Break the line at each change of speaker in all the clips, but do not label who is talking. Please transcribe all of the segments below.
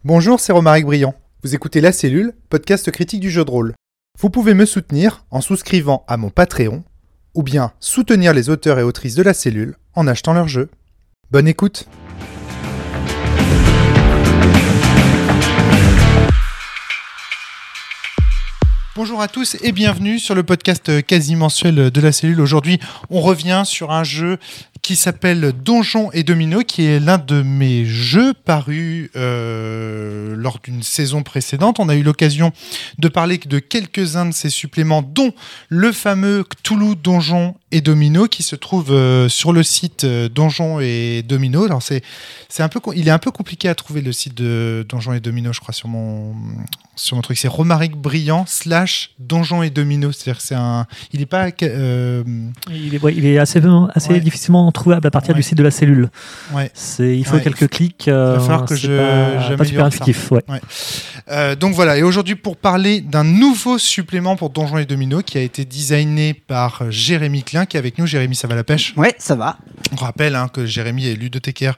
Bonjour, c'est Romaric Briand. Vous écoutez La Cellule, podcast critique du jeu de rôle. Vous pouvez me soutenir en souscrivant à mon Patreon, ou bien soutenir les auteurs et autrices de La Cellule en achetant leurs jeux. Bonne écoute. Bonjour à tous et bienvenue sur le podcast quasi mensuel de La Cellule. Aujourd'hui, on revient sur un jeu qui s'appelle Donjons et Dominos, qui est l'un de mes jeux parus lors d'une saison précédente. On a eu l'occasion de parler de quelques-uns de ces suppléments, dont le fameux Cthulhu Donjons et Dominos, qui se trouve sur le site Donjons et Dominos. Alors il est un peu compliqué à trouver, le site de Donjons et Dominos, je crois, sur mon truc. C'est Romaric Briand / Donjons et Dominos. C'est-à-dire que il est pas...
Il est assez difficilement trouvable à partir du site de La Cellule.
Ouais.
Il faut quelques clics. Il va
falloir que
pas super intuitif. Ouais.
Donc voilà, et aujourd'hui pour parler d'un nouveau supplément pour Donjons et Dominos qui a été designé par Jérémy Klein, qui est avec nous. Jérémy, ça va la pêche ?
Ouais, ça va.
On rappelle que Jérémy est ludothécaire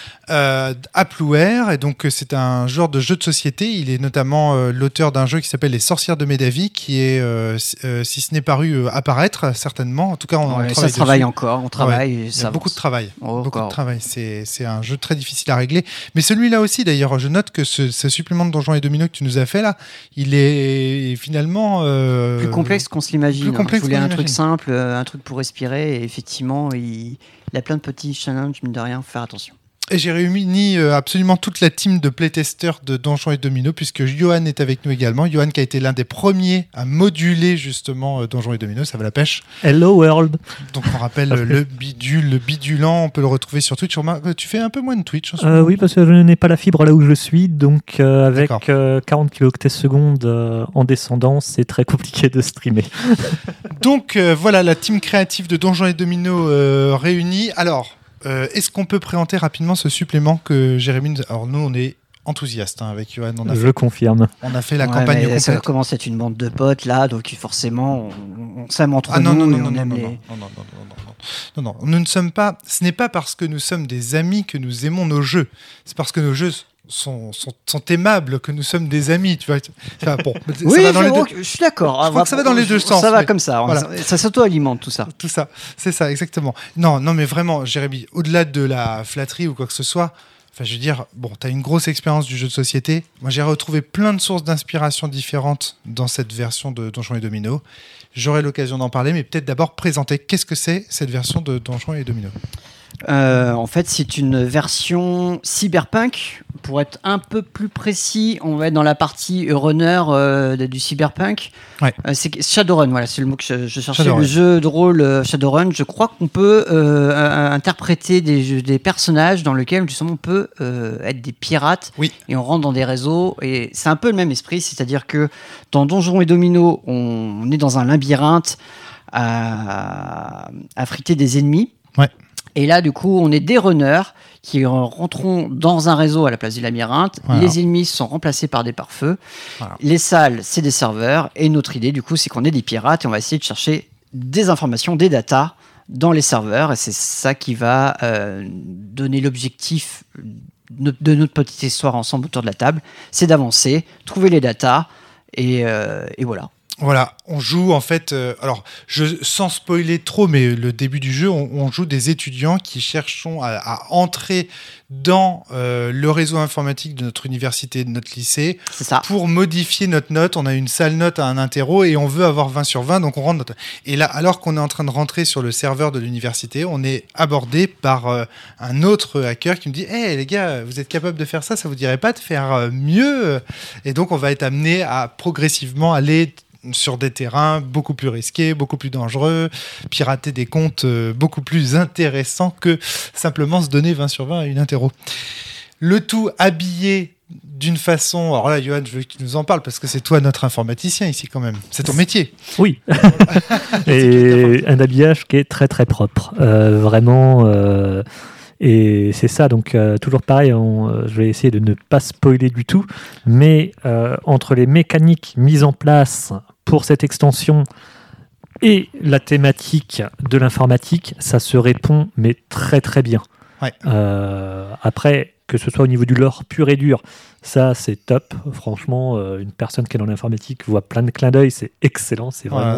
à Plouer, et donc c'est un genre de jeu de société. Il est notamment l'auteur d'un jeu qui s'appelle Les Sorcières de Médavie, qui est, si ce n'est paru, apparaître certainement. En tout cas, on
travaille encore. On travaille.
Il y a beaucoup de travail. C'est un jeu très difficile à régler. Mais celui-là aussi, d'ailleurs, je note que ce supplément de Donjons et Dominos que tu nous as fait là, il est finalement
plus complexe qu'on se l'imagine. Je voulais un truc simple, un truc pour respirer. Et effectivement, il a plein de petits challenges, mine de rien, faut faire attention.
Et j'ai réuni absolument toute la team de playtesters de Donjons et Dominos, puisque Johan est avec nous également. Johan qui a été l'un des premiers à moduler justement Donjons et Dominos, ça va la pêche.
Hello world.
Donc on rappelle le bidulant, on peut le retrouver sur Twitch. Tu fais un peu moins de Twitch en ce moment.
Oui, parce que je n'ai pas la fibre là où je suis, donc avec 40 kilooctets secondes en descendant, c'est très compliqué de streamer.
Donc voilà, la team créative de Donjons et Dominos réunie. Alors... est-ce qu'on peut présenter rapidement ce supplément que Jérémy nous a... Alors nous, on est enthousiastes avec Johan.
Je confirme.
On a fait la campagne complète.
Ça commence à être une bande de potes là, donc forcément, on s'aime entre nous.
Non, nous ne sommes pas... Ce n'est pas parce que nous sommes des amis que nous aimons nos jeux. C'est parce que nos jeux sont aimables que nous sommes des amis, tu vois. Ça va dans les deux...
Je suis d'accord.
Je crois que ça va dans les deux sens.
Ça va comme ça. Voilà. Ça s'auto-alimente, tout ça.
Tout ça, c'est ça, exactement. Non, mais vraiment, Jérémy, au-delà de la flatterie ou quoi que ce soit, enfin, je veux dire, t'as une grosse expérience du jeu de société. Moi, j'ai retrouvé plein de sources d'inspiration différentes dans cette version de Donjons et Dominos. J'aurai l'occasion d'en parler, mais peut-être d'abord présenter qu'est-ce que c'est cette version de Donjons et Dominos.
En fait, c'est une version cyberpunk. Pour être un peu plus précis, on va être dans la partie runner du cyberpunk.
Ouais.
C'est Shadowrun, voilà, c'est le mot que je cherchais. Le jeu de rôle Shadowrun. Je crois qu'on peut interpréter des personnages dans lesquels justement on peut être des pirates.
Oui.
Et on rentre dans des réseaux. Et c'est un peu le même esprit, c'est-à-dire que dans Donjons et Dominos, on est dans un labyrinthe à friter des ennemis.
Ouais.
Et là, du coup, on est des runners qui rentreront dans un réseau à la place du labyrinthe. Voilà. Les ennemis sont remplacés par des pare-feux. Voilà. Les salles, c'est des serveurs. Et notre idée, du coup, c'est qu'on est des pirates et on va essayer de chercher des informations, des datas dans les serveurs. Et c'est ça qui va donner l'objectif de notre petite histoire ensemble autour de la table. C'est d'avancer, trouver les datas et voilà.
Voilà, on joue en fait, sans spoiler trop, mais le début du jeu, on joue des étudiants qui cherchent à entrer dans le réseau informatique de notre université, de notre lycée, pour modifier notre note. On a une sale note à un interro et on veut avoir 20 sur 20, donc on rentre notre... Et là, alors qu'on est en train de rentrer sur le serveur de l'université, on est abordé par un autre hacker qui me dit « Hey les gars, vous êtes capables de faire ça vous dirait pas de faire mieux ?» Et donc on va être amené à progressivement aller sur des terrains beaucoup plus risqués, beaucoup plus dangereux, pirater des comptes beaucoup plus intéressants que simplement se donner 20 sur 20 à une interro. Le tout habillé d'une façon... Alors là, Johan, je veux que tu nous en parles parce que c'est toi notre informaticien ici quand même. C'est ton métier.
Oui. Et un habillage qui est très très propre. Vraiment... Et c'est ça, donc toujours pareil, je vais essayer de ne pas spoiler du tout, mais entre les mécaniques mises en place pour cette extension et la thématique de l'informatique, ça se répond, mais très très bien.
Ouais.
Après, que ce soit au niveau du lore pur et dur, ça c'est top. Franchement, une personne qui est dans l'informatique voit plein de clins d'œil, c'est excellent, c'est vraiment,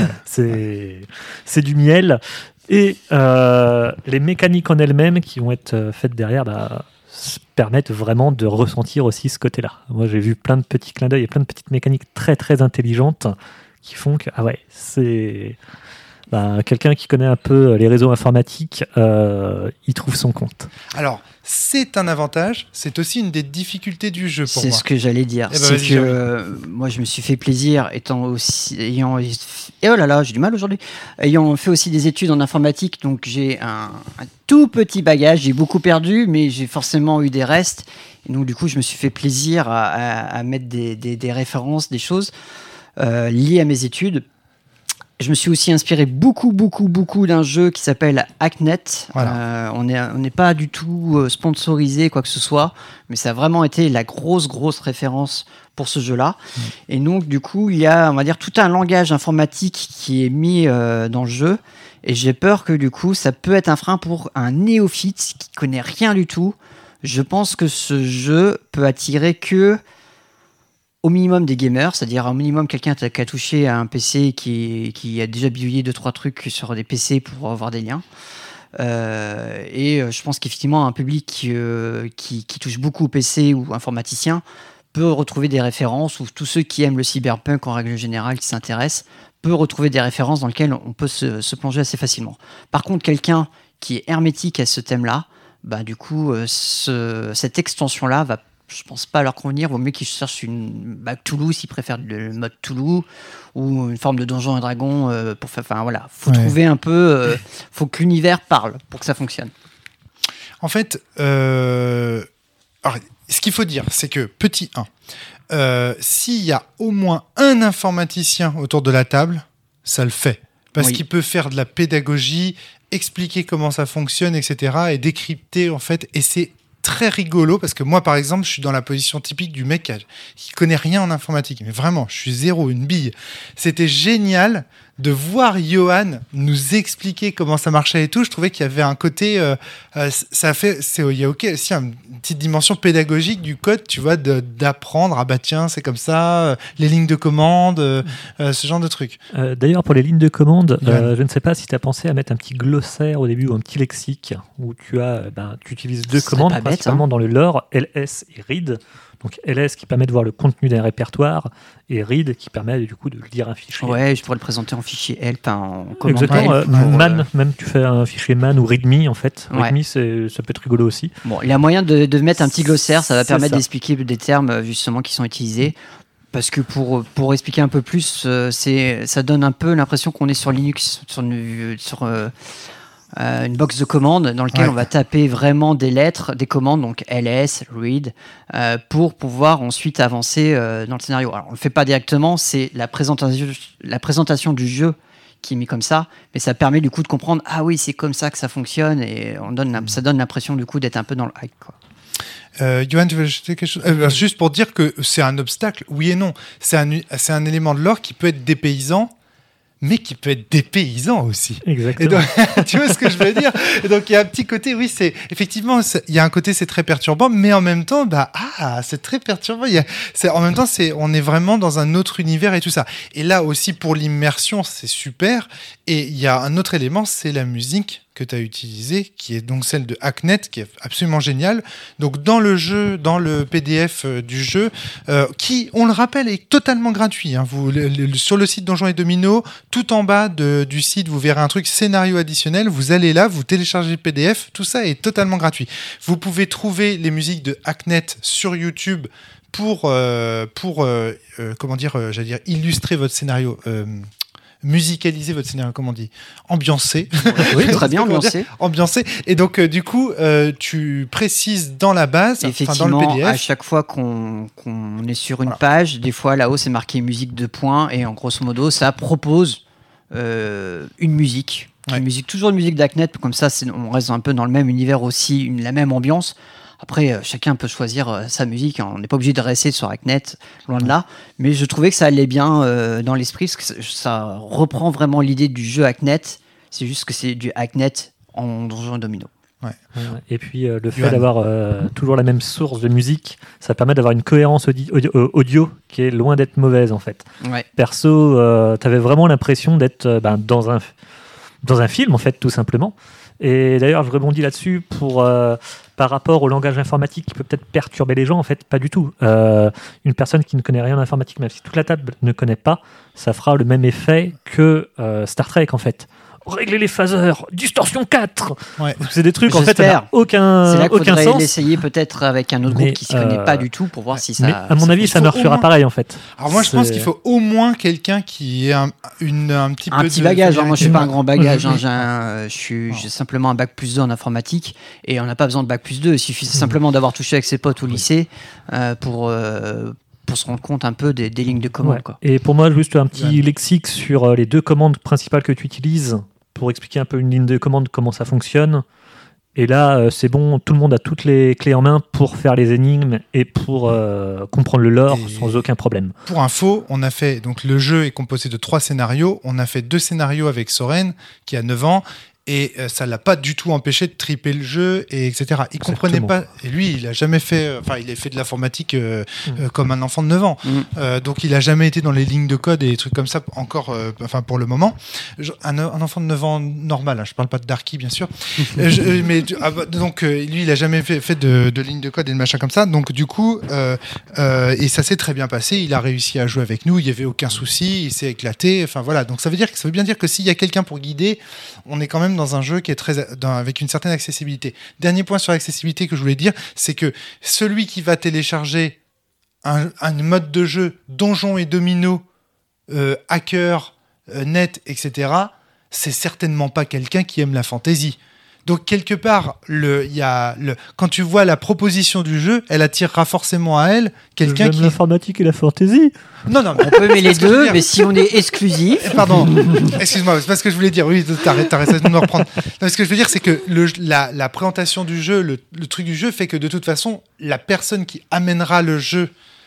c'est du miel. Et les mécaniques en elles-mêmes qui vont être faites derrière, permettent vraiment de ressentir aussi ce côté-là. Moi, j'ai vu plein de petits clins d'œil et plein de petites mécaniques très très intelligentes qui font que c'est quelqu'un qui connaît un peu les réseaux informatiques, il trouve son compte.
Alors, c'est un avantage, c'est aussi une des difficultés du jeu pour moi.
C'est ce que j'allais dire. Moi, je me suis fait plaisir j'ai du mal aujourd'hui. Ayant fait aussi des études en informatique, donc j'ai un tout petit bagage. J'ai beaucoup perdu, mais j'ai forcément eu des restes. Et donc, du coup, je me suis fait plaisir à mettre des références, des choses liées à mes études. Je me suis aussi inspiré beaucoup d'un jeu qui s'appelle Hacknet. Voilà. On n'est pas du tout sponsorisé, quoi que ce soit, mais ça a vraiment été la grosse référence pour ce jeu-là. Et donc, du coup, il y a, on va dire, tout un langage informatique qui est mis dans le jeu. Et j'ai peur que, du coup, ça peut être un frein pour un néophyte qui connaît rien du tout. Je pense que ce jeu peut attirer que au minimum des gamers, c'est-à-dire au minimum quelqu'un qui a touché à un PC qui a déjà bidouillé 2-3 trucs sur des PC pour avoir des liens. Et je pense qu'effectivement un public qui touche beaucoup au PC ou informaticien peut retrouver des références, ou tous ceux qui aiment le cyberpunk en règle générale, qui s'intéressent, peut retrouver des références dans lesquelles on peut se plonger assez facilement. Par contre, quelqu'un qui est hermétique à ce thème-là, du coup, cette extension-là va, je pense pas leur convenir. Vaut mieux qu'ils cherchent une Cthulhu s'ils préfèrent le mode Cthulhu, ou une forme de Donjons et Dragons pour faire. Enfin voilà, faut trouver un peu. Faut que l'univers parle pour que ça fonctionne.
En fait, alors, ce qu'il faut dire, c'est que petit 1, s'il y a au moins un informaticien autour de la table, ça le fait, parce qu'il peut faire de la pédagogie, expliquer comment ça fonctionne, etc., et décrypter en fait. Et c'est très rigolo, parce que moi, par exemple, je suis dans la position typique du mec qui connaît rien en informatique. Mais vraiment, je suis zéro, une bille. C'était génial de voir Johan nous expliquer comment ça marchait et tout. Je trouvais qu'il y avait un côté... il y a aussi une petite dimension pédagogique du code, tu vois, d'apprendre, tiens, c'est comme ça, les lignes de commande, ce genre de trucs.
D'ailleurs, pour les lignes de commande, je ne sais pas si tu as pensé à mettre un petit glossaire au début, ou un petit lexique, où tu utilises deux commandes, principalement dans le lore, ls et read. Donc LS qui permet de voir le contenu d'un répertoire, et read qui permet du coup de lire un fichier.
Ouais, je pourrais le présenter en fichier help, en commande.
Exactement. Man, même tu fais un fichier man ou readme en fait. Readme, ça peut être rigolo aussi.
Bon, il y a moyen de mettre un petit glossaire, ça va permettre d'expliquer des termes justement qui sont utilisés. Parce que pour expliquer un peu plus, ça donne un peu l'impression qu'on est sur Linux, sur une box de commandes dans laquelle on va taper vraiment des lettres, des commandes, donc ls, read, pour pouvoir ensuite avancer dans le scénario. Alors on ne le fait pas directement, c'est la présentation du jeu qui est mis comme ça, mais ça permet du coup de comprendre, ah oui, c'est comme ça que ça fonctionne, et ça donne l'impression du coup d'être un peu dans le hype, quoi.
Johan, tu veux ajouter quelque chose ? Juste pour dire que c'est un obstacle, oui et non. C'est un élément de lore qui peut être dépaysant, mais qui peut être dépaysant aussi.
Exactement.
Et donc, tu vois ce que je veux dire ? Et donc, il y a un petit côté, oui, il y a un côté, c'est très perturbant, mais en même temps, c'est très perturbant. En même temps, on est vraiment dans un autre univers et tout ça. Et là aussi, pour l'immersion, c'est super. Et il y a un autre élément, c'est la musique que tu as utilisée, qui est donc celle de Hacknet, qui est absolument géniale. Donc, dans le jeu, dans le PDF du jeu, qui, on le rappelle, est totalement gratuit. Hein. Sur le site Donjons et Dominos, tout en bas du site, vous verrez un truc scénario additionnel. Vous allez là, vous téléchargez le PDF. Tout ça est totalement gratuit. Vous pouvez trouver les musiques de Hacknet sur YouTube pour illustrer votre scénario. Musicaliser votre scénario, comment on dit ? Ambiancer.
Oui, très bien, ambiancer.
Ambiancer. Et donc, du coup, tu précises dans la base, dans le PDF.
À chaque fois qu'on est sur une page, des fois là-haut, c'est marqué musique de points, et en grosso modo, ça propose une musique. Toujours une musique d'Hacknet, comme ça, on reste un peu dans le même univers aussi, la même ambiance. Après, chacun peut choisir sa musique. On n'est pas obligé de rester sur Hacknet, loin de là. Mais je trouvais que ça allait bien dans l'esprit, parce que ça reprend vraiment l'idée du jeu Hacknet. C'est juste que c'est du Hacknet en Donjons et Dominos.
Et puis le fait d'avoir toujours la même source de musique, ça permet d'avoir une cohérence audio qui est loin d'être mauvaise en fait. Perso, t'avais vraiment l'impression d'être dans un film en fait, tout simplement. Et d'ailleurs, je rebondis là-dessus par rapport au langage informatique qui peut peut-être perturber les gens. En fait, pas du tout. Une personne qui ne connaît rien en informatique, même si toute la table ne connaît pas, ça fera le même effet que Star Trek en fait. Régler les phasers, distorsion 4. C'est des trucs, en fait, ça n'a aucun
C'est là qu'il faudrait
sens.
L'essayer peut-être avec un autre groupe qui ne s'y connaît pas du tout pour voir si ça...
Mais à mon avis, ça marchera pareil, en fait.
Alors moi, je pense qu'il faut au moins quelqu'un qui ait un petit
bagage. Moi, je ne suis pas un grand bagage. J'ai simplement un bac plus 2 en informatique et on n'a pas besoin de bac plus 2. Il suffit simplement d'avoir touché avec ses potes au lycée pour se rendre compte un peu des lignes de commande. Quoi.
Et pour moi, juste un petit lexique sur les 2 commandes principales que tu utilises pour expliquer un peu une ligne de commande, comment ça fonctionne. Et là, c'est bon, tout le monde a toutes les clés en main pour faire les énigmes et pour comprendre le lore sans aucun problème.
Pour info, on a fait, donc le jeu est composé de 3 scénarios. On a fait 2 scénarios avec Soren, qui a 9 ans. Et ça l'a pas du tout empêché de triper le jeu, et etc. Il comprenait pas. Et lui, il a jamais fait. Il a fait de l'informatique comme un enfant de 9 ans. Donc, il a jamais été dans les lignes de code et des trucs comme ça encore. Pour le moment, un enfant de 9 ans normal. Hein, je parle pas de Darky, bien sûr. Donc, lui, il a jamais fait de lignes de code et de machin comme ça. Donc, du coup, et ça s'est très bien passé. Il a réussi à jouer avec nous. Il y avait aucun souci. Il s'est éclaté. Enfin voilà. Donc, ça veut bien dire que s'il y a quelqu'un pour guider, on est quand même dans un jeu qui est avec une certaine accessibilité. Dernier point sur l'accessibilité que je voulais dire, c'est que celui qui va télécharger un mode de jeu Donjons et Dominos, hacker, net, etc., c'est certainement pas quelqu'un qui aime la fantasy. Donc, quelque part, quand tu vois la proposition du jeu, elle attirera forcément à elle quelqu'un qui...
l'informatique et la fantasy.
Non,
on peut aimer les deux, mais si on est exclusif...
Pardon, excuse-moi, c'est pas ce que je voulais dire. Oui, t'arrêtes de me reprendre. Non, ce que je veux dire, c'est que la présentation du jeu, le truc du jeu fait que de toute façon, la personne qui amènera le jeu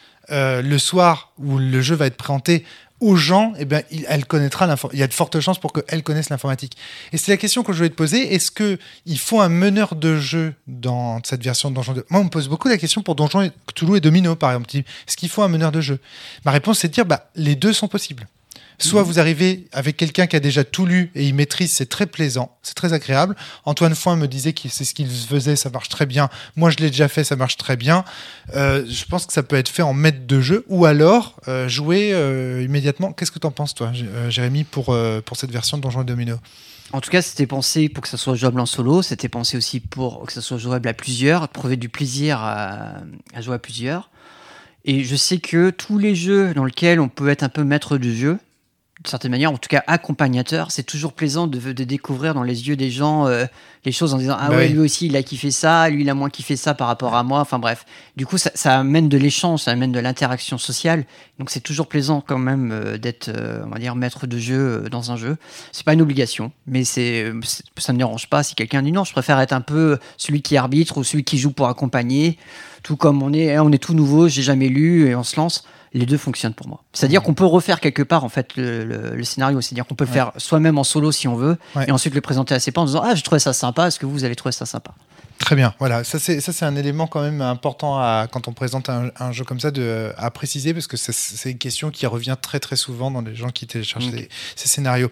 le soir où le jeu va être présenté aux gens, elle connaîtra l'informatique. Il y a de fortes chances pour qu'elle connaisse l'informatique. Et c'est la question que je voulais te poser. Est-ce qu'il faut un meneur de jeu dans cette version de Donjons et Dominos ? Moi, on me pose beaucoup la question pour Donjons, Cthulhu et Domino, par exemple. Est-ce qu'il faut un meneur de jeu ? Ma réponse, c'est de dire les deux sont possibles. Soit vous arrivez avec quelqu'un qui a déjà tout lu et il maîtrise, c'est très plaisant, c'est très agréable. Antoine Foin me disait que c'est ce qu'il faisait, ça marche très bien. Moi, je l'ai déjà fait, ça marche très bien. Je pense que ça peut être fait en maître de jeu ou alors jouer immédiatement. Qu'est-ce que tu en penses, toi, Jérémy, pour cette version de Donjons et Dominos ?
En tout cas, c'était pensé pour que ça soit jouable en solo. C'était pensé aussi pour que ça soit jouable à plusieurs, trouver du plaisir à jouer à plusieurs. Et je sais que tous les jeux dans lesquels on peut être un peu maître du jeu, d'une certaine manière, en tout cas accompagnateur, c'est toujours plaisant de découvrir dans les yeux des gens les choses en disant lui aussi il a kiffé ça, lui il a moins kiffé ça par rapport à moi, enfin bref. Du coup ça amène de l'échange, ça amène de l'interaction sociale, donc c'est toujours plaisant quand même d'être on va dire maître de jeu dans un jeu. C'est pas une obligation, mais ça ne me dérange pas si quelqu'un dit non, je préfère être un peu celui qui arbitre ou celui qui joue pour accompagner, tout comme on est tout nouveau, j'ai jamais lu et on se lance. Les deux fonctionnent pour moi. C'est-à-dire qu'on peut refaire quelque part en fait le scénario. C'est-à-dire qu'on peut le faire soi-même en solo si on veut, et ensuite le présenter à ses pairs en disant j'ai trouvé ça sympa. Est-ce que vous allez trouver ça sympa ?
Très bien. Voilà, ça c'est un élément quand même important quand on présente un jeu comme ça à préciser, parce que c'est une question qui revient très très souvent dans les gens qui téléchargent ces scénarios.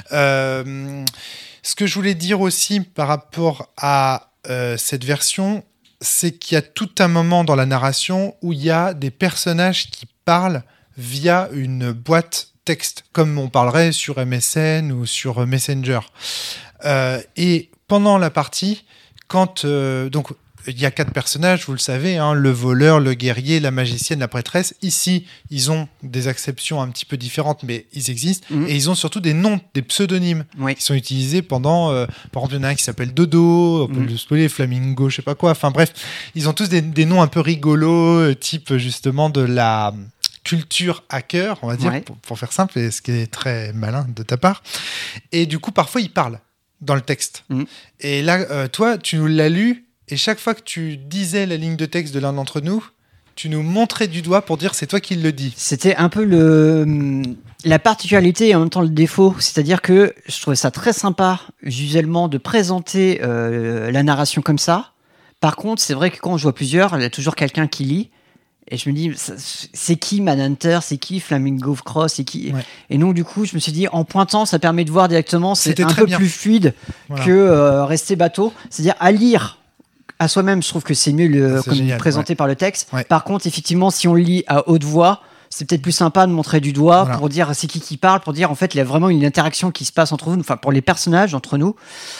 Ce que je voulais dire aussi par rapport à cette version, c'est qu'il y a tout un moment dans la narration où il y a des personnages qui parlent via une boîte texte, comme on parlerait sur MSN ou sur Messenger. Et pendant la partie, donc il y a 4 personnages, vous le savez, hein, le voleur, le guerrier, la magicienne, la prêtresse. Ici, ils ont des acceptions un petit peu différentes, mais ils existent. Et ils ont surtout des noms, des pseudonymes qui sont utilisés pendant... par exemple, il y en a un qui s'appelle Dodo, on peut le spoiler, Flamingo, je sais pas quoi. Enfin bref, ils ont tous des noms un peu rigolos, type justement de la culture hacker, on va dire, pour faire simple, et ce qui est très malin de ta part. Et du coup, parfois, ils parlent dans le texte. Et là, toi, tu nous l'as lu, et chaque fois que tu disais la ligne de texte de l'un d'entre nous, tu nous montrais du doigt pour dire c'est toi qui le dis.
C'était un peu le la particularité et en même temps le défaut, c'est-à-dire que je trouvais ça très sympa visuellement de présenter la narration comme ça. Par contre, c'est vrai que quand je vois plusieurs, il y a toujours quelqu'un qui lit. Et je me dis, c'est qui Manhunter, c'est qui Flamingo Cross, c'est qui Et donc, du coup, je me suis dit, en pointant, ça permet de voir directement, c'est un peu plus fluide que rester bateau. C'est-à-dire, à lire à soi-même, je trouve que c'est mieux présenté par le texte. Ouais. Par contre, effectivement, si on le lit à haute voix, c'est peut-être plus sympa de montrer du doigt pour dire c'est qui parle, pour dire en fait il y a vraiment une interaction qui se passe entre nous, enfin pour les personnages entre nous.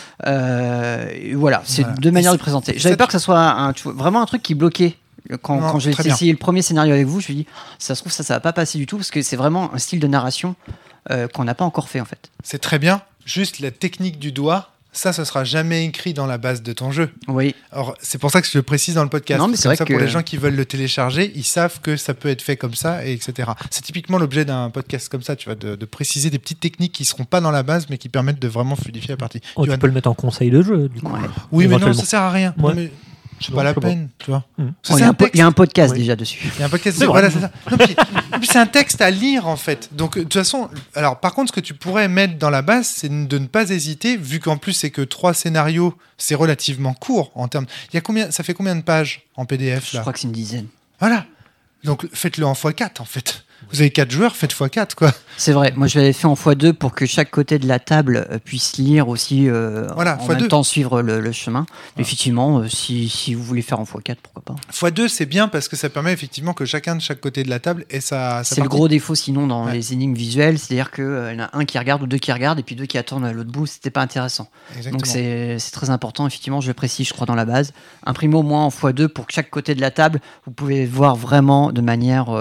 Voilà, c'est deux manières de présenter. J'avais peur que ça soit vraiment un truc qui bloquait. Quand j'ai essayé le premier scénario avec vous, je me suis dit ça se trouve ça va pas passer du tout parce que c'est vraiment un style de narration qu'on n'a pas encore fait en fait.
C'est très bien. Juste la technique du doigt. Ça sera jamais écrit dans la base de ton jeu.
Oui.
Alors, c'est pour ça que je le précise dans le podcast.
Non, mais c'est vrai
ça,
que...
pour les gens qui veulent le télécharger, ils savent que ça peut être fait comme ça, et etc. C'est typiquement l'objet d'un podcast comme ça, tu vois, de préciser des petites techniques qui seront pas dans la base, mais qui permettent de vraiment fluidifier la partie.
Tu peux le mettre en conseil de jeu, du coup.
Ouais.
Oui, mais non, ça sert à rien.
Ouais.
Non, mais... C'est pas la peine, tu vois.
Il y a un podcast déjà dessus.
Il y a un podcast, voilà, c'est ça. Non, puis c'est un texte à lire en fait. Donc de toute façon, alors par contre, ce que tu pourrais mettre dans la base, c'est de ne pas hésiter, vu qu'en plus c'est que 3 scénarios, c'est relativement court en termes. Ça fait combien de pages en PDF là ?
Je crois que c'est une dizaine.
Voilà. Donc faites-le en x4 en fait. Vous avez 4 joueurs, faites x4 quoi.
C'est vrai, moi je l'avais fait en x2 pour que chaque côté de la table puisse lire aussi en même temps suivre le chemin. Mais effectivement, si vous voulez faire en x4, pourquoi pas.
x2 c'est bien parce que ça permet effectivement que chacun de chaque côté de la table ait sa
C'est le gros défaut sinon dans les énigmes visuelles, c'est-à-dire qu'il y en a un qui regarde ou deux qui regardent et puis deux qui attendent à l'autre bout, c'était pas intéressant. Exactement. Donc c'est très important, effectivement, je le précise je crois dans la base. Imprimez au moins en x2 pour que chaque côté de la table, vous pouvez voir vraiment de manière...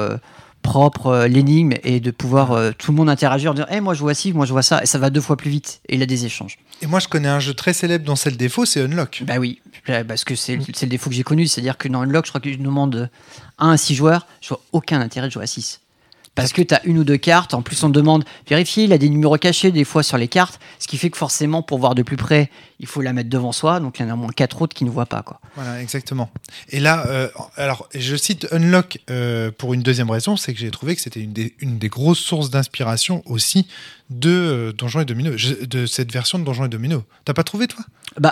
propre l'énigme et de pouvoir tout le monde interagir, dire moi je vois ci, moi je vois ça, et ça va 2 fois plus vite et il y a des échanges.
Et moi je connais un jeu très célèbre dont c'est le défaut, c'est Unlock.
Bah oui, parce que c'est le défaut que j'ai connu, c'est-à-dire que dans Unlock je crois que je demande 1 à 6 joueurs, je vois aucun intérêt de jouer à 6. Parce que tu as 1 ou 2 cartes, en plus on te demande vérifier, il a des numéros cachés des fois sur les cartes, ce qui fait que forcément pour voir de plus près, il faut la mettre devant soi, donc il y en a au moins 4 autres qui ne voient pas quoi.
Voilà, exactement. Et là, alors je cite Unlock pour une deuxième raison, c'est que j'ai trouvé que c'était une des grosses sources d'inspiration aussi de Donjons et Domino, de cette version de Donjons et Domino. T'as pas trouvé toi ?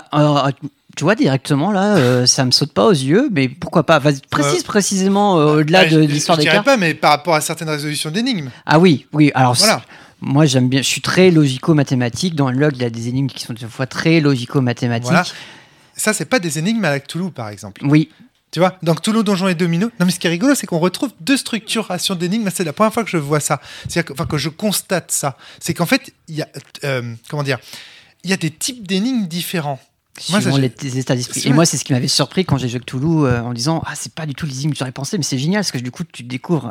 Tu vois, directement, là, ça me saute pas aux yeux, mais pourquoi pas ? Vas-y, précisément au-delà de l'histoire des cartes.
Je dirais pas, mais par rapport à certaines résolutions d'énigmes.
Ah oui, alors voilà. Moi, j'aime bien, je suis très logico-mathématique. Dans le log, il y a des énigmes qui sont des fois très logico-mathématiques. Voilà.
Ça, c'est pas des énigmes à la Cthulhu, par exemple.
Oui.
Tu vois, dans Cthulhu, Donjons et Domino. Non, mais ce qui est rigolo, c'est qu'on retrouve 2 structurations d'énigmes. C'est la première fois que je vois ça. C'est-à-dire que je constate ça. C'est qu'en fait, il y a, il y a des types d'énigmes différents.
Suivant les états d'esprit. Et moi, c'est ce qui m'avait surpris quand j'ai joué Cthulhu en disant c'est pas du tout les énigmes que j'aurais pensé, mais c'est génial parce que du coup, tu découvres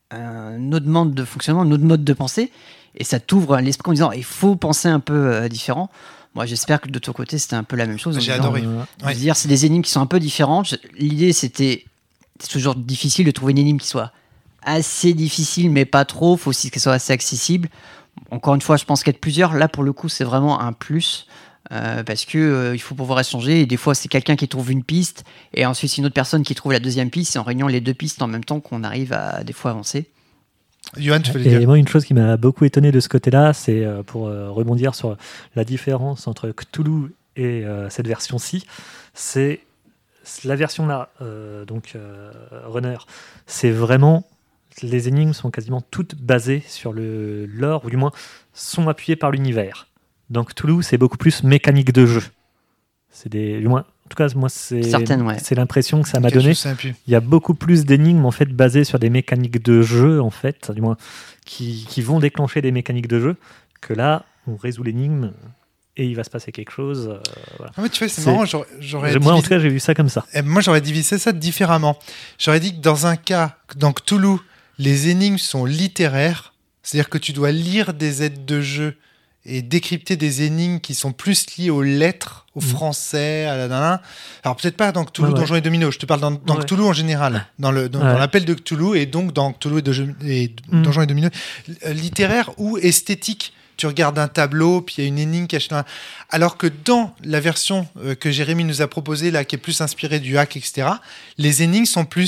un autre mode de fonctionnement, un autre mode de pensée, et ça t'ouvre l'esprit en disant il faut penser un peu différent. Moi, j'espère que de ton côté, c'était un peu la même chose.
J'ai adoré.
Dire, c'est des énigmes qui sont un peu différentes. L'idée, c'est toujours difficile de trouver une énigme qui soit assez difficile, mais pas trop. Il faut aussi qu'elle soit assez accessible. Encore une fois, je pense qu'être plusieurs, là, pour le coup, c'est vraiment un plus. Parce que il faut pouvoir échanger et des fois c'est quelqu'un qui trouve une piste et ensuite c'est une autre personne qui trouve la deuxième piste et en réuniant les 2 pistes en même temps qu'on arrive à des fois avancer.
Johan, tu veux le dire ?
Et moi une chose qui m'a beaucoup étonné de ce côté-là, c'est pour rebondir sur la différence entre Cthulhu et cette version-ci, c'est la version là, Runner, c'est vraiment les énigmes sont quasiment toutes basées sur le lore ou du moins sont appuyées par l'univers. Donc Cthulhu, c'est beaucoup plus mécanique de jeu. C'est du moins, en tout cas, moi, c'est l'impression que ça m'a donné. Il y a beaucoup plus d'énigmes en fait basées sur des mécaniques de jeu en fait, du moins qui vont déclencher des mécaniques de jeu. Que là, on résout l'énigme et il va se passer quelque chose. Voilà.
Ah ouais, tu vois, c'est marrant.
Moi, en tout cas, j'ai vu ça comme ça.
Et moi, j'aurais divisé ça différemment. J'aurais dit que dans un cas, dans Cthulhu, les énigmes sont littéraires, c'est-à-dire que tu dois lire des aides de jeu et décrypter des énigmes qui sont plus liées aux lettres, au français, à la... Alors peut-être pas dans Cthulhu, Donjons et Domino, je te parle dans Cthulhu en général, dans l'appel de Cthulhu et donc dans Cthulhu et Donjons et Domino, littéraire ou esthétique. Tu regardes un tableau, puis il y a une énigme cachée dans... Alors que dans la version que Jérémy nous a proposée, là, qui est plus inspirée du hack, etc., les énigmes sont plus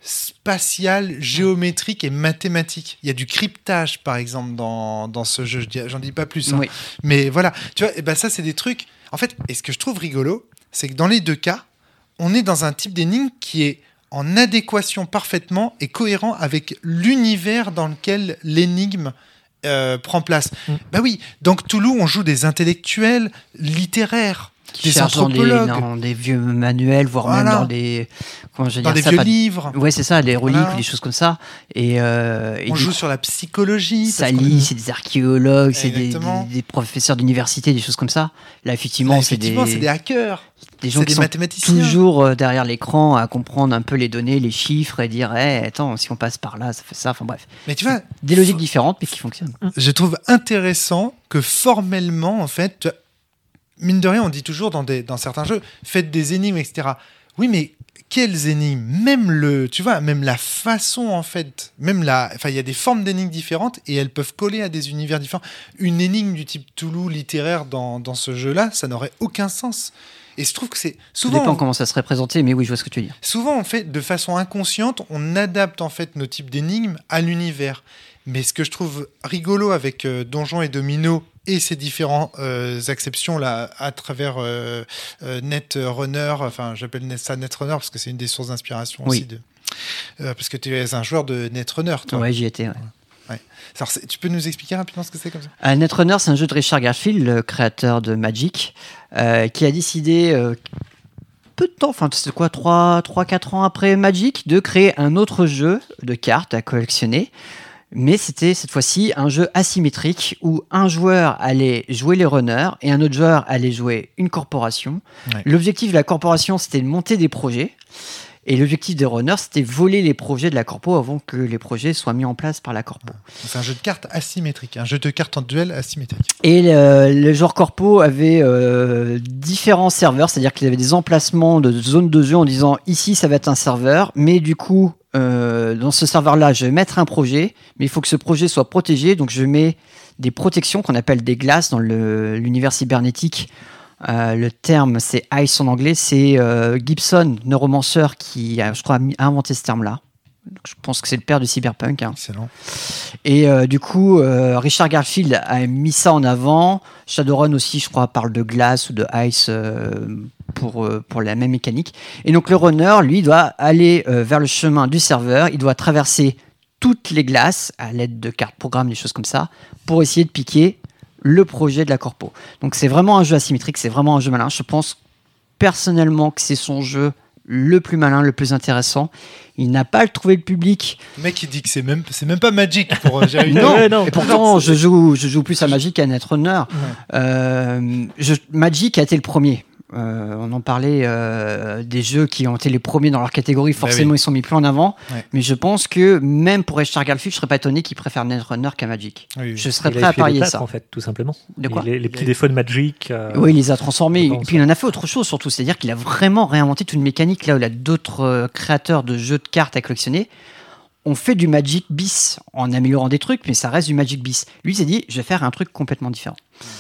spatial, géométrique et mathématique. Il y a du cryptage, par exemple, dans ce jeu. J'en dis pas plus. Hein.
Oui.
Mais voilà, tu vois, et ben ça, c'est des trucs... En fait, et ce que je trouve rigolo, c'est que dans les deux cas, on est dans un type d'énigme qui est en adéquation parfaitement et cohérent avec l'univers dans lequel l'énigme prend place. Bah oui, dans Cthulhu, on joue des intellectuels littéraires, des anthropologues.
Dans des vieux manuels, voire même dans des...
Dans des vieux livres.
Ouais, c'est ça, les reliques ou des choses comme ça. Et
on joue sur la psychologie.
Ça lit, c'est des archéologues, c'est des professeurs d'université, des choses comme ça. Là, effectivement, c'est des
hackers.
Des gens qui sont toujours derrière l'écran à comprendre un peu les données, les chiffres et dire attends, si on passe par là, ça fait ça. Enfin bref.
Mais tu vois,
des logiques différentes mais qui fonctionnent.
Je trouve intéressant que formellement, en fait, mine de rien, on dit toujours dans certains jeux, faites des énigmes, etc. Oui, mais quelles énigmes ? Même la façon, en fait, il y a des formes d'énigmes différentes et elles peuvent coller à des univers différents. Une énigme du type Cthulhu littéraire dans ce jeu-là, ça n'aurait aucun sens. Et je trouve que c'est souvent...
Ça dépend comment ça serait présenté, mais oui, je vois ce que tu veux dire.
Souvent, en fait, de façon inconsciente, on adapte en fait nos types d'énigmes à l'univers. Mais ce que je trouve rigolo avec Donjons et Dominos et ces différentes acceptions là à travers Netrunner, enfin j'appelle ça Netrunner parce que c'est une des sources d'inspiration aussi parce que tu es un joueur de Netrunner, toi.
Ouais, j'y étais. Ouais.
Ouais. Alors, tu peux nous expliquer rapidement ce que c'est comme ça ?
Netrunner, c'est un jeu de Richard Garfield, le créateur de Magic, qui a décidé peu de temps, enfin c'est quoi, 3-4 ans après Magic, de créer un autre jeu de cartes à collectionner. Mais c'était cette fois-ci un jeu asymétrique où un joueur allait jouer les runners et un autre joueur allait jouer une corporation. Ouais. L'objectif de la corporation, c'était de monter des projets. Et l'objectif des runners, c'était voler les projets de la corpo avant que les projets soient mis en place par la corpo.
C'est un jeu de cartes asymétrique, un jeu de cartes en duel asymétrique.
Et le joueur corpo avait différents serveurs, c'est-à-dire qu'il avait des emplacements de zones de jeu en disant ici ça va être un serveur, mais du coup dans ce serveur-là je vais mettre un projet, mais il faut que ce projet soit protégé, donc je mets des protections qu'on appelle des glaces dans l'univers cybernétique. Le terme, c'est ICE en anglais. C'est Gibson, neuromanceur, qui a, je crois, a inventé ce terme-là. Donc, je pense que c'est le père du cyberpunk. Hein.
Excellent.
Et du coup, Richard Garfield a mis ça en avant. Shadowrun aussi, je crois, parle de glace ou de ice pour la même mécanique. Et donc, le runner, lui, doit aller vers le chemin du serveur. Il doit traverser toutes les glaces à l'aide de cartes programmes, des choses comme ça, pour essayer de piquer le projet de la corpo. Donc c'est vraiment un jeu asymétrique, c'est vraiment un jeu malin. Je pense personnellement que c'est son jeu le plus malin, le plus intéressant. Il n'a pas trouvé le public.
Le mec il dit que c'est même pas Magic pour gérer une
non. Et pourtant je joue plus à Magic qu'à Netrunner. Magic a été le premier. On en parlait des jeux qui ont été les premiers dans leur catégorie, forcément ils sont mis plus en avant, mais je pense que même pour Richard Garfield, je serais pas étonné qu'il préfère Netrunner qu'à Magic. Je serais prêt à parier ça.
En fait, tout simplement.
De quoi ?
Les petits défauts de Magic.
Oui, il les a transformés. Et puis il en a fait autre chose surtout, c'est-à-dire qu'il a vraiment réinventé toute une mécanique là où il y a d'autres créateurs de jeux de cartes à collectionner. On fait du Magic bis en améliorant des trucs, mais ça reste du Magic bis. Lui, il s'est dit, je vais faire un truc complètement différent.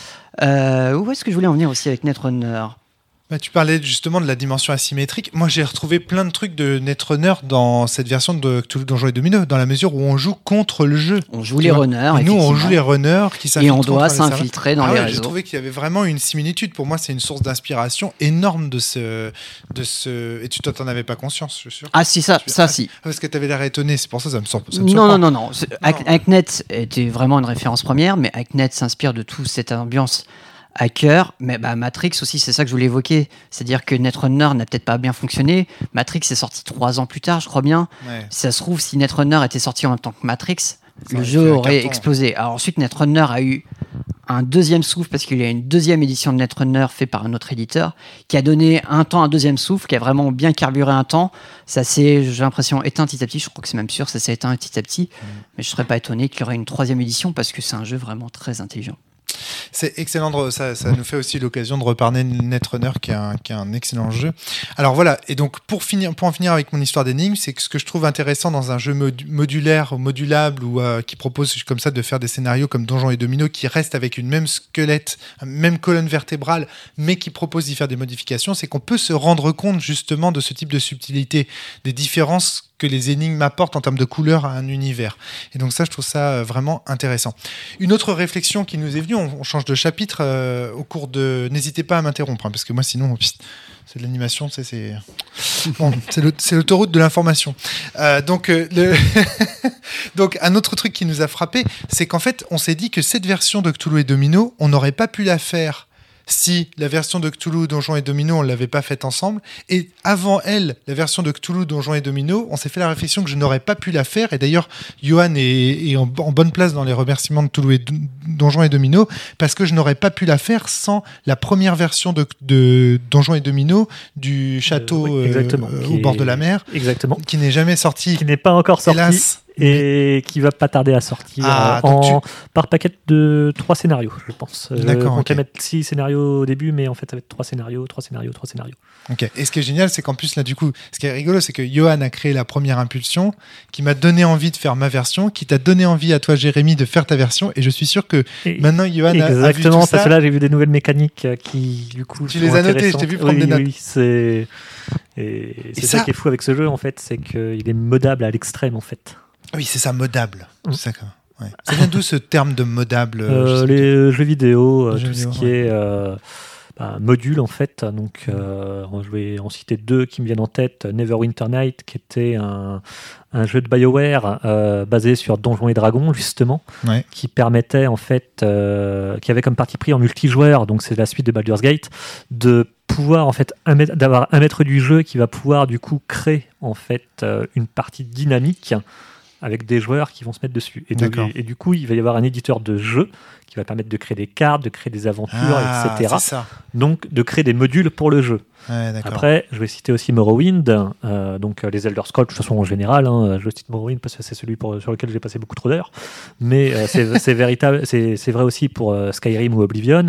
Où est-ce que je voulais en venir aussi avec Netrunner ?
Tu parlais justement de la dimension asymétrique. Moi, j'ai retrouvé plein de trucs de Netrunner dans cette version de Cthulhu Donjons et Dominos, dans la mesure où on joue contre le jeu.
On joue les runners.
Et nous, on joue les runners qui s'infiltrent.
Et on doit s'infiltrer dans les réseaux.
J'ai trouvé qu'il y avait vraiment une similitude. Pour moi, c'est une source d'inspiration énorme de ce... Et tu t'en avais pas conscience, je suis sûr.
Ah si, ça si.
Parce que tu avais l'air étonné, c'est pour ça que ça me surprend.
Non. Hacknet était vraiment une référence première, mais Hacknet s'inspire de toute cette ambiance hacker, mais Matrix aussi, c'est ça que je voulais évoquer. C'est-à-dire que Netrunner n'a peut-être pas bien fonctionné. Matrix est sorti 3 ans plus tard, je crois bien. Ouais. Si ça se trouve, si Netrunner était sorti en même temps que Matrix, le jeu aurait explosé. Alors ensuite, Netrunner a eu un deuxième souffle parce qu'il y a une deuxième édition de Netrunner faite par un autre éditeur qui a donné un deuxième souffle, qui a vraiment bien carburé un temps. Ça s'est, j'ai l'impression, éteint petit à petit. Je crois que c'est même sûr, ça s'est éteint petit à petit. Mais je ne serais pas étonné qu'il y aurait une 3e édition parce que c'est un jeu vraiment très intelligent.
C'est excellent, ça nous fait aussi l'occasion de reparler de Netrunner qui est un excellent jeu. Alors voilà, et donc pour en finir avec mon histoire d'énigme, c'est que ce que je trouve intéressant dans un jeu modulaire ou modulable ou qui propose comme ça de faire des scénarios comme Donjons et Dominos qui restent avec une même squelette, une même colonne vertébrale, mais qui propose d'y faire des modifications, c'est qu'on peut se rendre compte justement de ce type de subtilité, des différences que les énigmes apportent en termes de couleur à un univers. Et donc ça, je trouve ça vraiment intéressant. Une autre réflexion qui nous est venue, on change de chapitre au cours de... N'hésitez pas à m'interrompre, parce que moi, sinon, c'est de l'animation, c'est l'autoroute de l'information. Donc, donc, un autre truc qui nous a frappé, c'est qu'en fait, on s'est dit que cette version de Cthulhu et Domino, on n'aurait pas pu la faire si la version de Cthulhu, Donjons et Domino, on ne l'avait pas faite ensemble. Et avant elle, la version de Cthulhu, Donjons et Domino, on s'est fait la réflexion que je n'aurais pas pu la faire. Et d'ailleurs, Johan est en bonne place dans les remerciements de Cthulhu et Donjons et Domino, parce que je n'aurais pas pu la faire sans la première version de Donjons et Domino du château au bord de la mer.
Exactement.
Qui n'est jamais sorti.
Qui n'est pas encore sorti.
Hélas.
Et qui va pas tarder à sortir par paquet de 3 scénarios, je pense.
D'accord.
On peut mettre 6 scénarios au début, mais en fait, ça va être 3 scénarios.
Ok. Et ce qui est génial, c'est qu'en plus, là, du coup, ce qui est rigolo, c'est que Johan a créé la première impulsion, qui m'a donné envie de faire ma version, qui t'a donné envie à toi, Jérémy, de faire ta version. Et je suis sûr que maintenant, Johan a vu tout ça.
Exactement, parce que là, j'ai vu des nouvelles mécaniques qui, du coup,
tu les as notées, je t'ai vu prendre des notes.
Oui, c'est ça qui est fou avec ce jeu, en fait, c'est qu'il est modable à l'extrême, en fait.
Oui, c'est ça, modable. C'est ça, ouais. Ça vient d'où ce terme de modable
Les jeux vidéo, tout ce qui est module, en fait. Donc, je vais en citer 2 qui me viennent en tête. Neverwinter Night, qui était un jeu de BioWare basé sur Donjons et Dragons, justement, qui permettait, en fait, qui avait comme parti pris en multijoueur, donc c'est la suite de Baldur's Gate, de pouvoir, en fait, d'avoir un maître du jeu qui va pouvoir, du coup, créer, en fait, une partie dynamique avec des joueurs qui vont se mettre dessus. Et du coup, il va y avoir un éditeur de jeu qui va permettre de créer des cartes, de créer des aventures, etc.
C'est ça.
Donc, de créer des modules pour le jeu.
Ouais,
après, je vais citer aussi Morrowind, donc les Elder Scrolls, de toute façon, en général. Je cite Morrowind parce que c'est celui sur lequel j'ai passé beaucoup trop d'heures. Mais c'est véritable, c'est vrai aussi pour Skyrim ou Oblivion.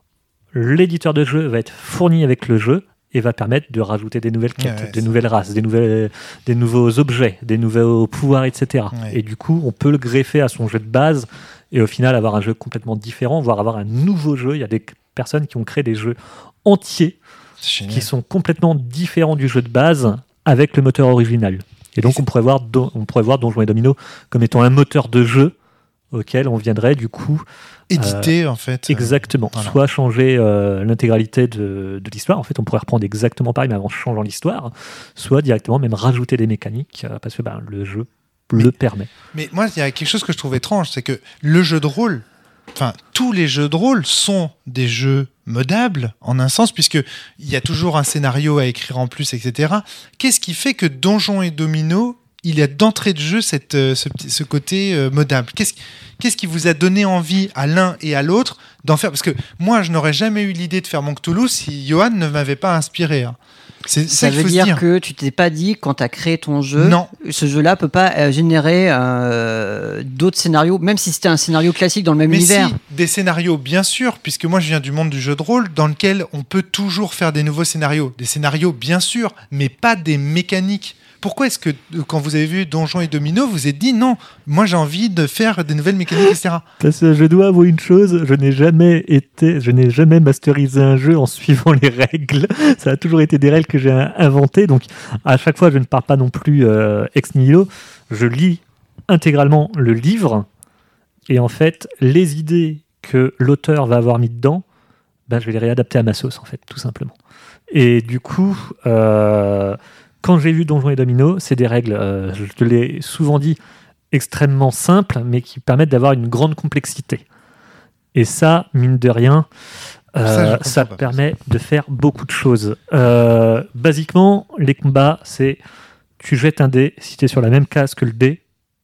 L'éditeur de jeu va être fourni avec le jeu et va permettre de rajouter des nouvelles quêtes, des nouvelles races, des nouveaux objets, des nouveaux pouvoirs, etc. Ouais. Et du coup, on peut le greffer à son jeu de base et au final avoir un jeu complètement différent, voire avoir un nouveau jeu. Il y a des personnes qui ont créé des jeux entiers qui sont complètement différents du jeu de base avec le moteur original. Et donc, on pourrait voir Donjons et Domino comme étant un moteur de jeu auquel on viendrait du coup
éditer en fait.
Exactement. Voilà. Soit changer l'intégralité de l'histoire. En fait, on pourrait reprendre exactement pareil, mais en changeant l'histoire. Soit directement même rajouter des mécaniques parce que le jeu le permet.
Mais moi, il y a quelque chose que je trouve étrange, c'est que le jeu de rôle, enfin tous les jeux de rôle sont des jeux modables en un sens, puisque il y a toujours un scénario à écrire en plus, etc. Qu'est-ce qui fait que Donjons et Domino, il y a d'entrée de jeu ce côté modable? Qu'est-ce qui vous a donné envie à l'un et à l'autre d'en faire? Parce que moi, je n'aurais jamais eu l'idée de faire mon Cthulhu si Johan ne m'avait pas inspiré.
Ça veut dire que tu t'es pas dit, quand tu as créé ton jeu,
non,
ce jeu-là peut pas générer d'autres scénarios, même si c'était un scénario classique dans le même univers.
Si, des scénarios, bien sûr, puisque moi je viens du monde du jeu de rôle, dans lequel on peut toujours faire des nouveaux scénarios. Des scénarios, bien sûr, mais pas des mécaniques. Pourquoi est-ce que, quand vous avez vu Donjons et Domino, vous vous êtes dit non, moi j'ai envie de faire des nouvelles mécaniques, etc.
Parce que je dois avouer une chose, je n'ai jamais masterisé un jeu en suivant les règles. Ça a toujours été des règles que j'ai inventées, donc à chaque fois je ne pars pas non plus ex nihilo. Je lis intégralement le livre, et en fait, les idées que l'auteur va avoir mis dedans, je vais les réadapter à ma sauce, en fait, tout simplement. Et du coup... quand j'ai vu Donjons et Domino, c'est des règles, je te l'ai souvent dit, extrêmement simples, mais qui permettent d'avoir une grande complexité. Et ça, mine de rien, ça permet de faire beaucoup de choses. Basiquement, les combats, c'est tu jettes un dé, si tu es sur la même case que le dé,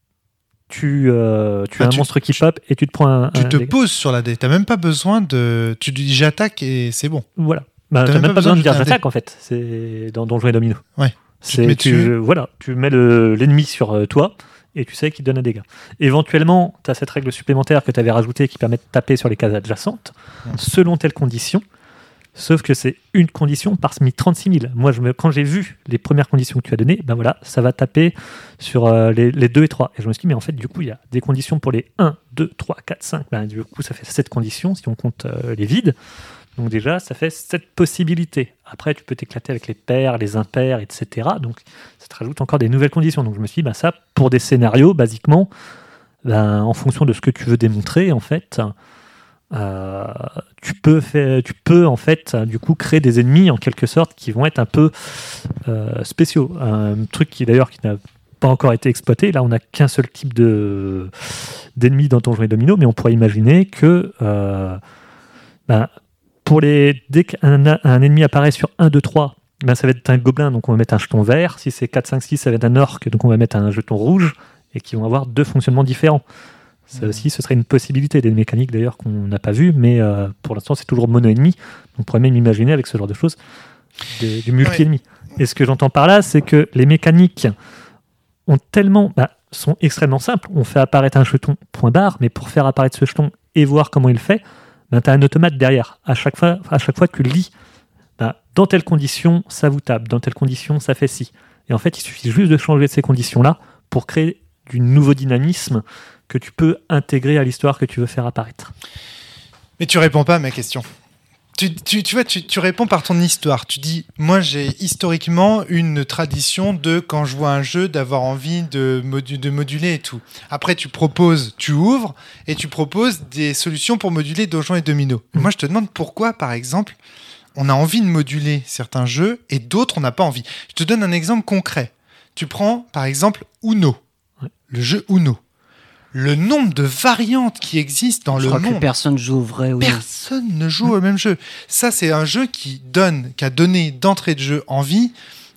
tu as un monstre qui pop et tu te prends un...
Tu te poses sur la dé, tu n'as même pas besoin de... Tu dis j'attaque et c'est bon.
Voilà. Tu n'as même pas besoin de dire j'attaque, en fait. C'est dans Donjons et Domino.
Ouais.
Tu mets l'ennemi sur toi et tu sais qu'il donne un dégât. Éventuellement, tu as cette règle supplémentaire que tu avais rajoutée qui permet de taper sur les cases adjacentes selon telle condition, sauf que c'est une condition par 36 000. Moi, quand j'ai vu les premières conditions que tu as données, ça va taper sur les 2 et 3. Et je me suis dit, mais en fait, du coup, il y a des conditions pour les 1, 2, 3, 4, 5. Du coup, ça fait 7 conditions si on compte les vides. Donc déjà, ça fait 7 possibilités. Après, tu peux t'éclater avec les pairs, les impairs, etc. Donc ça te rajoute encore des nouvelles conditions. Donc je me suis dit, ça, pour des scénarios, basiquement, en fonction de ce que tu veux démontrer, en fait, tu peux en fait, du coup, créer des ennemis, en quelque sorte, qui vont être un peu spéciaux. Un truc qui n'a pas encore été exploité. Là, on n'a qu'un seul type d'ennemis dans Donjons et Domino, mais on pourrait imaginer que dès qu'un ennemi apparaît sur 1, 2, 3, ça va être un gobelin, donc on va mettre un jeton vert. Si c'est 4, 5, 6, ça va être un orc, donc on va mettre un jeton rouge, et qui vont avoir 2 fonctionnements différents. Ça aussi, ce serait une possibilité, des mécaniques d'ailleurs qu'on n'a pas vues, mais pour l'instant, c'est toujours mono-ennemi. Donc on pourrait même imaginer avec ce genre de choses du multi-ennemi. Ouais. Et ce que j'entends par là, c'est que les mécaniques sont extrêmement simples. On fait apparaître un jeton point barre, mais pour faire apparaître ce jeton et voir comment il fait, tu as un automate derrière. À chaque fois que tu lis, dans telles conditions, ça vous tape, dans telles conditions, ça fait ci. Et en fait, il suffit juste de changer ces conditions-là pour créer du nouveau dynamisme que tu peux intégrer à l'histoire que tu veux faire apparaître.
Mais tu réponds pas à ma question. Tu réponds par ton histoire. Tu dis, moi j'ai historiquement une tradition de, quand je vois un jeu, d'avoir envie de moduler et tout. Après tu ouvres et tu proposes des solutions pour moduler Donjons et Domino. Moi je te demande pourquoi, par exemple, on a envie de moduler certains jeux et d'autres on n'a pas envie. Je te donne un exemple concret. Tu prends par exemple Uno, le jeu Uno. Le nombre de variantes qui existent dans le monde. Je crois
que personne joue au vrai. Oui.
Personne ne joue au même jeu. Ça, c'est un jeu qui a donné d'entrée de jeu envie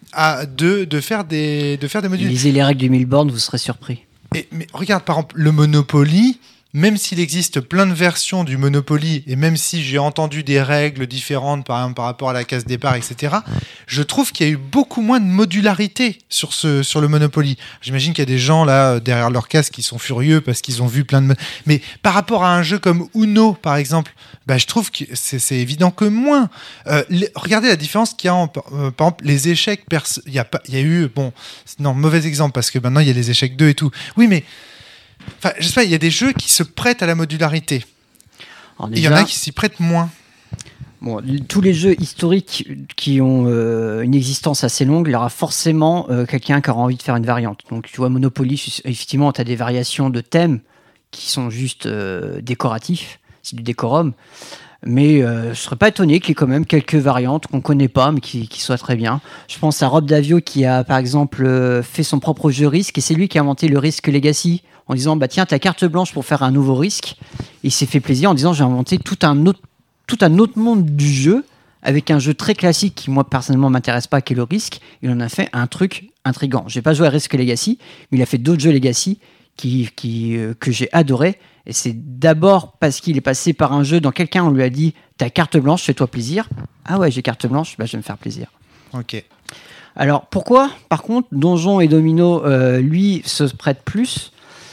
de faire des modules.
Lisez les règles du Milborn, vous serez surpris.
Mais regarde, par exemple, le Monopoly. Même s'il existe plein de versions du Monopoly, et même si j'ai entendu des règles différentes, par exemple par rapport à la case départ, etc., je trouve qu'il y a eu beaucoup moins de modularité sur le Monopoly. J'imagine qu'il y a des gens là derrière leur casque qui sont furieux parce qu'ils ont vu plein de... Mais par rapport à un jeu comme Uno, par exemple, je trouve que c'est évident que moins. Regardez la différence qu'il y a par exemple, les échecs... Il y a eu... mauvais exemple, parce que maintenant il y a les échecs 2 et tout. Oui, mais... Enfin, je sais pas, il y a des jeux qui se prêtent à la modularité. Il y en a qui s'y prêtent moins.
Bon, tous les jeux historiques qui ont une existence assez longue, il y aura forcément quelqu'un qui aura envie de faire une variante. Donc, tu vois, Monopoly, effectivement, tu as des variations de thèmes qui sont juste décoratifs. C'est du décorum. Mais je ne serais pas étonné qu'il y ait quand même quelques variantes qu'on ne connaît pas, mais qui soient très bien. Je pense à Rob Daviau qui a, par exemple, fait son propre jeu Risk, et c'est lui qui a inventé le Risk Legacy, en disant tiens, t'as carte blanche pour faire un nouveau Risk. Il s'est fait plaisir en disant j'ai inventé tout un autre monde du jeu, avec un jeu très classique qui, moi, personnellement, m'intéresse pas, qui est le Risk. Il en a fait un truc intriguant. J'ai pas joué à Risk Legacy, mais il a fait d'autres jeux Legacy que j'ai adoré. Et c'est d'abord parce qu'il est passé par un jeu dans quelqu'un, on lui a dit t'as carte blanche, fais-toi plaisir. Ah ouais, j'ai carte blanche, je vais me faire plaisir.
Ok.
Alors pourquoi, par contre, Donjons et Domino, lui, se prête plus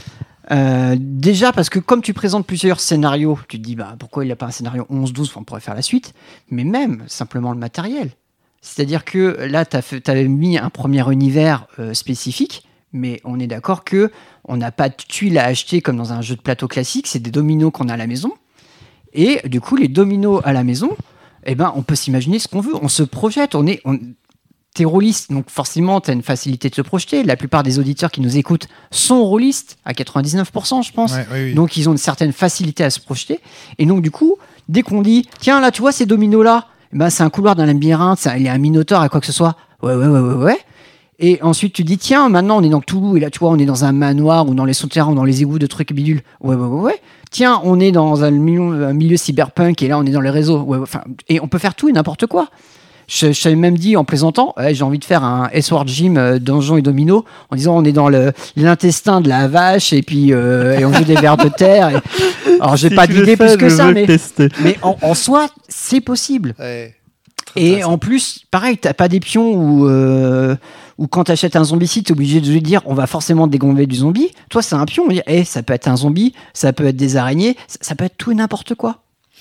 déjà parce que comme tu présentes plusieurs scénarios, tu te dis pourquoi il n'a pas un scénario 11-12, on pourrait faire la suite, mais même simplement le matériel. C'est-à-dire que là, tu avais mis un premier univers spécifique, mais on est d'accord que on n'a pas de tuiles à acheter comme dans un jeu de plateau classique, c'est des dominos qu'on a à la maison. Et du coup, les dominos à la maison, on peut s'imaginer ce qu'on veut, on se projette, t'es rôliste, donc forcément, t'as une facilité de se projeter. La plupart des auditeurs qui nous écoutent sont rôlistes, à 99%, je pense.
Ouais, oui.
Donc, ils ont une certaine facilité à se projeter. Et donc, du coup, dès qu'on dit, tiens, là, tu vois, ces dominos-là, c'est un couloir d'un labyrinthe, il y a un minotaure à quoi que ce soit. Ouais. Et ensuite, tu dis, tiens, maintenant, on est dans Cthulhu, et là, tu vois, on est dans un manoir, ou dans les souterrains, ou dans les égouts de trucs bidules. Ouais. Tiens, on est dans un milieu cyberpunk, et là, on est dans les réseaux. Et on peut faire tout et n'importe quoi. Je t'avais même dit en plaisantant, j'ai envie de faire un S-Word Gym Donjons et Domino, en disant on est dans l'intestin de la vache et puis et on joue des vers de terre. Alors j'ai pas d'idée plus que ça, mais en soi c'est possible.
Ouais,
et en plus, pareil, t'as pas des pions où quand t'achètes un zombicide, t'es obligé de lui dire on va forcément dégommer du zombie. Toi c'est un pion, on va dire ça peut être un zombie, ça peut être des araignées, ça peut être tout et n'importe quoi.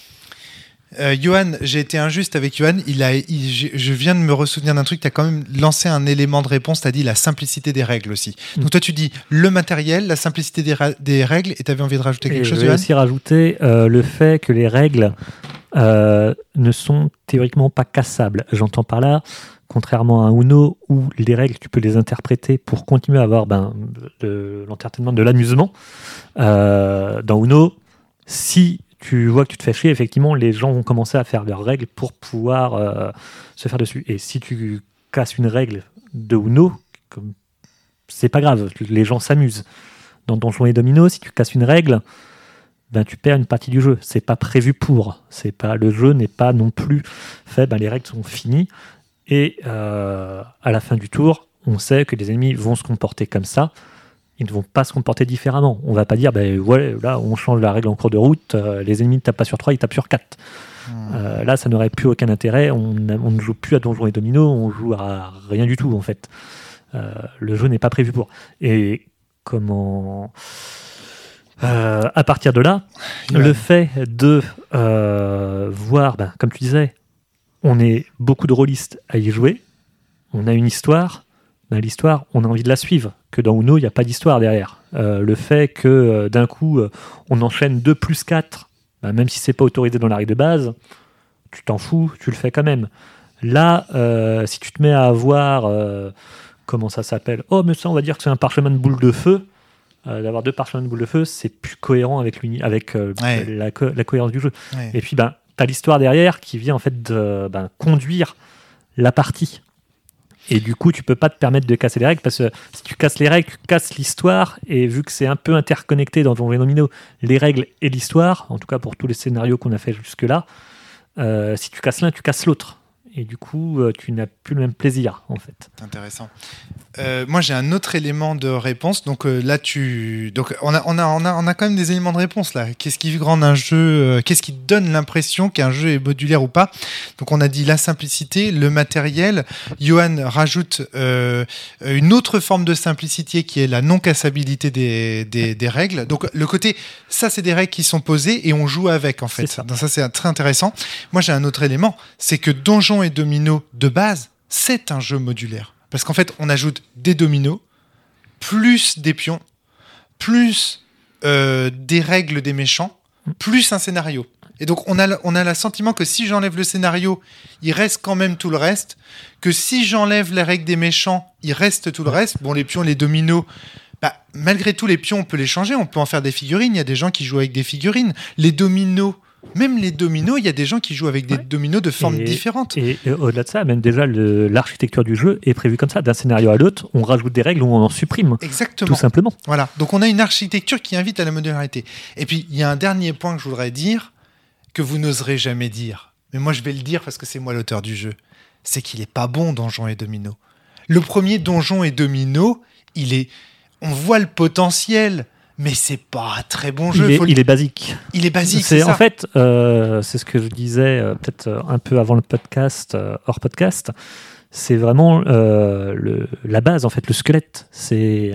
Johan, j'ai été injuste avec Johan. Je viens de me ressouvenir d'un truc. Tu as quand même lancé un élément de réponse. Tu as dit la simplicité des règles aussi. Donc toi, tu dis le matériel, la simplicité des règles, et tu avais envie de rajouter quelque chose, Johan ?
J'ai aussi rajouté le fait que les règles ne sont théoriquement pas cassables. J'entends par là, contrairement à un Uno, où les règles, tu peux les interpréter pour continuer à avoir de l'entertainment, de l'amusement. Dans Uno, si tu vois que tu te fais chier, effectivement, les gens vont commencer à faire leurs règles pour pouvoir se faire dessus. Et si tu casses une règle de Uno, c'est pas grave, les gens s'amusent. Dans Donjons et Dominos, si tu casses une règle, tu perds une partie du jeu. C'est pas prévu pour. Le jeu n'est pas non plus fait. Les règles sont finies. Et à la fin du tour, on sait que les ennemis vont se comporter comme ça. Ils ne vont pas se comporter différemment. On va pas dire, là, on change la règle en cours de route, les ennemis ne tapent pas sur 3, ils tapent sur 4. Là, ça n'aurait plus aucun intérêt. On ne joue plus à Donjons et Dominos, on joue à rien du tout, en fait. Le jeu n'est pas prévu pour. Et à partir de là, le fait de voir, comme tu disais, on est beaucoup de rôlistes à y jouer, on a une histoire, l'histoire, on a envie de la suivre, que dans Uno, il n'y a pas d'histoire derrière. Le fait que d'un coup, on enchaîne 2 plus 4, même si c'est pas autorisé dans la règle de base, tu t'en fous, tu le fais quand même. Là, si tu te mets à avoir, comment ça s'appelle ? Oh, mais ça, on va dire que c'est un parchemin de boule de feu. D'avoir 2 parchemins de boule de feu, c'est plus cohérent avec la cohérence du jeu. Ouais. Et puis, t'as l'histoire derrière qui vient en fait de conduire la partie. Et du coup, tu peux pas te permettre de casser les règles, parce que si tu casses les règles, tu casses l'histoire. Et vu que c'est un peu interconnecté dans Donjons et Dominos, les règles et l'histoire, en tout cas pour tous les scénarios qu'on a fait jusque-là, si tu casses l'un, tu casses l'autre. Et du coup, tu n'as plus le même plaisir, en fait.
Intéressant. Moi, j'ai un autre élément de réponse. Donc là, on a quand même des éléments de réponse là. Qu'est-ce qui rend un jeu qu'est-ce qui donne l'impression qu'un jeu est modulaire ou pas ? Donc, on a dit la simplicité, le matériel. Johan rajoute une autre forme de simplicité qui est la non-cassabilité des règles. Donc, le côté, ça, c'est des règles qui sont posées et on joue avec, en fait. Donc, ça, c'est très intéressant. Moi, j'ai un autre élément, c'est que Donjons et Dominos de base, c'est un jeu modulaire. Parce qu'en fait, on ajoute des dominos, plus des pions, plus des règles des méchants, plus un scénario. Et donc, on a le sentiment que si j'enlève le scénario, il reste quand même tout le reste. Que si j'enlève les règles des méchants, il reste tout le reste. Bon, les pions, les dominos, malgré tout, les pions, on peut les changer. On peut en faire des figurines. Il y a des gens qui jouent avec des figurines. Les dominos, même les dominos, il y a des gens qui jouent avec des dominos de formes différentes.
Et au-delà de ça, même déjà, l'architecture du jeu est prévue comme ça. D'un scénario à l'autre, on rajoute des règles ou on en supprime.
Exactement.
Tout simplement.
Voilà. Donc, on a une architecture qui invite à la modularité. Et puis, il y a un dernier point que je voudrais dire, que vous n'oserez jamais dire. Mais moi, je vais le dire parce que c'est moi l'auteur du jeu. C'est qu'il n'est pas bon, Donjons et Dominos. Le premier Donjons et Dominos, on voit le potentiel, mais c'est pas un très bon jeu.
Il est basique.
Il est basique, c'est ça.
En fait, c'est ce que je disais peut-être un peu avant le podcast, hors podcast. C'est vraiment la base, en fait, le squelette. C'est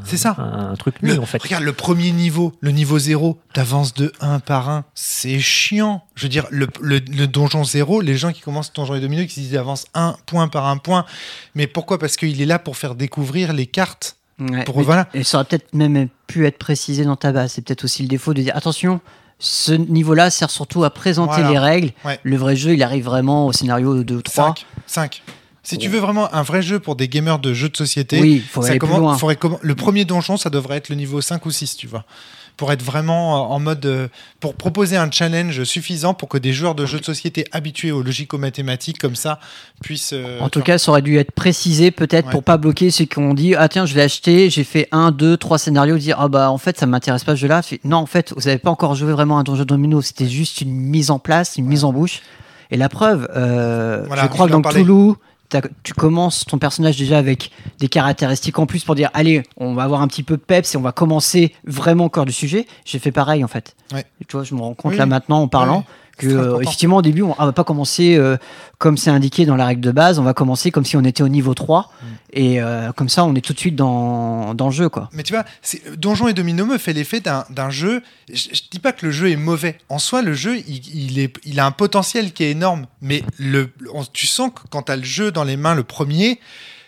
un truc nul, en fait.
Regarde, le premier niveau, le niveau 0, t'avances de 1 par 1. C'est chiant. Je veux dire, le donjon 0, les gens qui commencent Donjons et Dominos, ils avancent 1 point par 1 point. Mais pourquoi ? Parce qu'il est là pour faire découvrir les cartes.
Ouais, et ça aurait peut-être même pu être précisé dans ta base. C'est peut-être aussi le défaut de dire attention, ce niveau-là sert surtout à présenter les règles. Ouais. Le vrai jeu, il arrive vraiment au scénario 2 ou 3.
5. Si tu veux vraiment un vrai jeu pour des gamers de jeux de société,
il faut aller plus loin.
Le premier donjon, ça devrait être le niveau 5 ou 6, tu vois. Pour être vraiment en mode... pour proposer un challenge suffisant pour que des joueurs de jeux de société habitués aux logico-mathématiques comme ça puissent...
en tout cas, ça aurait dû être précisé peut-être pour pas bloquer ceux qui ont dit « Ah tiens, je l'ai acheté, j'ai fait 1, 2, 3 scénarios. » Dire « Ah bah en fait, ça m'intéresse pas ce jeu-là. » Non, en fait, vous n'avez pas encore joué vraiment à un Donjon Domino. C'était juste une mise en place, une mise en bouche. Et la preuve, je crois que dans Cthulhu... Tu commences ton personnage déjà avec des caractéristiques en plus pour dire allez, on va avoir un petit peu de peps et on va commencer vraiment au cœur du sujet. J'ai fait pareil en fait. Ouais. Et tu vois, je me rends compte là maintenant en parlant que effectivement au début on va pas commencer comme c'est indiqué dans la règle de base, on va commencer comme si on était au niveau 3 et comme ça on est tout de suite dans le jeu quoi.
Mais tu vois, Donjons et Dominos me fait l'effet d'un jeu, je dis pas que le jeu est mauvais, en soi le jeu il a un potentiel qui est énorme, mais tu sens que quand tu as le jeu dans les mains le premier,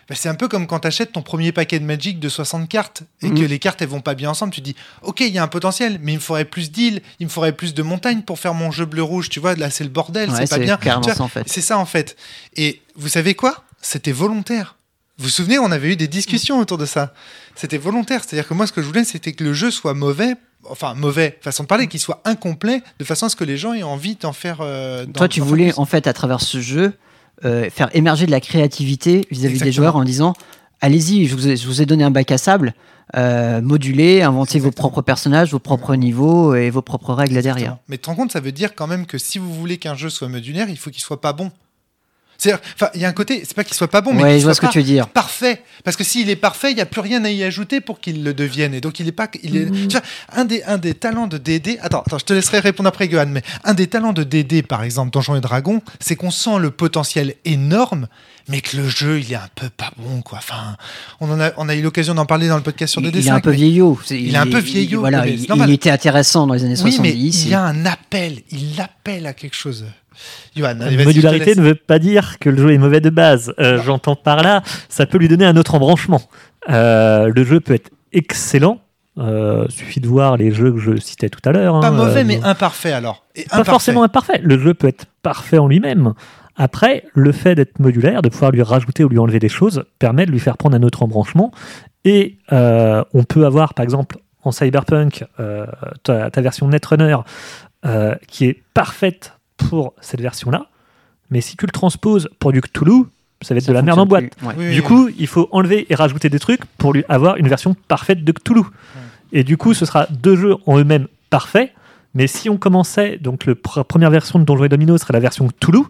c'est un peu comme quand tu achètes ton premier paquet de Magic de 60 cartes et que les cartes elles vont pas bien ensemble. Tu dis, ok, il y a un potentiel, mais il me faudrait plus d'îles, il me faudrait plus de montagnes pour faire mon jeu bleu-rouge. Tu vois, là c'est le bordel, c'est pas bien.
Ça, en fait.
C'est ça en fait. Et vous savez quoi ? C'était volontaire. Vous vous souvenez, on avait eu des discussions autour de ça. C'était volontaire. C'est-à-dire que moi, ce que je voulais, c'était que le jeu soit mauvais, façon de parler, qu'il soit incomplet, de façon à ce que les gens aient envie d'en faire.
Toi, tu voulais, en fait, à travers ce jeu, faire émerger de la créativité vis-à-vis des joueurs en disant allez-y, je vous ai donné un bac à sable, modulez, inventez vos propres personnages, vos propres niveaux et vos propres règles derrière.
Mais tu te rends compte, ça veut dire quand même que si vous voulez qu'un jeu soit modulaire, il faut qu'il soit pas bon. Il y a un côté, c'est pas qu'il soit pas bon, mais qu'il
je vois ce que tu veux dire.
Parfait. Parce que s'il est parfait, il n'y a plus rien à y ajouter pour qu'il le devienne. Et donc, il est pas. Tu vois, un des talents de D&D. Attends, je te laisserai répondre après, Johan. Mais un des talents de D&D, par exemple, Donjons et Dragons, c'est qu'on sent le potentiel énorme, mais que le jeu, il est un peu pas bon, quoi. Enfin, on a eu l'occasion d'en parler dans le podcast sur DD5.
Il est un peu vieillot.
Il est un peu vieillot.
Voilà, il était intéressant dans les années 70.
Mais il y a un appel. Il appelle à quelque chose. Johan,
allez, modularité ne veut pas dire que le jeu est mauvais de base. J'entends par là, ça peut lui donner un autre embranchement. Le jeu peut être excellent. Suffit de voir les jeux que je citais tout à l'heure.
Pas mauvais, mais imparfait alors.
Pas forcément imparfait. Le jeu peut être parfait en lui-même. Après, le fait d'être modulaire, de pouvoir lui rajouter ou lui enlever des choses, permet de lui faire prendre un autre embranchement. Et on peut avoir, par exemple, en Cyberpunk, ta version Netrunner qui est parfaite pour cette version-là, mais si tu le transposes pour du Cthulhu, ça va être de la merde en boîte.
Ouais.
Du coup, il faut enlever et rajouter des trucs pour lui avoir une version parfaite de Cthulhu. Et du coup, ce sera deux jeux en eux-mêmes parfaits, mais si on commençait, donc la première version de Donjons et Domino serait la version Cthulhu,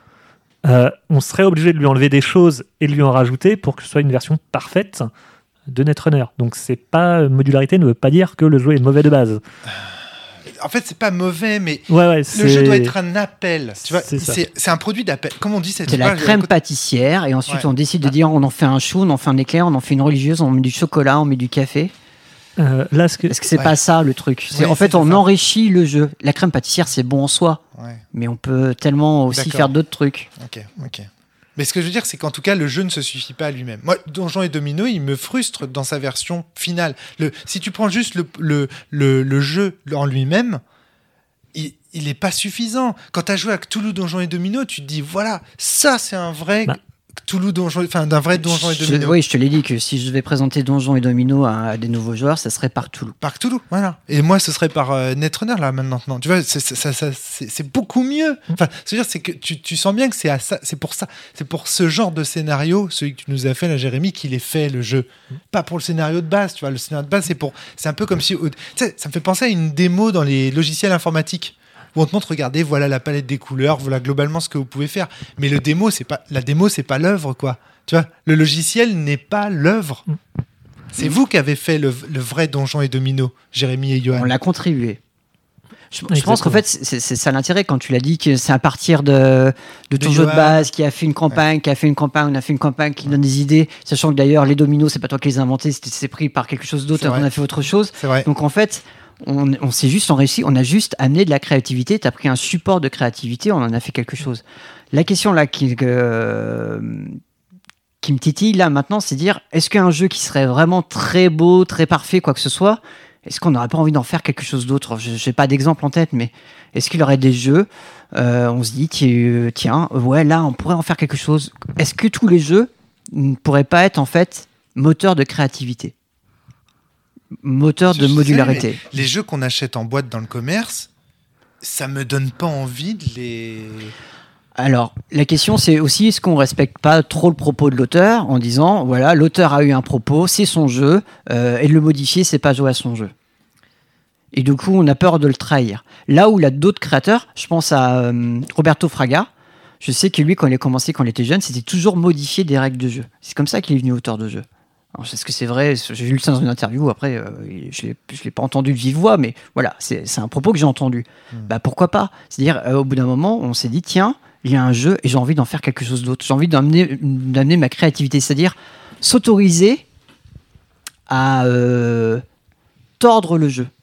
on serait obligé de lui enlever des choses et de lui en rajouter pour que ce soit une version parfaite de Netrunner. Donc modularité ne veut pas dire que le jeu est mauvais de base.
En fait, c'est pas mauvais, mais
le
jeu doit être un appel. Tu vois,
c'est
un produit d'appel. Comme on dit,
c'est la crème pâtissière, et ensuite on décide de dire on en fait un chou, on en fait un éclair, on en fait une religieuse, on met du chocolat, on met du café. Est-ce que c'est pas ça le truc? En fait, on enrichit le jeu. La crème pâtissière, c'est bon en soi, mais on peut tellement aussi faire d'autres trucs.
Ok. Mais ce que je veux dire, c'est qu'en tout cas, le jeu ne se suffit pas à lui-même. Moi, Donjons et Domino, il me frustre dans sa version finale. Si tu prends juste le jeu en lui-même, il n'est pas suffisant. Quand tu as joué à Cthulhu Donjons et Domino, tu te dis, voilà, ça c'est un vrai Cthulhu d'un vrai Donjons et Domino.
Oui, je te l'ai dit que si je devais présenter Donjons et Domino à des nouveaux joueurs, ça serait par Cthulhu.
Par Cthulhu, voilà. Et moi, ce serait par Netrunner, là, maintenant. Tu vois, c'est beaucoup mieux. Enfin, c'est-à-dire, c'est que tu sens bien que c'est pour ça. C'est pour ce genre de scénario, celui que tu nous as fait, là, Jérémy, qu'il est fait, le jeu. Pas pour le scénario de base, tu vois. Le scénario de base, c'est un peu comme si... Tu sais, ça me fait penser à une démo dans les logiciels informatiques, où on te montre, regardez, voilà la palette des couleurs, voilà globalement ce que vous pouvez faire. Mais la démo, c'est pas l'œuvre, quoi. Tu vois, le logiciel n'est pas l'œuvre. C'est vous qui avez fait le vrai Donjons et Domino, Jérémy et Johan.
On l'a contribué. Je pense qu'en fait, c'est ça l'intérêt quand tu l'as dit, que c'est à partir de ton jeu de base qui a fait une campagne, on a fait une campagne qui donne des idées, sachant que d'ailleurs, les dominos, c'est pas toi qui les as inventés, c'est pris par quelque chose d'autre, on a fait autre chose.
C'est vrai.
Donc en fait, on s'est juste enrichi, on a juste amené de la créativité, tu as pris un support de créativité, on en a fait quelque chose. La question là qui me titille là maintenant, c'est dire, est-ce qu'un jeu qui serait vraiment très beau, très parfait, quoi que ce soit, est-ce qu'on n'aurait pas envie d'en faire quelque chose d'autre? Je n'ai pas d'exemple en tête, mais est-ce qu'il y aurait des jeux, on se dit, tiens, ouais, là, on pourrait en faire quelque chose. Est-ce que tous les jeux ne pourraient pas être en fait moteurs de créativité? Moteur de modularité.
Les jeux qu'on achète en boîte dans le commerce, ça me donne pas envie de les...
Alors, la question, c'est aussi, est-ce qu'on respecte pas trop le propos de l'auteur en disant, voilà, l'auteur a eu un propos, c'est son jeu, et de le modifier, c'est pas jouer à son jeu. Et du coup, on a peur de le trahir. Là où il y a d'autres créateurs, je pense à Roberto Fraga, je sais que lui, quand il a commencé, quand il était jeune, c'était toujours modifier des règles de jeu. C'est comme ça qu'il est devenu auteur de jeu. Alors, est-ce que c'est vrai? J'ai lu ça dans une interview, après, je l'ai pas entendu de vive voix, mais voilà, c'est un propos que j'ai entendu. Bah, pourquoi pas? C'est-à-dire, au bout d'un moment, on s'est dit, tiens, il y a un jeu et j'ai envie d'en faire quelque chose d'autre. J'ai envie d'amener ma créativité, c'est-à-dire s'autoriser à tordre le jeu.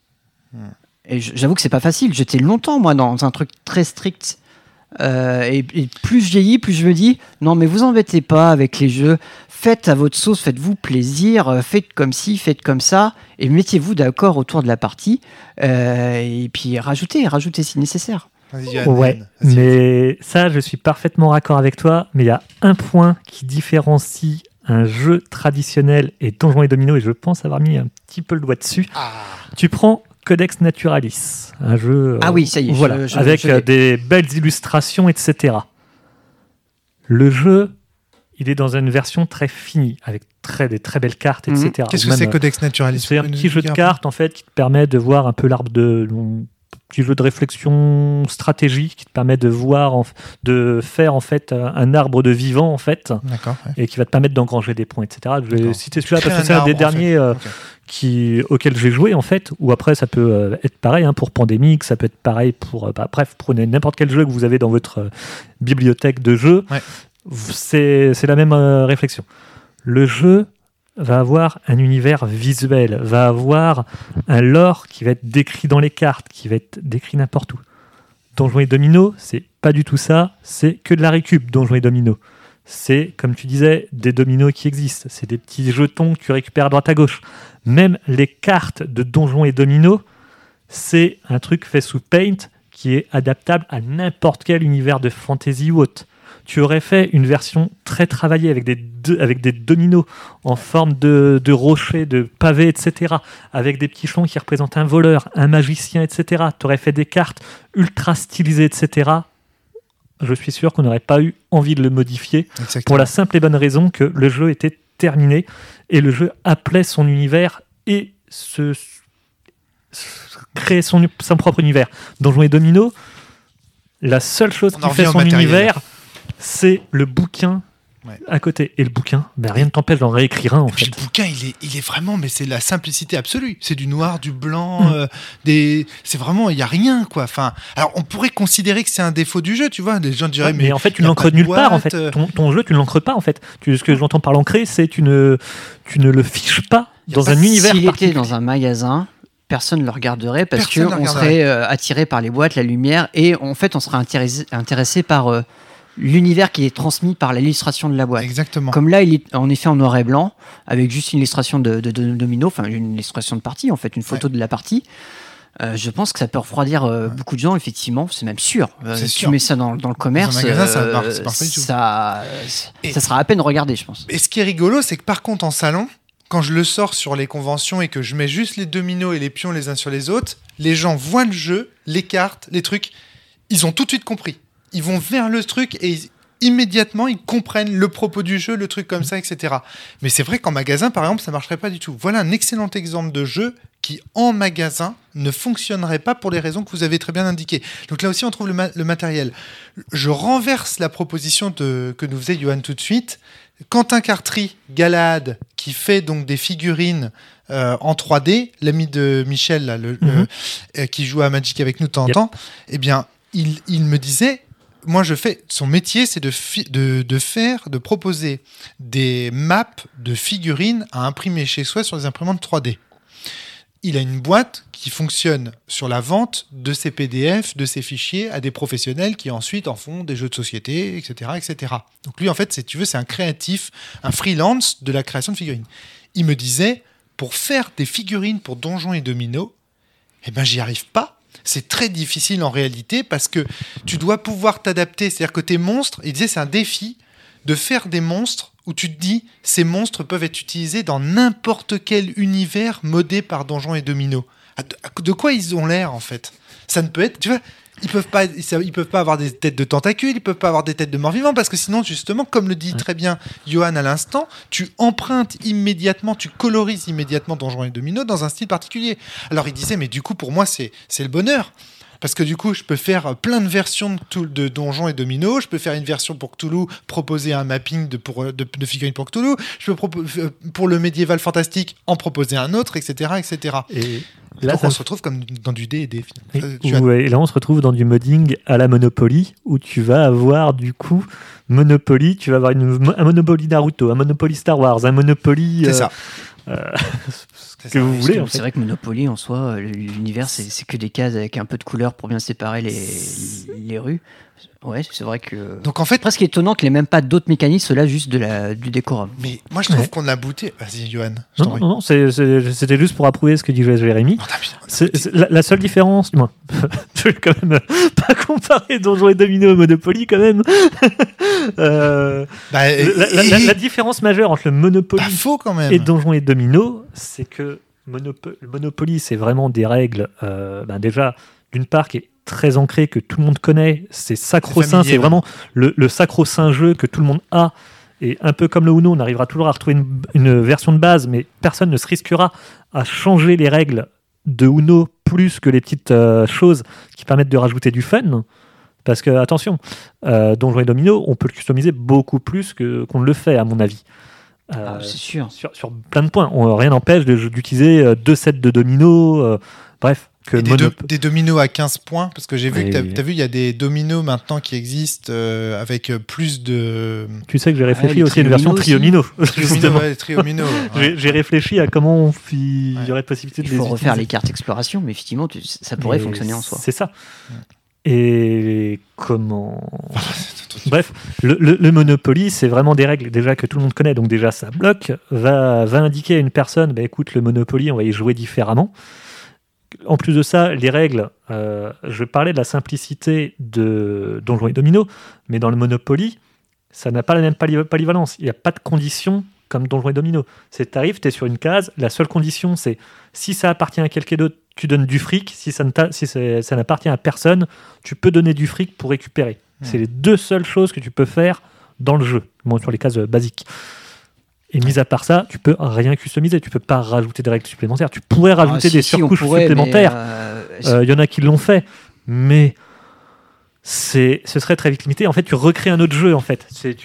Et j'avoue que c'est pas facile. J'étais longtemps, moi, dans un truc très strict. Et plus je vieillis, plus je me dis non, mais vous embêtez pas avec les jeux. faites à votre sauce, faites-vous plaisir, faites comme ci, faites comme ça, et mettez-vous d'accord autour de la partie, et puis rajoutez si nécessaire.
Ouais, mais ça, je suis parfaitement raccord avec toi, mais il y a un point qui différencie un jeu traditionnel et Donjons et Dominos, et je pense avoir mis un petit peu le doigt dessus. Tu prends Codex Naturalis, un jeu
oui, ça y est,
voilà, avec des belles illustrations, etc. Le jeu, il est dans une version très finie, avec des très belles cartes, etc.
Qu'est-ce que c'est Codex Naturalis?
C'est un petit jeu de cartes en fait, qui te permet de voir un peu l'arbre petit jeu de réflexion stratégique qui te permet de de faire en fait un arbre de vivant en fait, et qui va te permettre d'engranger des points, etc. Je vais citer celui-là parce que c'est un des derniers auxquels j'ai joué en fait. Ou après ça peut être pareil pour Pandemic, ça peut être pareil pour bref, prenez n'importe quel jeu que vous avez dans votre bibliothèque de jeux, c'est la même réflexion. Le jeu va avoir un univers visuel, va avoir un lore qui va être décrit dans les cartes, qui va être décrit n'importe où. Donjons et Dominos, c'est pas du tout ça, c'est que de la récup, Donjons et Dominos. C'est, comme tu disais, des dominos qui existent, c'est des petits jetons que tu récupères à droite à gauche. Même les cartes de Donjons et Dominos, c'est un truc fait sous Paint qui est adaptable à n'importe quel univers de fantasy ou autre. Tu aurais fait une version très travaillée avec des dominos en forme de rochers, de pavés, etc., avec des petits champs qui représentent un voleur, un magicien, etc. Tu aurais fait des cartes ultra stylisées, etc. Je suis sûr qu'on n'aurait pas eu envie de le modifier. Exactement. Pour la simple et bonne raison que le jeu était terminé et le jeu appelait son univers et créer son propre univers. Donjons et Dominos, la seule chose qui fait son univers, c'est le bouquin à côté. Et le bouquin, rien ne t'empêche d'en réécrire un en fait.
Le bouquin, il est vraiment, mais c'est la simplicité absolue. C'est du noir, du blanc, c'est vraiment, il n'y a rien quoi. Enfin, alors on pourrait considérer que c'est un défaut du jeu, tu vois. Les gens diraient,
mais en fait, tu ne l'ancres nulle part en fait. Ton jeu, tu ne l'ancres pas en fait. Ce que j'entends par l'ancrer, c'est tu ne le fiches pas dans un univers particulier.
S'il était dans un magasin, personne ne le regarderait parce qu'on serait attiré par les boîtes, la lumière, et en fait, on serait intéressé par l'univers qui est transmis par l'illustration de la boîte.
Exactement.
Comme là, il est en effet en noir et blanc, avec juste une illustration de domino, enfin une illustration de partie, en fait, une photo de la partie. Je pense que ça peut refroidir beaucoup de gens, effectivement, c'est même sûr. Tu mets ça dans le commerce, ça sera à peine regardé, je pense.
Et ce qui est rigolo, c'est que par contre, en salon, quand je le sors sur les conventions et que je mets juste les dominos et les pions les uns sur les autres, les gens voient le jeu, les cartes, les trucs, ils ont tout de suite compris. Ils vont vers le truc et immédiatement, ils comprennent le propos du jeu, le truc comme ça, etc. Mais c'est vrai qu'en magasin, par exemple, ça ne marcherait pas du tout. Voilà un excellent exemple de jeu qui, en magasin, ne fonctionnerait pas pour les raisons que vous avez très bien indiquées. Donc là aussi, on trouve le matériel. Je renverse la proposition que nous faisait Johan tout de suite. Quentin Cartry, Galahad, qui fait donc des figurines en 3D, l'ami de Michel, là, qui joue à Magic avec nous de temps en temps, eh bien, il me disait... Moi, son métier, c'est de proposer des maps de figurines à imprimer chez soi sur des imprimantes 3D. Il a une boîte qui fonctionne sur la vente de ses PDF, de ses fichiers à des professionnels qui ensuite en font des jeux de société, etc., etc. Donc lui, en fait, c'est un créatif, un freelance de la création de figurines. Il me disait, pour faire des figurines pour Donjons et Dominos, j'y arrive pas. C'est très difficile en réalité parce que tu dois pouvoir t'adapter. C'est-à-dire que tes monstres, il disait c'est un défi de faire des monstres où tu te dis ces monstres peuvent être utilisés dans n'importe quel univers modé par Donjons et Dominos. De quoi ils ont l'air en fait? Ça ne peut être... Tu vois, ils peuvent pas avoir des têtes de tentacules, ils peuvent pas avoir des têtes de morts-vivants parce que sinon justement, comme le dit très bien Johan à l'instant, tu empruntes immédiatement, tu colorises immédiatement Donjons et Dominos dans un style particulier. Alors il disait mais du coup pour moi c'est le bonheur. Parce que du coup, je peux faire plein de versions de Donjons et Dominos. Je peux faire une version pour Cthulhu, proposer un mapping de figurines pour Cthulhu. Je peux pour le médiéval fantastique en proposer un autre, etc., etc.
Et là,
donc on se retrouve comme dans du D&D.
Et là, on se retrouve dans du modding à la Monopoly, où tu vas avoir du coup Monopoly, tu vas avoir un Monopoly Naruto, un Monopoly Star Wars, un Monopoly...
C'est ça.
Que vous voulez, en fait.
C'est vrai que Monopoly en soi, l'univers c'est que des cases avec un peu de couleur pour bien séparer les rues. Ouais, c'est vrai que.
Donc en fait,
presque étonnant qu'il n'ait même pas d'autres mécanismes, là, juste du décorum.
Mais moi, je trouve qu'on a bouté. Vas-y, Johan.
Non, c'était juste pour approuver ce que disait Jérémy. La seule différence, je vais quand même pas comparer Donjons et Domino au Monopoly, quand même. La différence majeure entre le Monopoly et Donjons et Domino, c'est que le Monopoly, c'est vraiment des règles, déjà, d'une part, qui est très ancré, que tout le monde connaît, c'est sacro-saint, c'est vraiment le sacro-saint jeu que tout le monde a, et un peu comme le Uno, on arrivera toujours à retrouver une version de base, mais personne ne se risquera à changer les règles de Uno plus que les petites choses qui permettent de rajouter du fun, parce que, attention, Donjons et Domino, on peut le customiser beaucoup plus qu'on ne le fait, à mon avis.
C'est sûr.
Sur plein de points. Rien n'empêche d'utiliser 2 sets de dominos, bref.
Des dominos à 15 points, parce que j'ai vu que t'as vu, il y a des dominos maintenant qui existent avec plus de...
Tu sais que j'ai réfléchi aussi à une version triomino.
Triomino.
J'ai réfléchi à comment il y aurait possibilité de les utiliser.
Il faut refaire les cartes exploration, mais effectivement, ça pourrait fonctionner en soi.
C'est ça. Et comment... Bref, le Monopoly, c'est vraiment des règles déjà que tout le monde connaît, donc déjà ça bloque, va indiquer à une personne, écoute, le Monopoly, on va y jouer différemment. En plus de ça, les règles, je parlais de la simplicité de Donjons et Domino, mais dans le Monopoly, ça n'a pas la même polyvalence. Il n'y a pas de conditions comme Donjons et Domino. T'arrives, tu es sur une case, la seule condition, c'est si ça appartient à quelqu'un d'autre, tu donnes du fric. Si ça n'appartient à personne, tu peux donner du fric pour récupérer. C'est les 2 seules choses que tu peux faire dans le jeu, sur les cases basiques. Et mis à part ça, tu peux rien customiser. Tu peux pas rajouter des règles supplémentaires. Tu pourrais rajouter des surcouches supplémentaires. Il y en a qui l'ont fait, mais ce serait très vite limité. En fait, tu recrées un autre jeu. En fait, c'est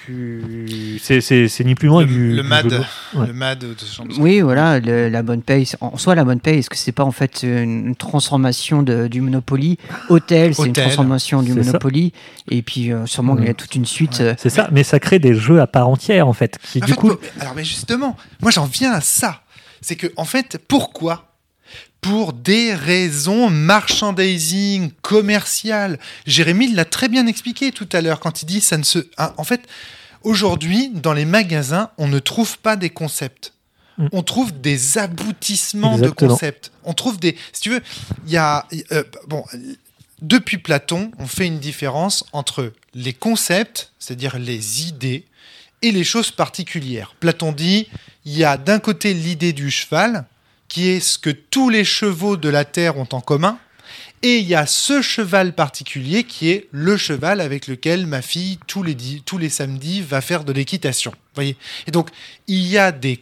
ni plus loin
le MAD. Le MAD de ce genre de
oui, voilà, la bonne paye. En soi, la bonne paye, est-ce que c'est pas en fait une transformation du Monopoly? Hôtel, c'est une transformation du Monopoly. Et puis sûrement il y a toute une suite.
C'est ça, mais ça crée des jeux à part entière en fait.
Mais justement, moi j'en viens à ça. C'est que en fait, pourquoi? Pour des raisons merchandising, commerciales. Jérémy l'a très bien expliqué tout à l'heure quand il dit ça ne se... En fait, aujourd'hui, dans les magasins, on ne trouve pas des concepts. On trouve des aboutissements de concepts. On trouve des... Si tu veux, il y a... depuis Platon, on fait une différence entre les concepts, c'est-à-dire les idées, et les choses particulières. Platon dit, il y a d'un côté l'idée du cheval, qui est ce que tous les chevaux de la Terre ont en commun, et il y a ce cheval particulier qui est le cheval avec lequel ma fille, tous les samedis, va faire de l'équitation. Voyez ? Et donc, il y a des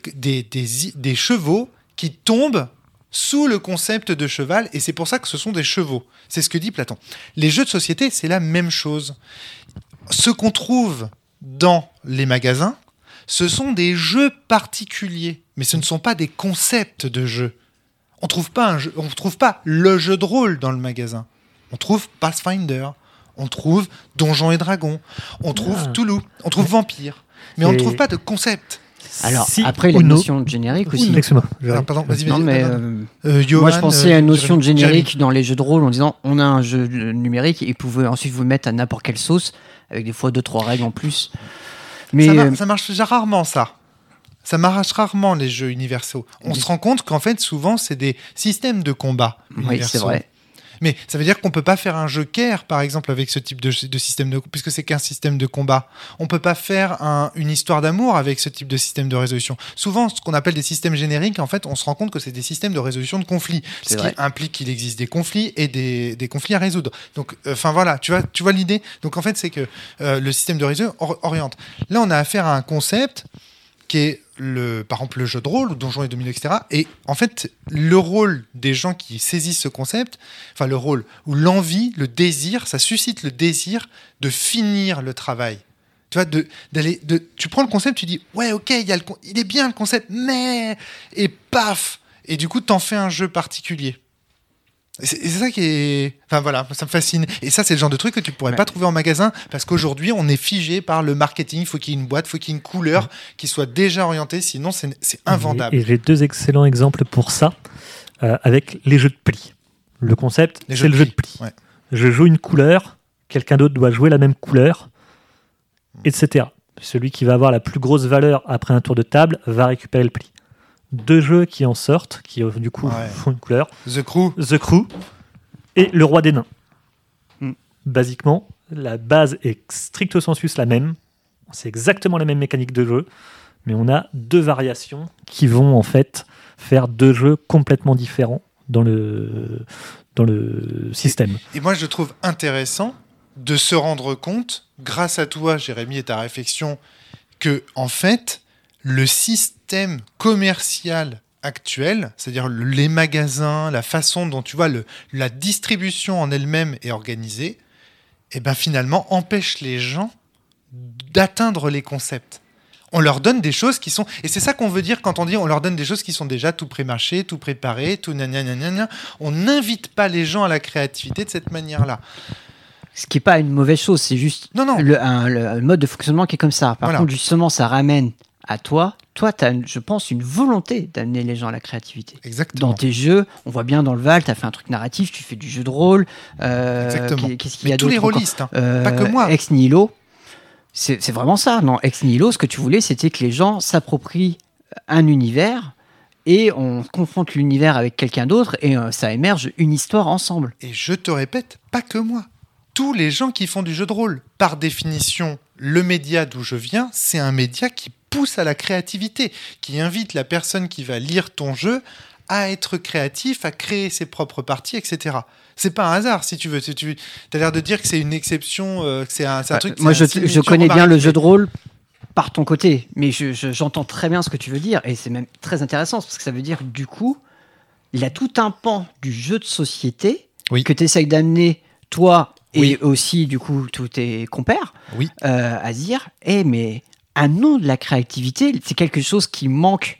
chevaux qui tombent sous le concept de cheval, et c'est pour ça que ce sont des chevaux. C'est ce que dit Platon. Les jeux de société, c'est la même chose. Ce qu'on trouve dans les magasins, ce sont des jeux particuliers, mais ce ne sont pas des concepts de jeux. On trouve pas le jeu de rôle dans le magasin. On trouve Pathfinder, on trouve Donjons et Dragons, on trouve Toulouse, on trouve Vampire, mais on ne trouve pas de concept.
Alors, après, la notion de générique aussi.
Pardon, vas-y.
Non, mais moi, je pensais à une notion de générique dans les jeux de rôle en disant on a un jeu numérique et vous pouvez ensuite vous mettre à n'importe quelle sauce, avec des fois 2-3 règles en plus.
Mais ça marche déjà rarement, ça. Ça marche rarement, les jeux universaux. On se rend compte qu'en fait, souvent, c'est des systèmes de combat universaux.
Oui, c'est vrai.
Mais ça veut dire qu'on ne peut pas faire un jeu Care, par exemple, avec ce type de système puisque c'est qu'un système de combat. On ne peut pas faire une histoire d'amour avec ce type de système de résolution. Souvent, ce qu'on appelle des systèmes génériques, en fait, on se rend compte que c'est des systèmes de résolution de conflits. Ce qui implique qu'il existe des conflits et des conflits à résoudre. Donc, voilà, tu vois l'idée. Donc, en fait, c'est que le système de résolution oriente. Là, on a affaire à un concept qui est par exemple le jeu de rôle, ou Donjons et Domino, etc. Et en fait, le rôle des gens qui saisissent ce concept, enfin le rôle, ou l'envie, le désir, ça suscite le désir de finir le travail. Tu vois, tu prends le concept, tu dis, ouais, ok, il est bien le concept, mais... Et paf! Et du coup, t'en fais un jeu particulier. Et c'est ça qui est... Enfin voilà, ça me fascine. Et ça, c'est le genre de truc que tu pourrais pas trouver en magasin, parce qu'aujourd'hui, on est figé par le marketing. Il faut qu'il y ait une boîte, il faut qu'il y ait une couleur qui soit déjà orientée, sinon c'est invendable.
Et j'ai 2 excellents exemples pour ça, avec les jeux de pli. Le concept, c'est le jeu de pli. Ouais. Je joue une couleur, quelqu'un d'autre doit jouer la même couleur, etc. Celui qui va avoir la plus grosse valeur après un tour de table va récupérer le pli. 2 jeux qui en sortent, qui du coup font une couleur.
The Crew
et le Roi des Nains. Basiquement, la base est stricto sensus la même. C'est exactement la même mécanique de jeu, mais on a 2 variations qui vont en fait faire 2 jeux complètement différents dans le système.
Et moi, je trouve intéressant de se rendre compte, grâce à toi, Jérémy, et ta réflexion, que, en fait, le système commercial actuel, c'est-à-dire les magasins, la façon dont, tu vois, la distribution en elle-même est organisée, et ben finalement, empêche les gens d'atteindre les concepts. On leur donne des choses qui sont... Et c'est ça qu'on veut dire quand on dit on leur donne des choses qui sont déjà tout pré-mâché, tout préparé, tout gna. On n'invite pas les gens à la créativité de cette manière-là.
Ce qui n'est pas une mauvaise chose, c'est juste le mode de fonctionnement qui est comme ça. Par contre, justement, ça ramène à toi. Toi, tu as, je pense, une volonté d'amener les gens à la créativité.
Exactement.
Dans tes jeux, on voit bien dans le Val, tu as fait un truc narratif, tu fais du jeu de rôle.
Exactement.
Qu'est-ce qu'il y a
tous les rôlistes, pas que moi.
Ex Nihilo, c'est vraiment ça. Non, Ex Nihilo, ce que tu voulais, c'était que les gens s'approprient un univers et on confronte l'univers avec quelqu'un d'autre et ça émerge une histoire ensemble.
Et je te répète, pas que moi. Tous les gens qui font du jeu de rôle, par définition, le média d'où je viens, c'est un média qui pousse à la créativité, qui invite la personne qui va lire ton jeu à être créatif, à créer ses propres parties, etc. C'est pas un hasard, si tu veux. Tu as l'air de dire que c'est une exception, que c'est un truc...
Moi, je connais bien le jeu de rôle par ton côté, mais j'entends très bien ce que tu veux dire, et c'est même très intéressant, parce que ça veut dire, du coup, il y a tout un pan du jeu de société que tu essayes d'amener, toi... Et aussi, du coup, tous tes compères, à dire, mais un nom de la créativité, c'est quelque chose qui manque,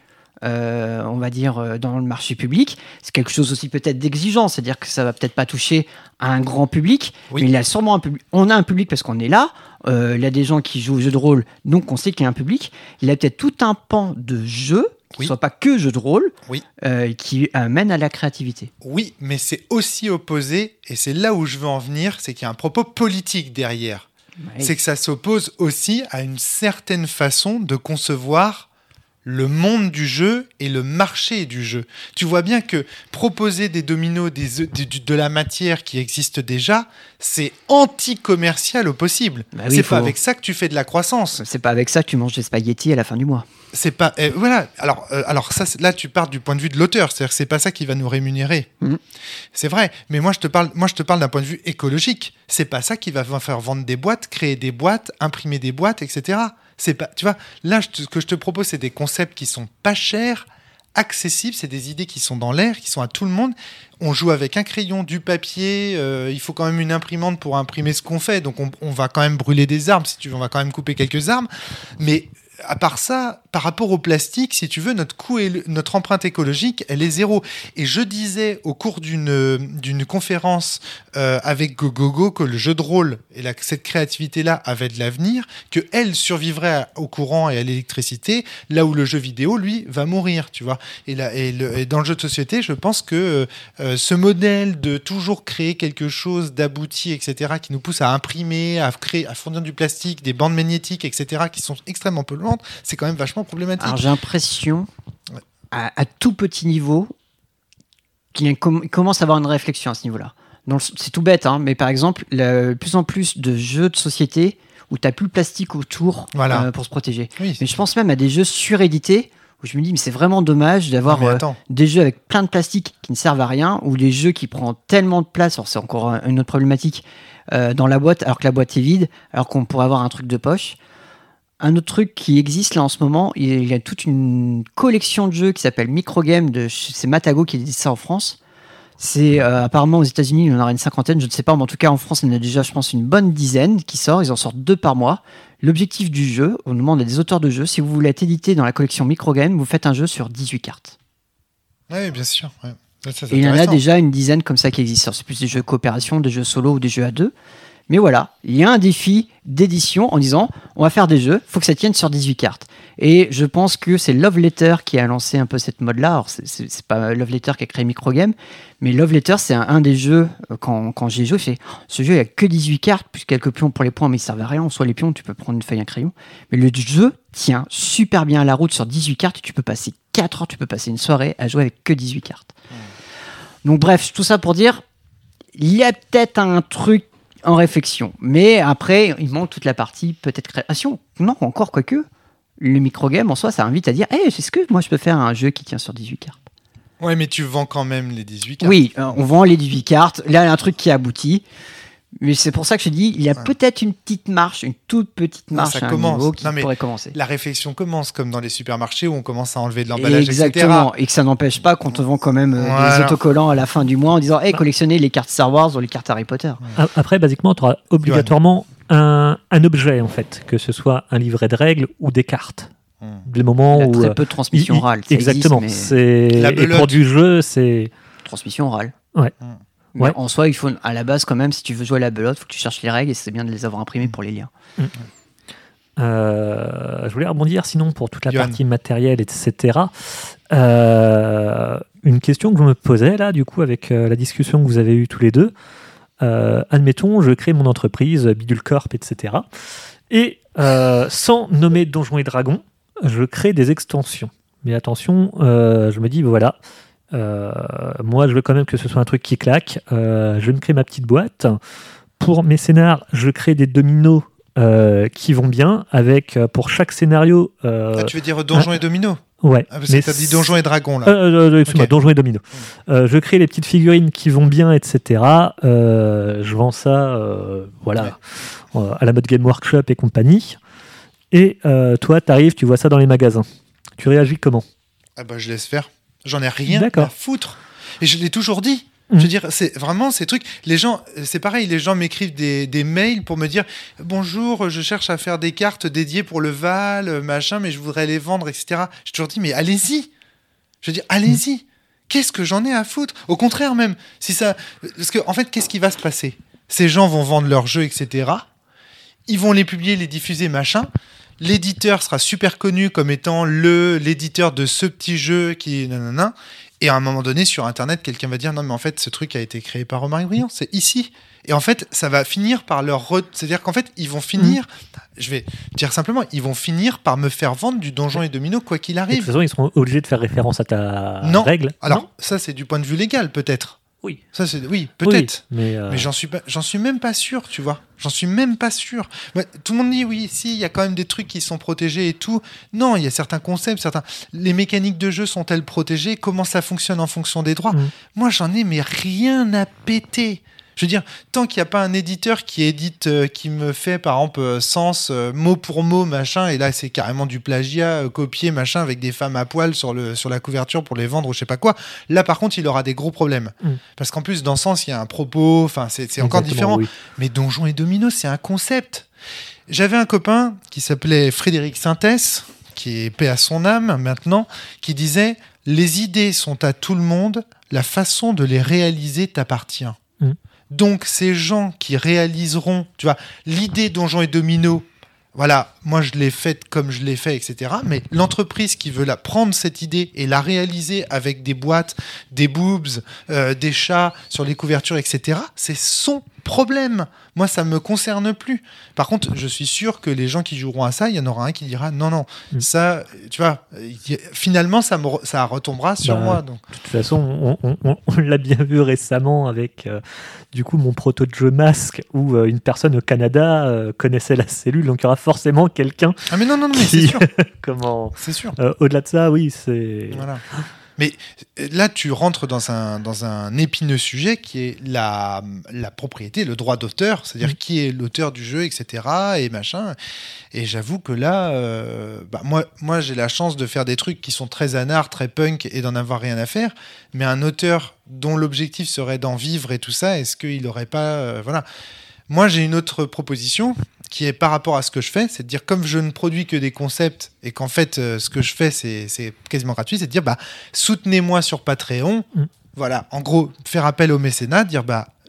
on va dire, dans le marché public. C'est quelque chose aussi peut-être d'exigeant, c'est-à-dire que ça va peut-être pas toucher à un grand public, mais il y a sûrement un public. On a un public parce qu'on est là, il y a des gens qui jouent au jeu de rôle, donc on sait qu'il y a un public. Il y a peut-être tout un pan de jeux qui ne soit pas que jeu de rôle, qui mène à la créativité.
Oui, mais c'est aussi opposé, et c'est là où je veux en venir, c'est qu'il y a un propos politique derrière. Oui. C'est que ça s'oppose aussi à une certaine façon de concevoir le monde du jeu et le marché du jeu. Tu vois bien que proposer des dominos, de la matière qui existe déjà, c'est anti-commercial au possible. C'est pas avec ça que tu fais de la croissance.
C'est pas avec ça que tu manges des spaghettis à la fin du mois.
C'est pas voilà. Alors ça, là tu pars du point de vue de l'auteur, c'est-à-dire que c'est pas ça qui va nous rémunérer. C'est vrai, mais moi je te parle d'un point de vue écologique. C'est pas ça qui va faire vendre des boîtes, créer des boîtes, imprimer des boîtes, etc. C'est pas, tu vois, là ce que je te propose, c'est des concepts qui sont pas chers, accessibles, c'est des idées qui sont dans l'air, qui sont à tout le monde. On joue avec un crayon, du papier, il faut quand même une imprimante pour imprimer ce qu'on fait, donc on va quand même brûler des arbres, si tu veux, on va quand même couper quelques arbres, mais à part ça, par rapport au plastique, si tu veux, notre empreinte écologique, elle est zéro. Et je disais au cours d'une conférence avec GoGoGo que le jeu de rôle et cette créativité-là avait de l'avenir, qu'elle survivrait au courant et à l'électricité, là où le jeu vidéo, lui, va mourir, tu vois. Et dans le jeu de société, je pense que ce modèle de toujours créer quelque chose d'abouti, etc., qui nous pousse à imprimer, à fournir du plastique, des bandes magnétiques, etc., qui sont extrêmement polluantes, c'est quand même vachement problématique.
Alors j'ai l'impression, à tout petit niveau, qu'il commence à avoir une réflexion à ce niveau-là. C'est tout bête, mais par exemple, de plus en plus de jeux de société où tu n'as plus le plastique autour pour se protéger. Oui. Mais je pense même à des jeux surédités où je me dis, mais c'est vraiment dommage d'avoir des jeux avec plein de plastique qui ne servent à rien, ou des jeux qui prennent tellement de place, alors c'est encore une autre problématique, dans la boîte, alors que la boîte est vide, alors qu'on pourrait avoir un truc de poche. Un autre truc qui existe là en ce moment, il y a toute une collection de jeux qui s'appelle Microgame, c'est Matago qui édite ça en France. C'est apparemment aux États-Unis, il y en aura une 50aine, je ne sais pas, mais en tout cas en France, il y en a déjà, je pense, une bonne dizaine qui sort. Ils en sortent 2 par mois. L'objectif du jeu, on demande à des auteurs de jeux, si vous voulez être édité dans la collection Microgame, vous faites un jeu sur 18 cartes.
Oui, bien sûr. Ouais. Ça,
et il y en a déjà une dizaine comme ça qui existent. C'est plus des jeux de coopération, des jeux solo ou des jeux à 2. Mais voilà, il y a un défi d'édition en disant on va faire des jeux, il faut que ça tienne sur 18 cartes. Et je pense que c'est Love Letter qui a lancé un peu cette mode-là. Alors, c'est pas Love Letter qui a créé Microgame, mais Love Letter, c'est un des jeux, quand j'y ai joué, ce jeu, il n'y a que 18 cartes, plus quelques pions pour les points, mais ils ne servent à rien. En soi, les pions, tu peux prendre une feuille, un crayon. Mais le jeu tient super bien à la route sur 18 cartes. Tu peux passer 4 heures, tu peux passer une soirée à jouer avec que 18 cartes. Donc bref, tout ça pour dire, il y a peut-être un truc en réflexion. Mais après, il manque toute la partie peut-être création. Non, encore quoique. Le microgame en soi, ça invite à dire hey, est-ce que moi je peux faire un jeu qui tient sur 18 cartes?
Ouais, mais tu vends quand même les 18 cartes.
Oui, on vend les 18 cartes. Là, il y a un truc qui aboutit. Mais c'est pour ça que je dis, il y a peut-être une petite marche, une toute petite marche à un niveau qui pourrait commencer.
La réflexion commence comme dans les supermarchés où on commence à enlever de l'emballage,
exactement,
etc.
Et que ça n'empêche pas qu'on te vend quand même des autocollants à la fin du mois en disant hey, collectionnez les cartes Star Wars ou les cartes Harry Potter.
Après, basiquement, tu auras obligatoirement un objet, en fait, que ce soit un livret de règles ou des cartes. Le moment où
très peu de transmission orale.
Exactement.
Existe, mais...
Et pour du jeu, c'est
transmission orale.
Ouais.
Mais en soi, il faut à la base quand même, si tu veux jouer à la belote, il faut que tu cherches les règles et c'est bien de les avoir imprimées pour les lire.
Je voulais rebondir sinon pour toute la partie matérielle, etc. Une question que je me posais là, du coup, avec la discussion que vous avez eue tous les deux. Admettons, je crée mon entreprise, Bidule Corp, etc. Et sans nommer Donjons et Dragons, je crée des extensions. Mais attention, je me dis, voilà, moi je veux quand même que ce soit un truc qui claque. Je me crée ma petite boîte. Pour mes scénars, je crée des dominos qui vont bien, avec pour chaque scénario...
tu veux dire Donjons et Dominos?
Ouais.
Parce que tu as dit Donjons et Dragons, là.
Excuse-moi, okay. Donjons et Dominos. Je crée les petites figurines qui vont bien, etc. Je vends ça à la mode Game Workshop et compagnie. Et toi, tu arrives, tu vois ça dans les magasins. Tu réagis comment?
Je laisse faire. J'en ai rien à foutre. Et je l'ai toujours dit. Je veux dire, c'est vraiment ces trucs. Les gens, c'est pareil, les gens m'écrivent des mails pour me dire bonjour, je cherche à faire des cartes dédiées pour le Val, machin, mais je voudrais les vendre, etc. J'ai toujours dit, mais allez-y. Je veux dire, allez-y. Qu'est-ce que j'en ai à foutre? Au contraire, même. Parce que, en fait, qu'est-ce qui va se passer? Ces gens vont vendre leurs jeux, etc. Ils vont les publier, les diffuser, machin. L'éditeur sera super connu comme étant l'éditeur de ce petit jeu qui nanana. Et à un moment donné, sur Internet, quelqu'un va dire non, mais en fait, ce truc a été créé par Romaric Briand, c'est ici. Et en fait, ça va finir par c'est-à-dire qu'en fait, ils vont finir, je vais dire simplement, ils vont finir par me faire vendre du Donjon et Domino, quoi qu'il arrive.
De toute façon, ils seront obligés de faire référence à ta règle.
Alors,
non,
ça, c'est du point de vue légal, peut-être.
Oui.
Oui, peut-être.
Oui,
mais j'en suis même pas sûr, tu vois. J'en suis même pas sûr. Tout le monde dit oui, si, il y a quand même des trucs qui sont protégés et tout. Non, il y a certains concepts, les mécaniques de jeu sont-elles protégées? Comment ça fonctionne en fonction des droits? Moi, j'en ai mais rien à péter. Je veux dire, tant qu'il n'y a pas un éditeur qui édite, qui me fait, par exemple, sens, mot pour mot, machin, et là, c'est carrément du plagiat, copié, machin, avec des femmes à poil sur la couverture pour les vendre ou je sais pas quoi. Là, par contre, il aura des gros problèmes. Parce qu'en plus, dans Sens, il y a un propos, enfin, c'est encore différent. Oui. Mais Donjons et Dominos, c'est un concept. J'avais un copain qui s'appelait Frédéric Sintès, qui est paix à son âme maintenant, qui disait « Les idées sont à tout le monde, la façon de les réaliser t'appartient ». Donc, ces gens qui réaliseront, tu vois, l'idée Donjons et Dominos, voilà, moi je l'ai faite comme je l'ai fait, etc. Mais l'entreprise qui veut prendre cette idée et la réaliser avec des boîtes, des boobs, des chats sur les couvertures, etc., c'est son problème. Moi, ça ne me concerne plus. Par contre, je suis sûr que les gens qui joueront à ça, il y en aura un qui dira non, ça, tu vois, finalement, ça retombera sur moi. Donc.
De toute façon, on l'a bien vu récemment avec du coup mon proto de jeu Masque où une personne au Canada connaissait la cellule, donc il y aura forcément quelqu'un.
Ah mais non, mais c'est sûr.
C'est
sûr.
Au-delà de ça, oui, c'est.
Voilà. Mais là, tu rentres dans un épineux sujet qui est la propriété, le droit d'auteur, c'est-à-dire qui est l'auteur du jeu, etc. et machin. Et j'avoue que là, moi, j'ai la chance de faire des trucs qui sont très anards, très punk et d'en avoir rien à faire. Mais un auteur dont l'objectif serait d'en vivre et tout ça, est-ce qu'il n'aurait pas... voilà. Moi, j'ai une autre proposition qui est par rapport à ce que je fais, c'est de dire comme je ne produis que des concepts et qu'en fait ce que je fais c'est quasiment gratuit, c'est de dire soutenez-moi sur Patreon, voilà, en gros faire appel au mécénat, dire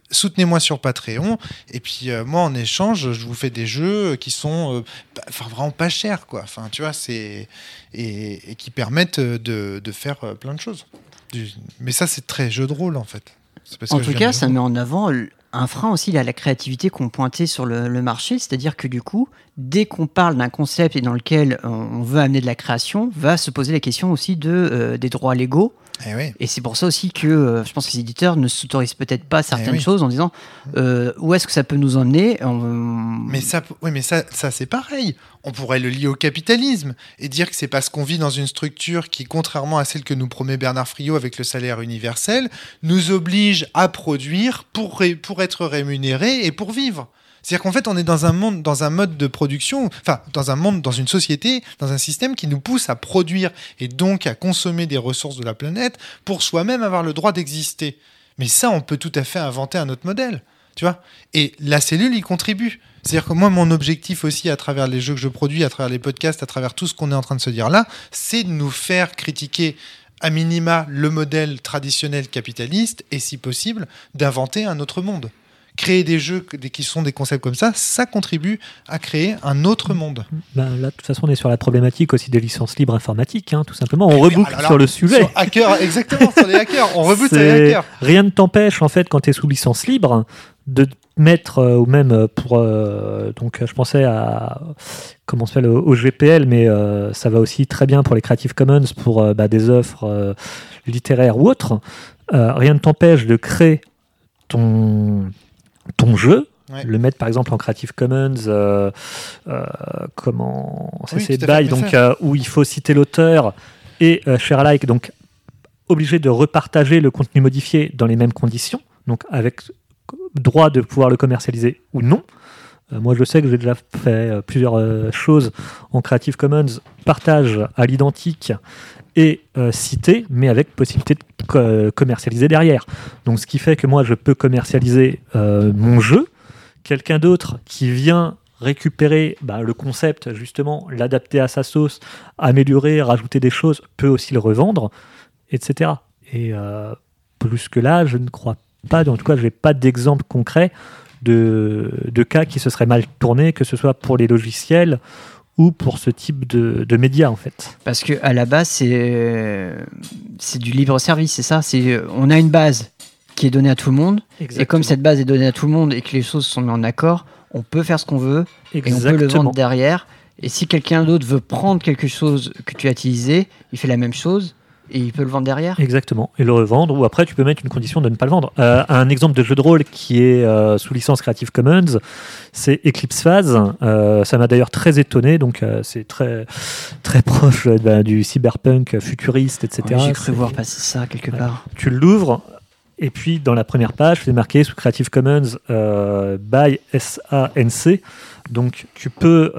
soutenez-moi sur Patreon, et puis moi en échange je vous fais des jeux qui sont vraiment pas chers, quoi. Enfin, tu vois, et qui permettent de faire plein de choses. Mais ça, c'est très jeu de rôle, en fait.
En tout cas, ça met en avant un frein aussi à la créativité qu'on pointait sur le marché, c'est-à-dire que du coup, dès qu'on parle d'un concept et dans lequel on veut amener de la création, va se poser la question aussi des droits légaux. Et c'est pour ça aussi que je pense que les éditeurs ne s'autorisent peut-être pas certaines choses en disant où est-ce que ça peut nous emmener.
Mais ça c'est pareil. On pourrait le lier au capitalisme et dire que c'est parce qu'on vit dans une structure qui, contrairement à celle que nous promet Bernard Friot avec le salaire universel, nous oblige à produire pour être rémunéré et pour vivre. C'est-à-dire qu'en fait, on est dans un monde, dans un mode de production, enfin, dans une société, dans un système qui nous pousse à produire et donc à consommer des ressources de la planète pour soi-même avoir le droit d'exister. Mais ça, on peut tout à fait inventer un autre modèle, tu vois. Et la cellule y contribue. C'est-à-dire que moi, mon objectif aussi, à travers les jeux que je produis, à travers les podcasts, à travers tout ce qu'on est en train de se dire là, c'est de nous faire critiquer à minima le modèle traditionnel capitaliste et, si possible, d'inventer un autre monde. Créer des jeux qui sont des concepts comme ça contribue à créer un autre monde.
Là, de toute façon, on est sur la problématique aussi des licences libres informatiques, tout simplement. On reboucle sur le sujet.
Sur hackers, exactement, sur les hackers. On reboucle sur les hackers.
Rien ne t'empêche, en fait, quand tu es sous licence libre, de mettre, ou même pour... donc, je pensais à... Comment se fait au GPL, mais ça va aussi très bien pour les Creative Commons, pour des œuvres littéraires ou autres. Rien ne t'empêche de créer ton jeu, le mettre par exemple en Creative Commons, c'est bail, donc où il faut citer l'auteur et share alike, donc obligé de repartager le contenu modifié dans les mêmes conditions, donc avec droit de pouvoir le commercialiser ou non. Moi, je sais que j'ai déjà fait plusieurs choses en Creative Commons, partage à l'identique et cité, mais avec possibilité de commercialiser derrière. Donc, ce qui fait que moi, je peux commercialiser mon jeu. Quelqu'un d'autre qui vient récupérer le concept, justement, l'adapter à sa sauce, améliorer, rajouter des choses, peut aussi le revendre, etc. Et plus que là, je ne crois pas, en tout cas, je n'ai pas d'exemple concret de cas qui se seraient mal tournés, que ce soit pour les logiciels ou pour ce type de médias, en fait.
Parce qu'à la base, c'est du libre service, c'est ça. On a une base qui est donnée à tout le monde. Exactement. Et comme cette base est donnée à tout le monde et que les choses sont mises en accord, on peut faire ce qu'on veut. Exactement. Et on peut le vendre derrière. Et si quelqu'un d'autre veut prendre quelque chose que tu as utilisé, il fait la même chose. Et il peut le vendre derrière.
Exactement, et le revendre, ou après tu peux mettre une condition de ne pas le vendre. Un exemple de jeu de rôle qui est sous licence Creative Commons, c'est Eclipse Phase. Ça m'a d'ailleurs très étonné, donc c'est très, très proche du cyberpunk futuriste, etc.
Ouais, j'ai cru voir passer ça quelque part.
Tu l'ouvres, et puis dans la première page, c'est marqué sous Creative Commons by SANC, donc tu peux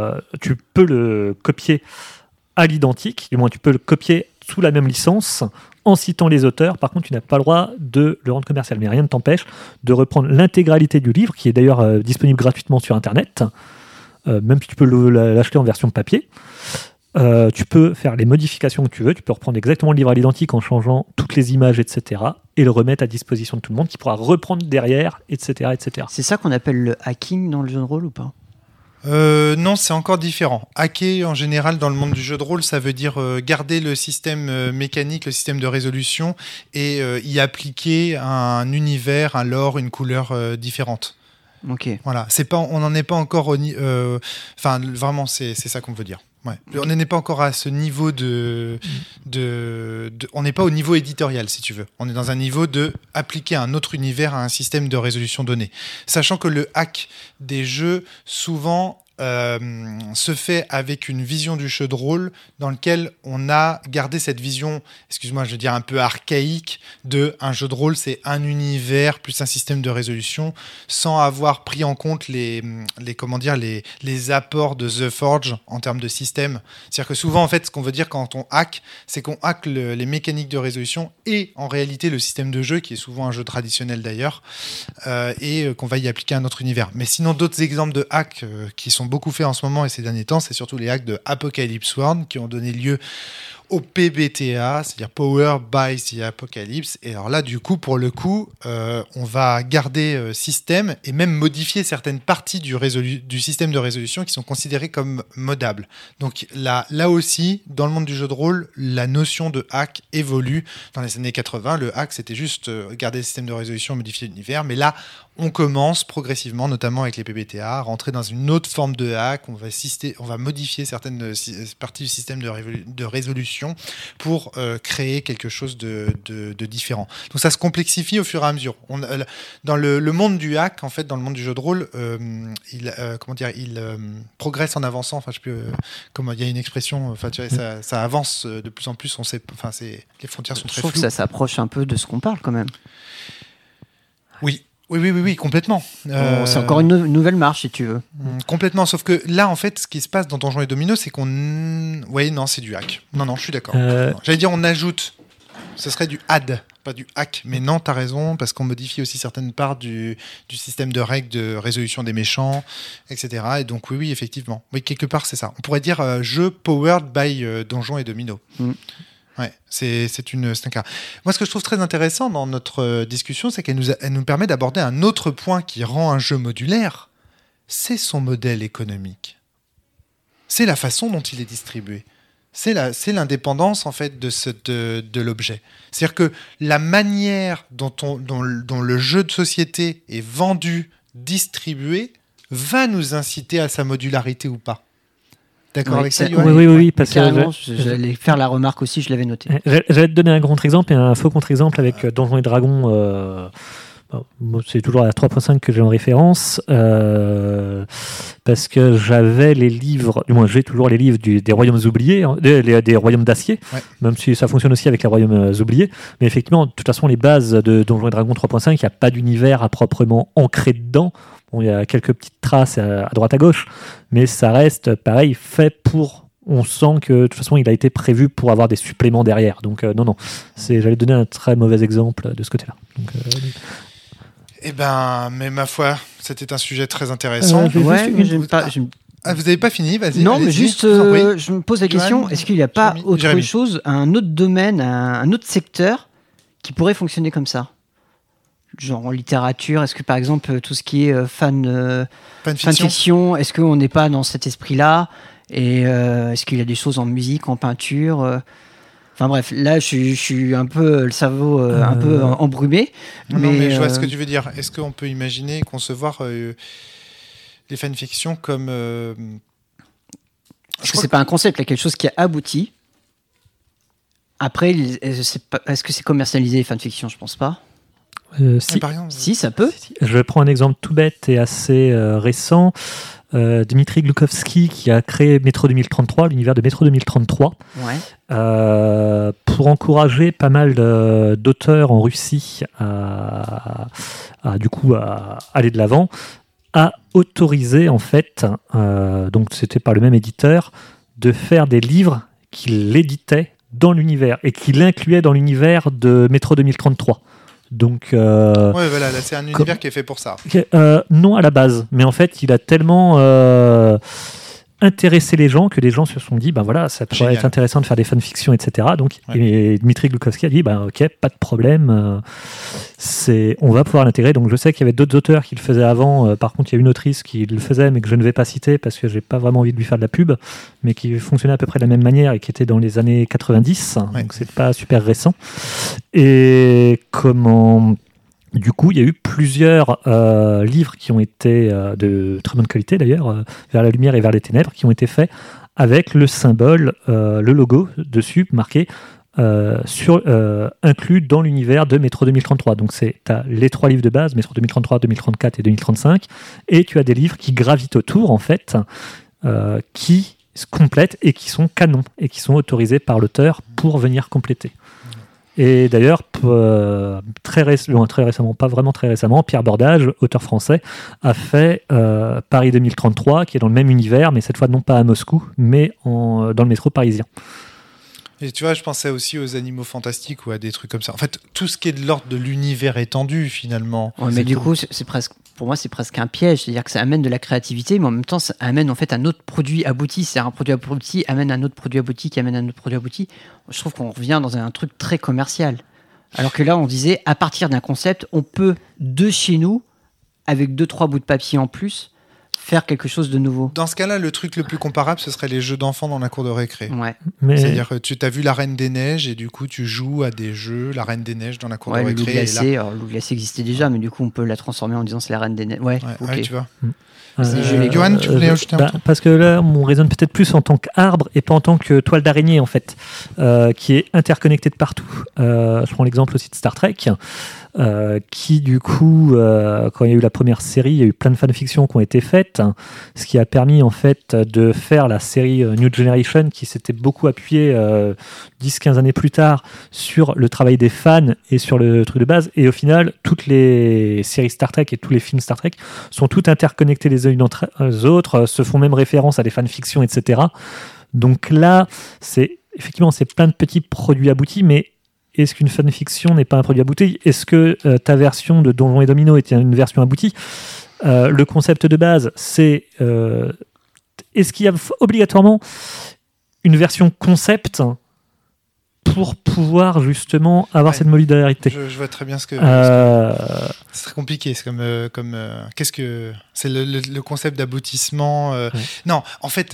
le copier à l'identique, du moins tu peux le copier sous la même licence, en citant les auteurs. Par contre, tu n'as pas le droit de le rendre commercial. Mais rien ne t'empêche de reprendre l'intégralité du livre, qui est d'ailleurs disponible gratuitement sur Internet, même si tu peux l'acheter en version papier. Tu peux faire les modifications que tu veux. Tu peux reprendre exactement le livre à l'identique en changeant toutes les images, etc. et le remettre à disposition de tout le monde, qui pourra reprendre derrière, etc. etc.
C'est ça qu'on appelle le hacking dans le jeu de rôle ou pas ?
Non, c'est encore différent. Hacker, en général, dans le monde du jeu de rôle, ça veut dire garder le système mécanique, le système de résolution, et y appliquer un univers, un lore, une couleur différente.
Ok.
Voilà, on n'en est pas encore au enfin, vraiment, c'est ça qu'on veut dire. Ouais. On n'est pas encore à ce niveau on n'est pas au niveau éditorial, si tu veux. On est dans un niveau de appliquer un autre univers à un système de résolution donné. Sachant que le hack des jeux, souvent, se fait avec une vision du jeu de rôle dans lequel on a gardé cette vision, excuse-moi, je veux dire un peu archaïque, de un jeu de rôle, c'est un univers plus un système de résolution, sans avoir pris en compte les apports de The Forge en termes de système. C'est-à-dire que souvent, en fait, ce qu'on veut dire quand on hack, c'est qu'on hack les mécaniques de résolution et en réalité le système de jeu, qui est souvent un jeu traditionnel d'ailleurs, et qu'on va y appliquer un autre univers. Mais sinon, d'autres exemples de hacks qui sont beaucoup faits en ce moment et ces derniers temps, c'est surtout les hacks de Apocalypse World qui ont donné lieu au PBTA, c'est-à-dire Power by the Apocalypse. Et alors là, du coup, pour le coup, on va garder système et même modifier certaines parties du système de résolution qui sont considérées comme modables. Donc là aussi, dans le monde du jeu de rôle, la notion de hack évolue. Dans les années 80, le hack, c'était juste garder le système de résolution, modifier l'univers. Mais là, on commence progressivement, notamment avec les PBTA, à rentrer dans une autre forme de hack. On va modifier certaines parties du système de résolution pour créer quelque chose de différent. Donc ça se complexifie au fur et à mesure. Dans le monde du hack, en fait, dans le monde du jeu de rôle, il progresse en avançant. Enfin, je sais plus comment. Il y a une expression. Enfin, tu vois, ça avance de plus en plus. On sait. Enfin, les frontières sont très floues.
Je trouve que ça s'approche un peu de ce qu'on parle quand même.
Oui, complètement.
C'est encore une nouvelle marche, si tu veux.
Complètement, sauf que là, en fait, ce qui se passe dans Donjons et Dominos, c'est qu'on... Oui, non, c'est du hack. Non, je suis d'accord. J'allais dire, on ajoute. Ce serait du add, pas du hack. Mais non, t'as raison, parce qu'on modifie aussi certaines parts du système de règles de résolution des méchants, etc. Et donc, oui, effectivement. Oui, quelque part, c'est ça. On pourrait dire jeu powered by Donjons et Dominos. Ouais, c'est un cas. Moi, ce que je trouve très intéressant dans notre discussion, c'est qu'elle nous permet d'aborder un autre point qui rend un jeu modulaire. C'est son modèle économique. C'est la façon dont il est distribué. C'est l'indépendance, en fait, de l'objet. C'est-à-dire que la manière dont le jeu de société est vendu, distribué, va nous inciter à sa modularité ou pas. D'accord avec ça, Yoann ?
Oui, parce que
j'allais faire la remarque aussi, je l'avais noté.
J'allais te donner un contre-exemple et un faux contre-exemple avec Donjons et Dragons. C'est toujours la 3.5 que j'ai en référence, parce que j'avais les livres, du moins j'ai toujours les livres des Royaumes oubliés, des Royaumes d'Acier, même si ça fonctionne aussi avec les Royaumes oubliés. Mais effectivement, de toute façon, les bases de Donjons et Dragons 3.5, il n'y a pas d'univers à proprement ancré dedans. Bon, il y a quelques petites traces à droite à gauche, mais ça reste pareil, fait pour. On sent que de toute façon, il a été prévu pour avoir des suppléments derrière. Donc non, j'allais donner un très mauvais exemple de ce côté-là.
Mais ma foi, c'était un sujet très intéressant.
Vous
n'avez pas fini, vas-y.
Non, mais
allez-y,
juste, je me pose la question,
Joanne,
est-ce qu'il n'y a pas autre
Jérémy.
chose, un autre domaine, un autre secteur qui pourrait fonctionner comme ça ? Genre en littérature, est-ce que par exemple tout ce qui est fanfiction, est-ce qu'on n'est pas dans cet esprit-là ? Et est-ce qu'il y a des choses en musique, en peinture Enfin bref, là je suis un peu le cerveau un peu embrumé.
Non, mais je vois ce que tu veux dire. Est-ce qu'on peut imaginer, concevoir les fanfictions comme...
Est-ce que c'est pas un concept, là, quelque chose qui a abouti ? Après, est-ce que c'est commercialisé les fanfictions ? Je pense pas. Si, ça peut.
Je prends un exemple tout bête et assez récent. Dmitri Glukovski qui a créé Métro 2033, l'univers de Métro 2033, pour encourager pas mal d'auteurs en Russie à aller de l'avant, a autorisé en fait, donc c'était par le même éditeur, de faire des livres qu'il éditait dans l'univers et qu'il incluait dans l'univers de Métro 2033. Donc,
là, c'est un univers qui est fait pour ça.
Non, à la base. Mais en fait, il a tellement intéressé les gens que les gens se sont dit, ça pourrait être intéressant de faire des fanfictions, etc. Donc, et Dmitri Glukovski a dit, ok, pas de problème. On va pouvoir l'intégrer. Donc, je sais qu'il y avait d'autres auteurs qui le faisaient avant. Par contre, il y a une autrice qui le faisait, mais que je ne vais pas citer parce que j'ai pas vraiment envie de lui faire de la pub, mais qui fonctionnait à peu près de la même manière et qui était dans les années 90. Donc, c'est pas super récent. Et du coup, il y a eu plusieurs livres qui ont été de très bonne qualité d'ailleurs, vers la lumière et vers les ténèbres, qui ont été faits avec le symbole, le logo dessus marqué inclus dans l'univers de Métro 2033. Donc tu as les 3 livres de base, Métro 2033, 2034 et 2035, et tu as des livres qui gravitent autour en fait, qui se complètent et qui sont canons et qui sont autorisés par l'auteur pour venir compléter. Et d'ailleurs, très récemment, pas vraiment très récemment, Pierre Bordage, auteur français, a fait Paris 2033, qui est dans le même univers, mais cette fois non pas à Moscou, mais dans le métro parisien.
Et tu vois, je pensais aussi aux animaux fantastiques ou à des trucs comme ça. En fait, tout ce qui est de l'ordre de l'univers étendu, finalement.
Ouais, mais du coup, c'est presque pour moi, c'est presque un piège. C'est-à-dire que ça amène de la créativité, mais en même temps, ça amène en fait un autre produit abouti. C'est un produit abouti amène un autre produit abouti qui amène un autre produit abouti. Je trouve qu'on revient dans un truc très commercial. Alors que là, on disait, à partir d'un concept, on peut, de chez nous, avec 2-3 bouts de papier en plus, faire quelque chose de nouveau.
Dans ce cas-là, le truc le plus comparable, ce serait les jeux d'enfants dans la cour de récré.
Ouais.
C'est-à-dire que tu as vu La Reine des Neiges et du coup, tu joues à des jeux La Reine des Neiges dans la cour de récré.
Le loup glacé, alors, le loup glacé existait déjà, mais du coup, on peut la transformer en disant c'est la Reine des Neiges. Ouais,
tu vois.
Johan,
tu voulais ajouter un truc ?
Parce que là, on raisonne peut-être plus en tant qu'arbre et pas en tant que toile d'araignée, en fait, qui est interconnectée de partout. Je prends l'exemple aussi de Star Trek, qui, du coup, quand il y a eu la première série, il y a eu plein de fanfictions qui ont été faites, ce qui a permis, en fait, de faire la série New Generation, qui s'était beaucoup appuyée 10-15 années plus tard sur le travail des fans et sur le truc de base. Et au final, toutes les séries Star Trek et tous les films Star Trek sont toutes interconnectés les uns entre les autres, se font même référence à des fanfictions, etc. Donc là, c'est plein de petits produits aboutis, mais est-ce qu'une fanfiction n'est pas un produit abouti ? Est-ce que ta version de Donjons et Domino est une version aboutie ? Le concept de base, c'est est-ce qu'il y a obligatoirement une version concept pour pouvoir justement avoir cette modularité ?
Je vois très bien ce que c'est très compliqué. C'est qu'est-ce que c'est le concept d'aboutissement Non, en fait,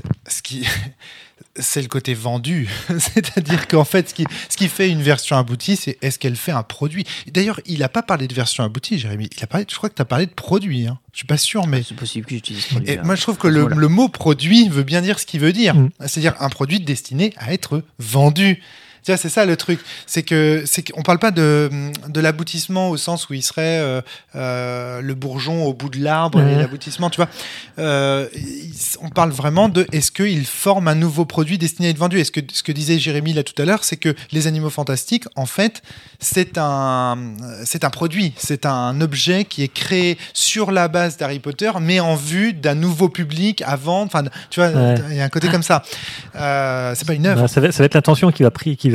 c'est le côté vendu. C'est-à-dire qu'en fait, ce qui fait une version aboutie, c'est est-ce qu'elle fait un produit. D'ailleurs, il n'a pas parlé de version aboutie, Jérémy. Je crois que tu as parlé de produit. Hein. Je ne suis pas sûr, mais...
C'est possible que j'utilise produit.
Et moi, je trouve que le mot produit veut bien dire ce qu'il veut dire. C'est-à-dire un produit destiné à être vendu. Tu vois, c'est ça le truc. C'est qu'on parle pas de l'aboutissement au sens où il serait le bourgeon au bout de l'arbre et l'aboutissement, tu vois. On parle vraiment de est-ce qu'il forme un nouveau produit destiné à être vendu. Est-ce que ce que disait Jérémy là tout à l'heure, c'est que les animaux fantastiques, en fait, c'est un produit, c'est un objet qui est créé sur la base d'Harry Potter, mais en vue d'un nouveau public à vendre. Enfin, tu vois, il y a un côté comme ça. C'est pas une œuvre.
Ça va être l'intention qui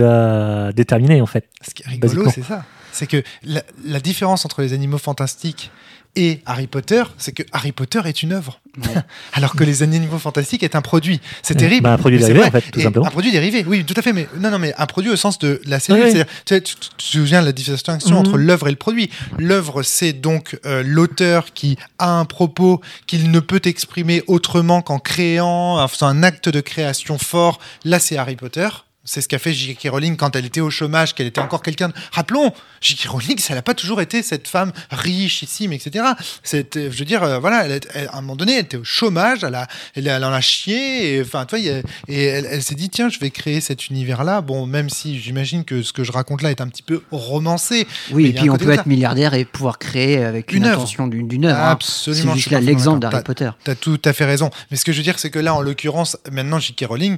va déterminer, en fait.
Ce qui est rigolo, c'est ça. C'est que la différence entre les animaux fantastiques et Harry Potter, c'est que Harry Potter est une œuvre. Alors que les animaux fantastiques est un produit. C'est terrible.
Un produit dérivé, en fait, tout simplement.
Un produit dérivé, oui, tout à fait. Mais un produit au sens de la série. Oui. Tu te souviens de la distinction entre l'œuvre et le produit. L'œuvre, c'est donc l'auteur qui a un propos qu'il ne peut exprimer autrement qu'en créant, en faisant un acte de création fort. Là, c'est Harry Potter. C'est ce qu'a fait J.K. Rowling quand elle était au chômage, qu'elle était encore quelqu'un... Rappelons, J.K. Rowling, ça n'a pas toujours été cette femme richissime, etc. Je veux dire, voilà, à un moment donné, elle était au chômage, elle en a chié, et enfin, tu vois, elle s'est dit, tiens, je vais créer cet univers-là. Bon, même si j'imagine que ce que je raconte là est un petit peu romancé.
Oui, et puis on peut être milliardaire et pouvoir créer avec une intention d'une œuvre.
Absolument.
C'est juste là l'exemple d'Harry Potter.
Tu as tout à fait raison. Mais ce que je veux dire, c'est que là, en l'occurrence, maintenant, J.K. Rowling,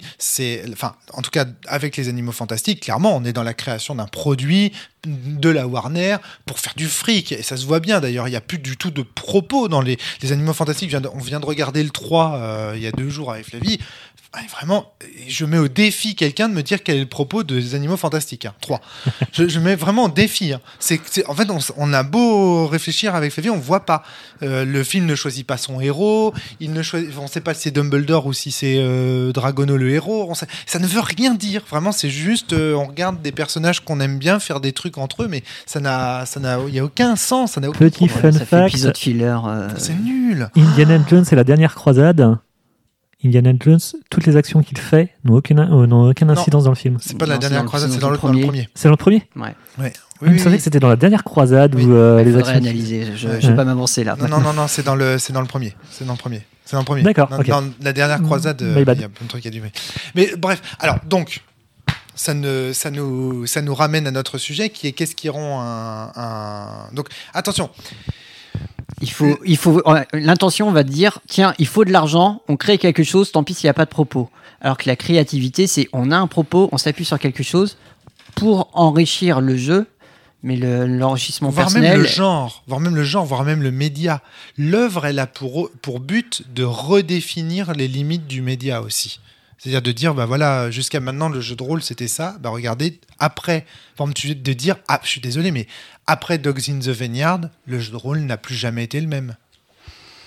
en tout cas, avec les animaux fantastiques, clairement, on est dans la création d'un produit de la Warner pour faire du fric. Et ça se voit bien, d'ailleurs. Il n'y a plus du tout de propos dans les animaux fantastiques. On vient de regarder le 3 il y a 2 jours avec Flavie. Vraiment, je mets au défi quelqu'un de me dire quel est le propos des animaux fantastiques. 3. Je mets vraiment au défi. En fait, on a beau réfléchir avec Flavie, on ne voit pas. Le film ne choisit pas son héros. On ne sait pas si c'est Dumbledore ou si c'est Dragono le héros. Ça ne veut rien dire. Vraiment, c'est juste, on regarde des personnages qu'on aime bien faire des trucs entre eux, mais il n'y a aucun sens. Ça n'a aucun
Petit fun
ça
fact.
fait épisode filler.
C'est nul.
Indiana Jones et la dernière croisade. Indiana Jones, toutes les actions qu'il fait n'ont aucune incidence dans le film.
C'est pas la dernière croisade, c'est dans le premier.
C'est dans le premier ?
Ouais.
Oui, savais que c'était dans la dernière croisade où les actions.
Analyser. Je vais pas m'avancer là.
Non, c'est dans le premier. C'est dans le premier.
D'accord.
Dans la dernière croisade, il y a plein de trucs à dire. Mais bref, alors donc. Ça nous ramène à notre sujet qui est qu'est-ce qui rend un... Donc attention.
L'intention va dire, tiens, il faut de l'argent, on crée quelque chose, tant pis s'il n'y a pas de propos. Alors que la créativité, c'est on a un propos, on s'appuie sur quelque chose pour enrichir le jeu, mais l'enrichissement personnel...
Voire même le média. L'œuvre, elle a pour but de redéfinir les limites du média aussi. C'est-à-dire de dire, bah voilà, jusqu'à maintenant, le jeu de rôle, c'était ça. Bah regardez, après, de dire, je suis désolé, mais après Dogs in the Vineyard, le jeu de rôle n'a plus jamais été le même.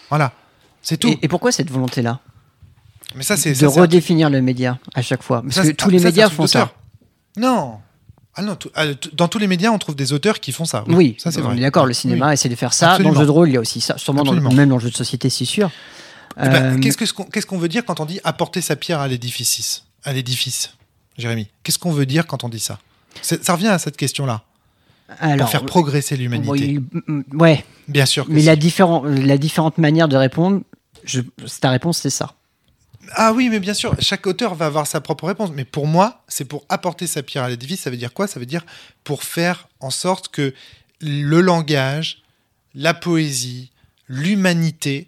Voilà, c'est tout.
Et pourquoi cette volonté-là
Mais ça, c'est
de redéfinir le média à chaque fois? Parce que tous les médias font ça.
Non. Ah non, dans tous les médias, on trouve des auteurs qui font ça.
Oui,
ça c'est
on
vrai.
est d'accord, le cinéma essaie de faire ça.
Absolument.
Dans le jeu de rôle, il y a aussi ça. Sûrement même dans le jeu de société, c'est sûr.
Qu'est-ce qu'on veut dire quand on dit apporter sa pierre à l'édifice, Jérémy? Qu'est-ce qu'on veut dire quand on dit ça? Ça revient à cette question-là. Pour faire progresser l'humanité.
Ouais.
Bien sûr.
Mais la différente manière de répondre, ta réponse, c'est ça.
Ah oui, mais bien sûr, chaque auteur va avoir sa propre réponse. Mais pour moi, c'est pour apporter sa pierre à l'édifice. Ça veut dire quoi? Ça veut dire pour faire en sorte que le langage, la poésie, l'humanité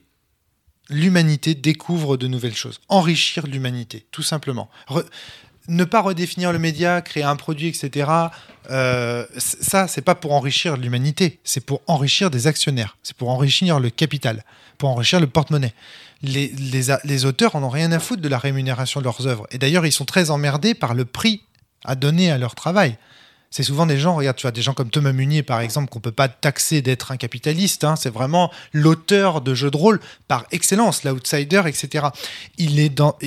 découvre de nouvelles choses. Enrichir l'humanité, tout simplement. Ne pas redéfinir le média, créer un produit, etc. Ça, c'est pas pour enrichir l'humanité. C'est pour enrichir des actionnaires. C'est pour enrichir le capital, pour enrichir le porte-monnaie. Les auteurs en ont rien à foutre de la rémunération de leurs œuvres. Et d'ailleurs, ils sont très emmerdés par le prix à donner à leur travail. C'est souvent des gens, regarde, tu vois, des gens comme Thomas Munier, par exemple, qu'on ne peut pas taxer d'être un capitaliste. Hein, c'est vraiment l'auteur de jeux de rôle par excellence, l'outsider, etc. Il est dans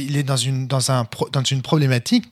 une problématique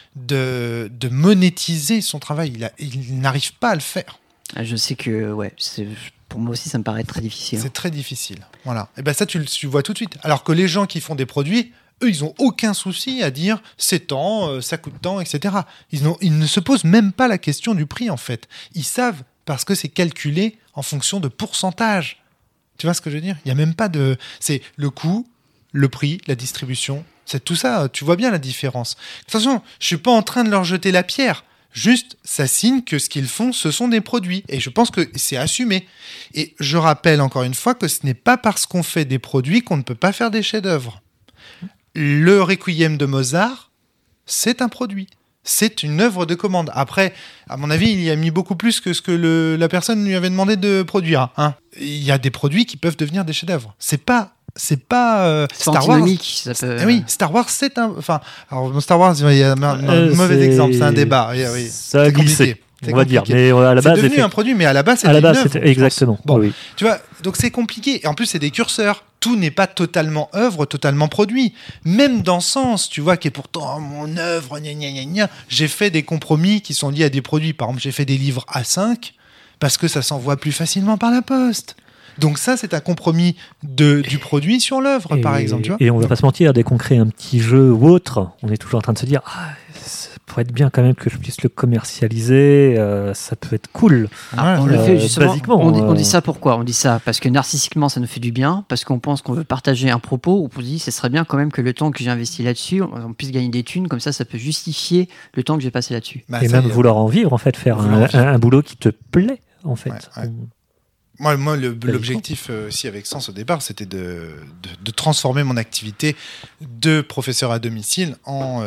de monétiser son travail. Il n'arrive pas à le faire.
Je sais que, pour moi aussi, ça me paraît très difficile.
C'est très difficile. Voilà. Et ben ça, tu vois tout de suite. Alors que les gens qui font des produits, eux, ils n'ont aucun souci à dire c'est tant, ça coûte tant, etc. Ils ne se posent même pas la question du prix, en fait. Ils savent parce que c'est calculé en fonction de pourcentage. Tu vois ce que je veux dire? Il n'y a même pas de... C'est le coût, le prix, la distribution. C'est tout ça. Tu vois bien la différence. De toute façon, je ne suis pas en train de leur jeter la pierre. Juste, ça signe que ce qu'ils font, ce sont des produits. Et je pense que c'est assumé. Et je rappelle encore une fois que ce n'est pas parce qu'on fait des produits qu'on ne peut pas faire des chefs-d'œuvre. Le Requiem de Mozart, c'est un produit. C'est une œuvre de commande. Après, à mon avis, il y a mis beaucoup plus que ce que la personne lui avait demandé de produire. Hein. Il y a des produits qui peuvent devenir des chefs-d'œuvre. C'est pas Star Wars.
Ça peut...
Oui, Star Wars, c'est un... Enfin, alors, Star Wars, il y a un mauvais exemple, c'est un débat. Oui,
ça a glissé, on va dire. Mais à la base,
c'est devenu un produit, mais à la base, c'était une œuvre.
Exactement.
Bon,
oui.
Tu vois, donc c'est compliqué. Et en plus, c'est des curseurs. Tout n'est pas totalement œuvre, totalement produit. Même dans Sens, tu vois, qui est pourtant mon œuvre, j'ai fait des compromis qui sont liés à des produits. Par exemple, j'ai fait des livres A5 parce que ça s'envoie plus facilement par la poste. Donc ça, c'est un compromis du produit sur l'œuvre, par exemple. Tu vois,
et on ne va pas se mentir, dès qu'on crée un petit jeu ou autre, on est toujours en train de se dire ça pourrait être bien quand même que je puisse le commercialiser, ça peut être cool.
On le fait justement,
basiquement.
On dit ça pourquoi? On dit ça parce que narcissiquement, ça nous fait du bien, parce qu'on pense qu'on veut partager un propos, ou on se dit ce serait bien quand même que le temps que j'ai investi là-dessus, on puisse gagner des thunes, comme ça peut justifier le temps que j'ai passé là-dessus.
Et même vouloir en vivre, en fait, faire un boulot qui te plaît, en fait.
Ouais. Moi, l'objectif aussi avec Sens au départ, c'était de transformer mon activité de professeur à domicile en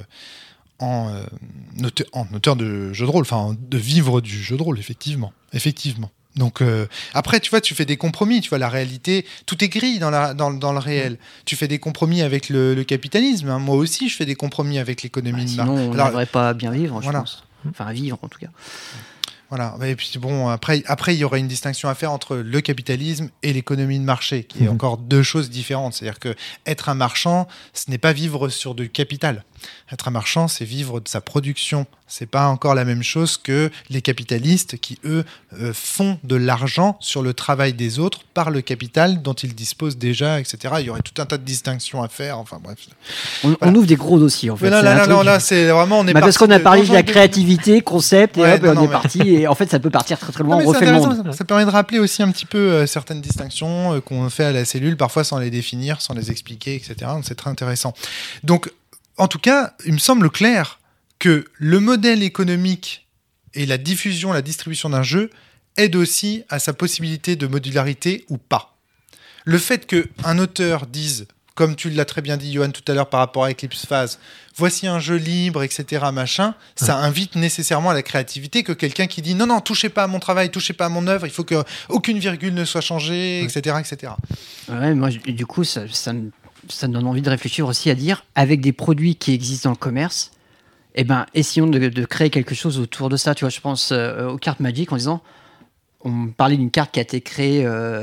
auteur de jeux de rôle, enfin de vivre du jeu de rôle, effectivement. Donc après, tu vois, tu fais des compromis, tu vois, la réalité, tout est gris dans le réel. Tu fais des compromis avec le capitalisme. Hein. Moi aussi, je fais des compromis avec l'économie de marché.
Sinon, on n'arriverait pas à bien vivre, je pense. Enfin, à vivre, en tout cas.
Voilà. Et puis bon, après, il y aurait une distinction à faire entre le capitalisme et l'économie de marché, qui est encore deux choses différentes. C'est-à-dire que être un marchand, ce n'est pas vivre sur du capital. Être un marchand, c'est vivre de sa production. C'est pas encore la même chose que les capitalistes qui, eux, font de l'argent sur le travail des autres par le capital dont ils disposent déjà, etc. Il y aurait tout un tas de distinctions à faire. Enfin bref.
On ouvre des gros dossiers en fait.
Mais là, c'est vraiment on est parti.
Parce qu'on a parlé de la créativité, concept, et on est parti. Et en fait, ça peut partir très très loin. On refait le monde.
Ça permet de rappeler aussi un petit peu certaines distinctions qu'on fait à la cellule, parfois sans les définir, sans les expliquer, etc. Donc, c'est très intéressant. Donc, en tout cas, il me semble clair que le modèle économique et la diffusion, la distribution d'un jeu aide aussi à sa possibilité de modularité ou pas. Le fait qu'un auteur dise, comme tu l'as très bien dit, Johan, tout à l'heure par rapport à Eclipse Phase, voici un jeu libre, etc., machin, ça invite nécessairement à la créativité que quelqu'un qui dit non, touchez pas à mon travail, touchez pas à mon œuvre, il faut qu'aucune virgule ne soit changée, etc., etc.
Ouais, moi, du coup, ça me donne envie de réfléchir aussi à dire, avec des produits qui existent dans le commerce, essayons de créer quelque chose autour de ça. Tu vois, je pense aux cartes Magic en disant, on parlait d'une carte qui a été créée,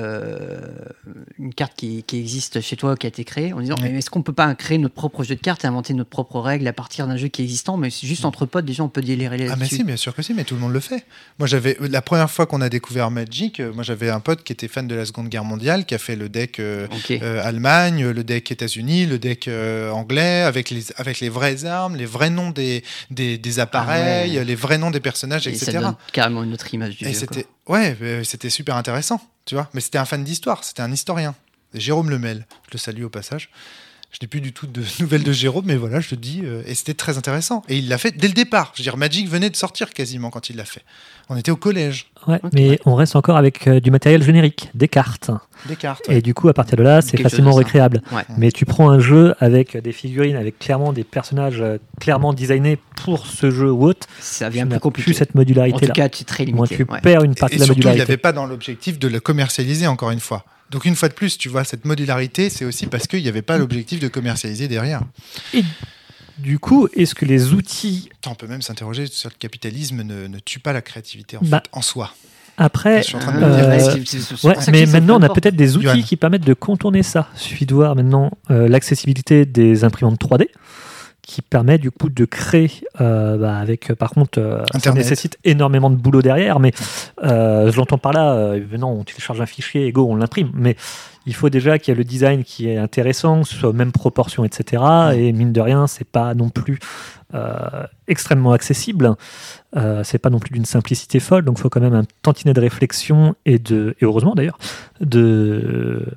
une carte qui existe chez toi, qui a été créée, en disant mais est-ce qu'on peut pas créer notre propre jeu de cartes et inventer notre propre règle à partir d'un jeu qui est existant, mais c'est juste entre potes, déjà on peut délirer là-dessus.
Ah mais si, bien sûr que si, mais tout le monde le fait. Moi la première fois qu'on a découvert Magic, moi j'avais un pote qui était fan de la Seconde Guerre mondiale, qui a fait le deck Allemagne, le deck États-Unis, le deck anglais, avec les vraies armes, les vrais noms des appareils, les vrais noms des personnages, etc.
Ça donne carrément une autre image du jeu.
C'était super intéressant, tu vois. Mais c'était un fan d'histoire, c'était un historien. Jérôme Lemel, je le salue au passage. Je n'ai plus du tout de nouvelles de Jérôme, mais voilà, je te dis, et c'était très intéressant. Et il l'a fait dès le départ. Je veux dire, Magic venait de sortir quasiment quand il l'a fait. On était au collège.
Ouais, mais on reste encore avec du matériel générique, des cartes. Et du coup, à partir de là, c'est facilement recréable. Ouais. Mais tu prends un jeu avec des figurines, avec clairement des personnages clairement designés pour ce jeu ou autre.
Ça devient plus compliqué.
Plus cette modularité-là.
En tout cas, tu es très limité.
Moi, tu perds une partie de la modularité.
Et surtout, il n'avait pas dans l'objectif de le commercialiser, encore une fois. Donc une fois de plus, tu vois, cette modularité, c'est aussi parce qu'il n'y avait pas l'objectif de commercialiser derrière.
Et du coup, est-ce que les outils...
On peut même s'interroger sur le capitalisme ne tue pas la créativité en soi.
Après, mais maintenant on a peut-être des outils qui permettent de contourner ça. Il suffit de voir maintenant l'accessibilité des imprimantes 3D, qui permet du coup de créer avec par contre ça nécessite énormément de boulot derrière, mais je l'entends par là, non, on télécharge un fichier et go, on l'imprime, mais il faut déjà qu'il y ait le design qui est intéressant, que ce soit aux mêmes proportions, etc. Et mine de rien, c'est pas non plus extrêmement accessible, c'est pas non plus d'une simplicité folle, donc il faut quand même un tantinet de réflexion et heureusement d'ailleurs de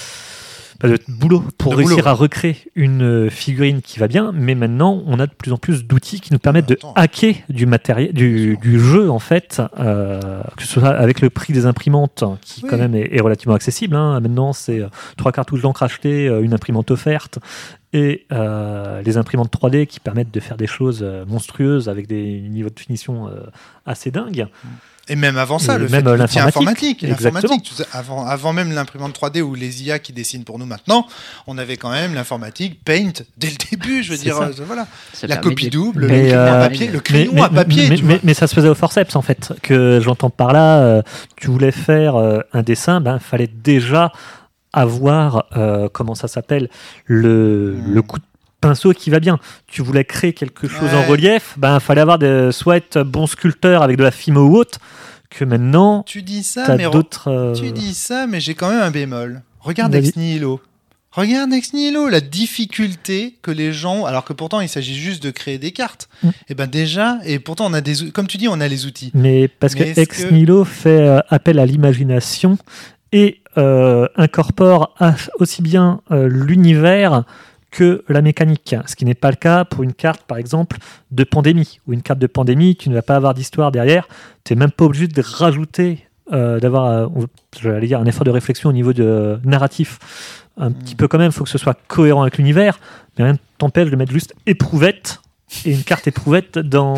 boulot pour réussir à recréer une figurine qui va bien, mais maintenant on a de plus en plus d'outils qui nous permettent de hacker du matériel, du jeu en fait, que ce soit avec le prix des imprimantes qui quand même est relativement accessible. Maintenant c'est 3 cartouches d'encre achetées, une imprimante offerte et les imprimantes 3D qui permettent de faire des choses monstrueuses avec des niveaux de finition assez dingues.
Et même avant ça, le fait de l'outil informatique. Avant même l'imprimante 3D ou les IA qui dessinent pour nous maintenant, on avait quand même l'informatique, Paint, dès le début, je veux dire, voilà. La copie double, le crayon à papier.
Mais ça se faisait au forceps, en fait. Que j'entends par là, tu voulais faire un dessin, fallait déjà avoir, comment ça s'appelle, le coup de pinceau qui va bien. Tu voulais créer quelque chose en relief, fallait avoir soit être bon sculpteur avec de la fimo ou autre, que maintenant
tu dis ça, mais j'ai quand même un bémol. Regarde Ex Nihilo. La difficulté que les gens, alors que pourtant il s'agit juste de créer des cartes, et pourtant on a comme tu dis, on a les outils.
Mais parce que Ex Nihilo fait appel à l'imagination et incorpore aussi bien l'univers que la mécanique, ce qui n'est pas le cas pour une carte, par exemple, de Pandémie. Ou une carte de Pandémie, tu ne vas pas avoir d'histoire derrière, tu n'es même pas obligé de rajouter, d'avoir, j'allais dire, un effort de réflexion au niveau de narratif. Un petit peu quand même, il faut que ce soit cohérent avec l'univers, mais rien ne t'empêche de mettre juste éprouvette, et une carte éprouvette dans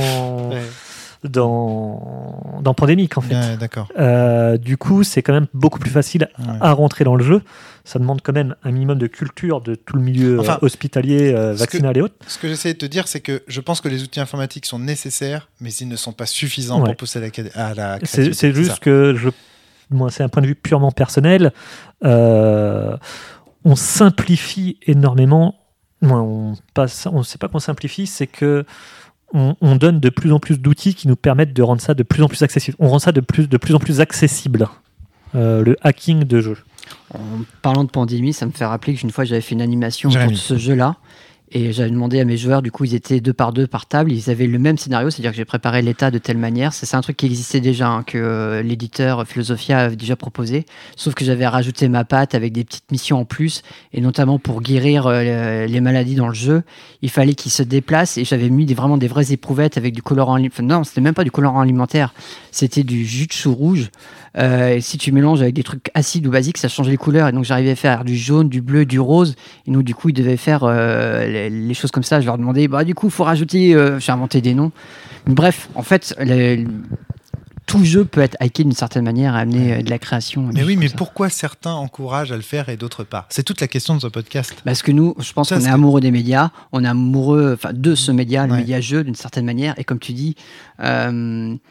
Pandémique, en fait.
D'accord.
Du coup, c'est quand même beaucoup plus facile à rentrer dans le jeu. Ça demande quand même un minimum de culture de tout le milieu hospitalier, vaccinal et autres.
Ce que j'essaie de te dire, c'est que je pense que les outils informatiques sont nécessaires, mais ils ne sont pas suffisants pour pousser à la créativité.
C'est juste que moi, c'est un point de vue purement personnel. On simplifie énormément. C'est pas qu'on simplifie, c'est que on donne de plus en plus d'outils qui nous permettent de rendre ça de plus en plus accessible. On rend ça de plus en plus accessible, le hacking de jeu.
En parlant de Pandémie, ça me fait rappeler qu'une fois j'avais fait une animation autour de ce jeu-là et j'avais demandé à mes joueurs, du coup ils étaient 2 par 2 par table, ils avaient le même scénario, c'est-à-dire que j'ai préparé l'état de telle manière, c'est un truc qui existait déjà, que l'éditeur Philosophia avait déjà proposé, sauf que j'avais rajouté ma patte avec des petites missions en plus, et notamment pour guérir les maladies dans le jeu, il fallait qu'ils se déplacent, et j'avais mis vraiment des vraies éprouvettes avec du colorant non, c'était même pas du colorant alimentaire, c'était du jus de chou rouge. Et si tu mélanges avec des trucs acides ou basiques, ça change les couleurs. Et donc j'arrivais à faire du jaune, du bleu, du rose. Et donc du coup, ils devaient faire les choses comme ça. Je leur demandais, du coup, il faut rajouter. J'ai inventé des noms. Bref, en fait, tout jeu peut être hacké d'une certaine manière, amener de la création.
Mais oui, mais pourquoi certains encouragent à le faire et d'autres pas ? C'est toute la question de ce podcast.
Parce que nous, je pense qu'on est amoureux des médias. On est amoureux de ce média, le média jeu, d'une certaine manière. Et comme tu dis,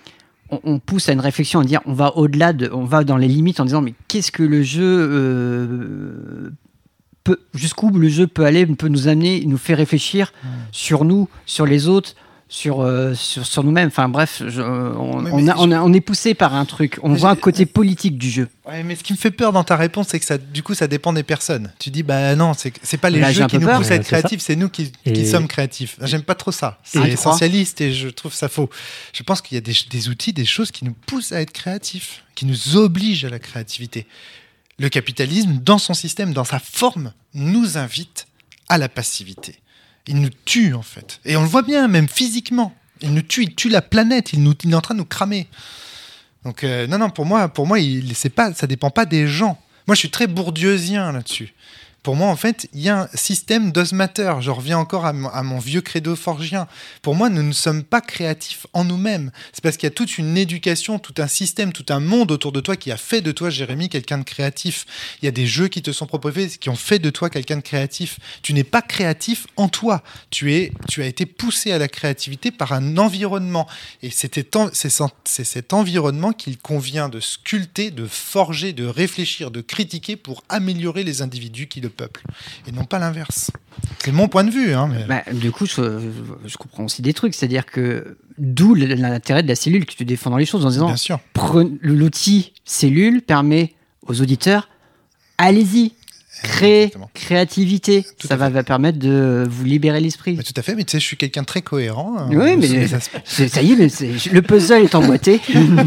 on pousse à une réflexion, à dire on va au-delà, on va dans les limites en disant mais qu'est-ce que le jeu jusqu'où le jeu peut aller, peut nous amener, nous fait réfléchir sur nous, sur les autres, sur nous-mêmes. Enfin bref, on est poussé par un truc. On voit un côté politique du jeu.
Ouais, mais ce qui me fait peur dans ta réponse, c'est que ça dépend des personnes. Tu dis, bah non, c'est pas les jeux qui nous poussent à être créatifs, c'est nous qui sommes créatifs. J'aime pas trop ça. C'est essentialiste et je trouve ça faux. Je pense qu'il y a des outils, des choses qui nous poussent à être créatifs, qui nous obligent à la créativité. Le capitalisme, dans son système, dans sa forme, nous invite à la passivité. Il nous tue, en fait. Et on le voit bien, même physiquement. Il nous tue, il tue la planète, il est en train de nous cramer. Donc, non, pour moi ça dépend pas des gens. Moi, je suis très bourdieusien là-dessus. Pour moi, en fait, il y a un système d'osmateur. Je reviens encore à mon vieux credo forgien. Pour moi, nous ne sommes pas créatifs en nous-mêmes. C'est parce qu'il y a toute une éducation, tout un système, tout un monde autour de toi qui a fait de toi, Jérémy, quelqu'un de créatif. Il y a des jeux qui te sont proposés qui ont fait de toi quelqu'un de créatif. Tu n'es pas créatif en toi. Tu as été poussé à la créativité par un environnement. Et c'est cet environnement qu'il convient de sculpter, de forger, de réfléchir, de critiquer pour améliorer les individus qui le peuple, et non pas l'inverse. C'est mon point de vue.
Du coup, je comprends aussi des trucs, c'est-à-dire que d'où l'intérêt de la cellule que tu défends dans les choses en disant
bien sûr.
L'outil cellule permet aux auditeurs, allez-y, créer, créativité, ça va permettre de vous libérer l'esprit.
Tout à fait, mais tu sais, je suis quelqu'un de très cohérent.
Oui, mais ça y est, le puzzle est emboîté.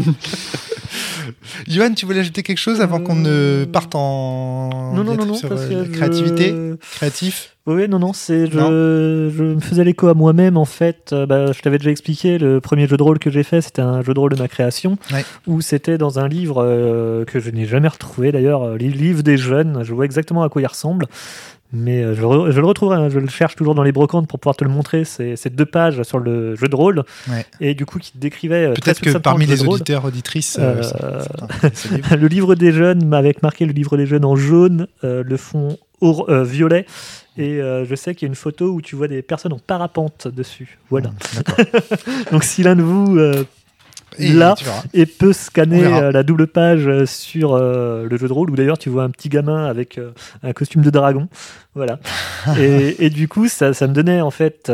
Johan, tu voulais ajouter quelque chose avant qu'on ne parte en sur la créativité créatif?
Oui, non, je me faisais l'écho à moi-même, en fait. Je t'avais déjà expliqué, le premier jeu de rôle que j'ai fait, c'était un jeu de rôle de ma création, où c'était dans un livre que je n'ai jamais retrouvé, d'ailleurs, les livres des jeunes, je vois exactement à quoi il ressemble. Mais je le retrouverai, je le cherche toujours dans les brocantes pour pouvoir te le montrer. C'est 2 pages sur le jeu de rôle, et du coup qui décrivait
peut-être que parmi les auditeurs auditrices
le livre des jeunes m'avait marqué le livre des jeunes en jaune, le fond violet, et je sais qu'il y a une photo où tu vois des personnes en parapente dessus. Voilà. Donc si l'un de vous et peut scanner la double page sur le jeu de rôle, où d'ailleurs tu vois un petit gamin avec un costume de dragon, voilà. et du coup ça me donnait en fait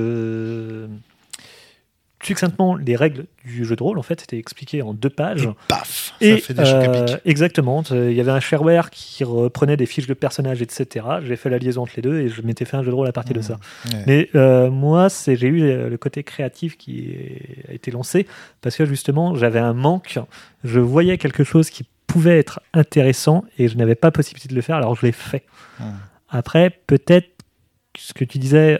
succinctement les règles du jeu de rôle. En fait, c'était expliqué en 2 pages.
Et paf, ça fait des chocs épiques.
Exactement. Il y avait un shareware qui reprenait des fiches de personnages, etc. J'ai fait la liaison entre les deux et je m'étais fait un jeu de rôle à partir de ça. Mais moi, j'ai eu le côté créatif qui a été lancé parce que justement, j'avais un manque. Je voyais quelque chose qui pouvait être intéressant et je n'avais pas possibilité de le faire, alors je l'ai fait. Après, peut-être ce que tu disais...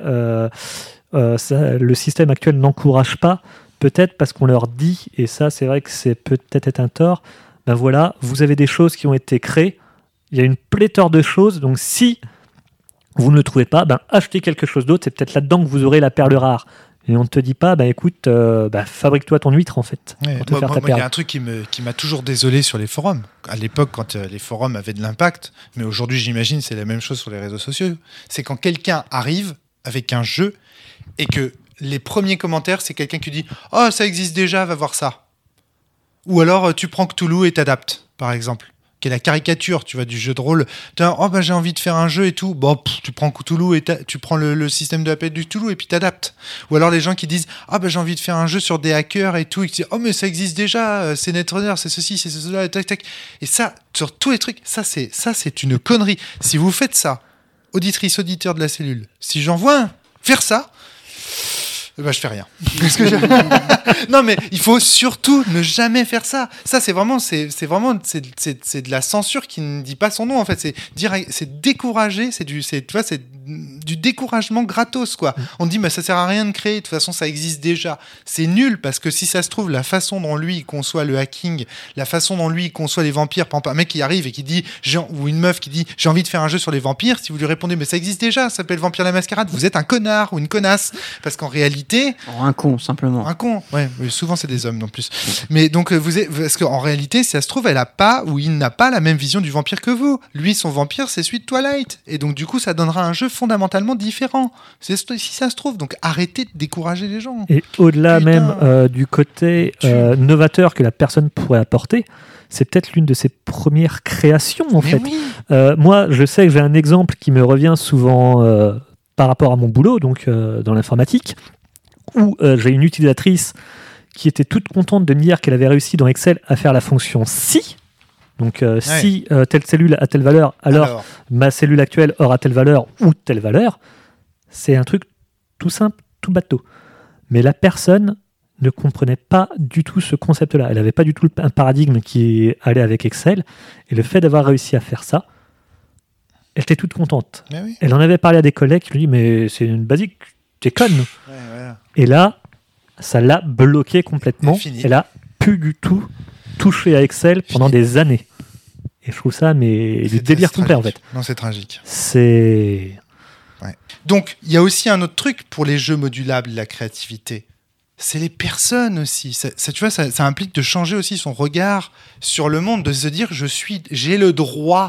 le système actuel n'encourage pas, peut-être parce qu'on leur dit, et ça c'est vrai que c'est peut-être un tort, voilà, vous avez des choses qui ont été créées, il y a une pléthore de choses, donc si vous ne le trouvez pas, achetez quelque chose d'autre, c'est peut-être là-dedans que vous aurez la perle rare. Et on ne te dit pas, écoute, fabrique-toi ton huître en fait.
Moi, il y a un truc qui m'a toujours désolé sur les forums. À l'époque, quand les forums avaient de l'impact, mais aujourd'hui j'imagine c'est la même chose sur les réseaux sociaux, c'est quand quelqu'un arrive avec un jeu et que les premiers commentaires, c'est quelqu'un qui dit « Oh, ça existe déjà, va voir ça ». Ou alors, tu prends Cthulhu et t'adaptes, par exemple, qui est la caricature, tu vois, du jeu de rôle. J'ai envie de faire un jeu et tout. Tu prends Cthulhu et tu prends le système de la paix du Cthulhu et puis t'adaptes. Ou alors les gens qui disent « j'ai envie de faire un jeu sur des hackers et tout ». Et qui disent « Oh, mais ça existe déjà, c'est Netrunner, c'est ceci, c'est cela, tac, tac ». Et ça, sur tous les trucs, ça c'est une connerie. Si vous faites ça, auditrice, auditeur de la cellule, si j'en vois un faire ça, je fais rien. Non, mais il faut surtout ne jamais faire ça. Ça, c'est de la censure qui ne dit pas son nom. En fait, c'est décourager. C'est du découragement gratos, quoi. On dit, ça sert à rien de créer. De toute façon, ça existe déjà. C'est nul parce que si ça se trouve, la façon dont lui il conçoit le hacking, la façon dont lui il conçoit les vampires, par exemple, un mec qui arrive et qui dit, ou une meuf qui dit, j'ai envie de faire un jeu sur les vampires. Si vous lui répondez, mais ça existe déjà, ça s'appelle Vampire la Mascarade. Vous êtes un connard ou une connasse, parce qu'en réalité réalité...
Un con, simplement.
Un con, ouais. Souvent, c'est des hommes, en plus. Mais donc, parce qu'en réalité, si ça se trouve, elle a pas, ou il n'a pas la même vision du vampire que vous. Lui, son vampire, c'est celui de Twilight. Et donc, du coup, ça donnera un jeu fondamentalement différent. Si ça se trouve. Donc, arrêtez de décourager les gens.
Et au-delà même du côté novateur que la personne pourrait apporter, c'est peut-être l'une de ses premières créations, en fait.
Oui.
Moi, je sais que j'ai un exemple qui me revient souvent par rapport à mon boulot, donc dans l'informatique, où j'ai une utilisatrice qui était toute contente de me dire qu'elle avait réussi dans Excel à faire la fonction si. Donc, si telle cellule a telle valeur, alors ma cellule actuelle aura telle valeur ou telle valeur. C'est un truc tout simple, tout bateau. Mais la personne ne comprenait pas du tout ce concept-là. Elle n'avait pas du tout un paradigme qui allait avec Excel. Et le fait d'avoir réussi à faire ça, elle était toute contente.
Oui.
Elle en avait parlé à des collègues qui lui disent « Mais c'est une basique, t'es conne !» Et là, ça l'a bloqué complètement. Elle a plus du tout touché à Excel pendant des années. Et je trouve ça du délire complet, en fait.
Non, c'est tragique.
C'est...
Ouais. Donc, il y a aussi un autre truc pour les jeux modulables, la créativité. C'est les personnes aussi. Tu vois, ça implique de changer aussi son regard sur le monde, de se dire j'ai le droit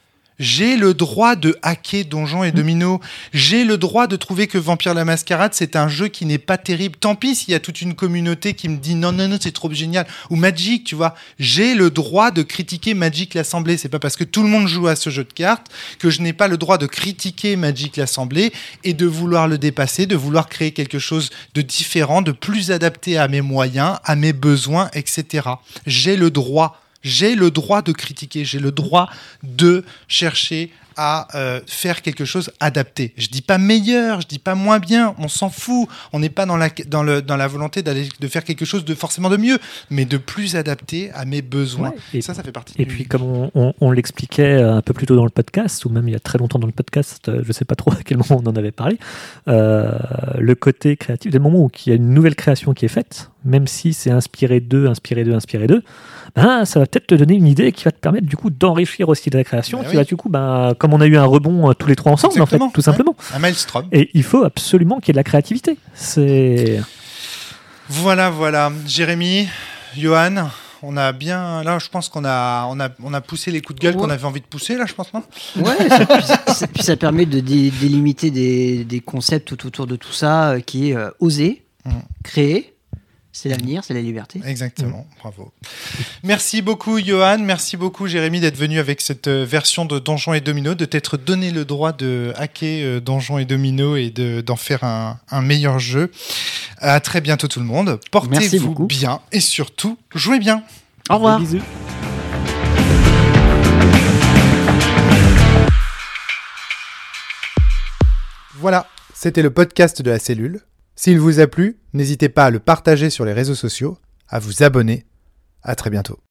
de hacker Donjons et Dominos. J'ai le droit de trouver que Vampire la Mascarade, c'est un jeu qui n'est pas terrible. Tant pis s'il y a toute une communauté qui me dit non, c'est trop génial. Ou Magic, tu vois. J'ai le droit de critiquer Magic l'Assemblée. C'est pas parce que tout le monde joue à ce jeu de cartes que je n'ai pas le droit de critiquer Magic l'Assemblée et de vouloir le dépasser, de vouloir créer quelque chose de différent, de plus adapté à mes moyens, à mes besoins, etc. J'ai le droit de critiquer, j'ai le droit de chercher à faire quelque chose adapté. Je dis pas meilleur, je dis pas moins bien, on s'en fout. On n'est pas dans la volonté de faire quelque chose de forcément de mieux, mais de plus adapté à mes besoins. Ouais, et ça fait partie.
Et puis, comme on l'expliquait un peu plus tôt dans le podcast, ou même il y a très longtemps dans le podcast, je sais pas trop à quel moment on en avait parlé, le côté créatif, dès le moment où il y a une nouvelle création qui est faite, même si c'est inspiré d'eux, ben, ça va peut-être te donner une idée qui va te permettre du coup d'enrichir aussi de la création, qui va du coup, comme on a eu un rebond tous les trois ensemble, exactement, en fait, tout simplement.
Un maelstrom.
Et il faut absolument qu'il y ait de la créativité.
Voilà. Jérémy, Johan, on a bien... Là, je pense qu'on a poussé les coups de gueule qu'on avait envie de pousser, là, je pense, non ?
Ouais, puis ça permet de délimiter des concepts tout autour de tout ça, qui est oser, créer. C'est l'avenir, c'est la liberté.
Exactement, bravo. Merci beaucoup, Johan. Merci beaucoup, Jérémy, d'être venu avec cette version de Donjons et Dominos, de t'être donné le droit de hacker Donjons et Dominos et d'en faire un meilleur jeu. À très bientôt, tout le monde. Portez-vous bien et surtout, jouez bien.
Au revoir.
Bisous.
Voilà, c'était le podcast de la cellule. S'il vous a plu, n'hésitez pas à le partager sur les réseaux sociaux, à vous abonner. À très bientôt.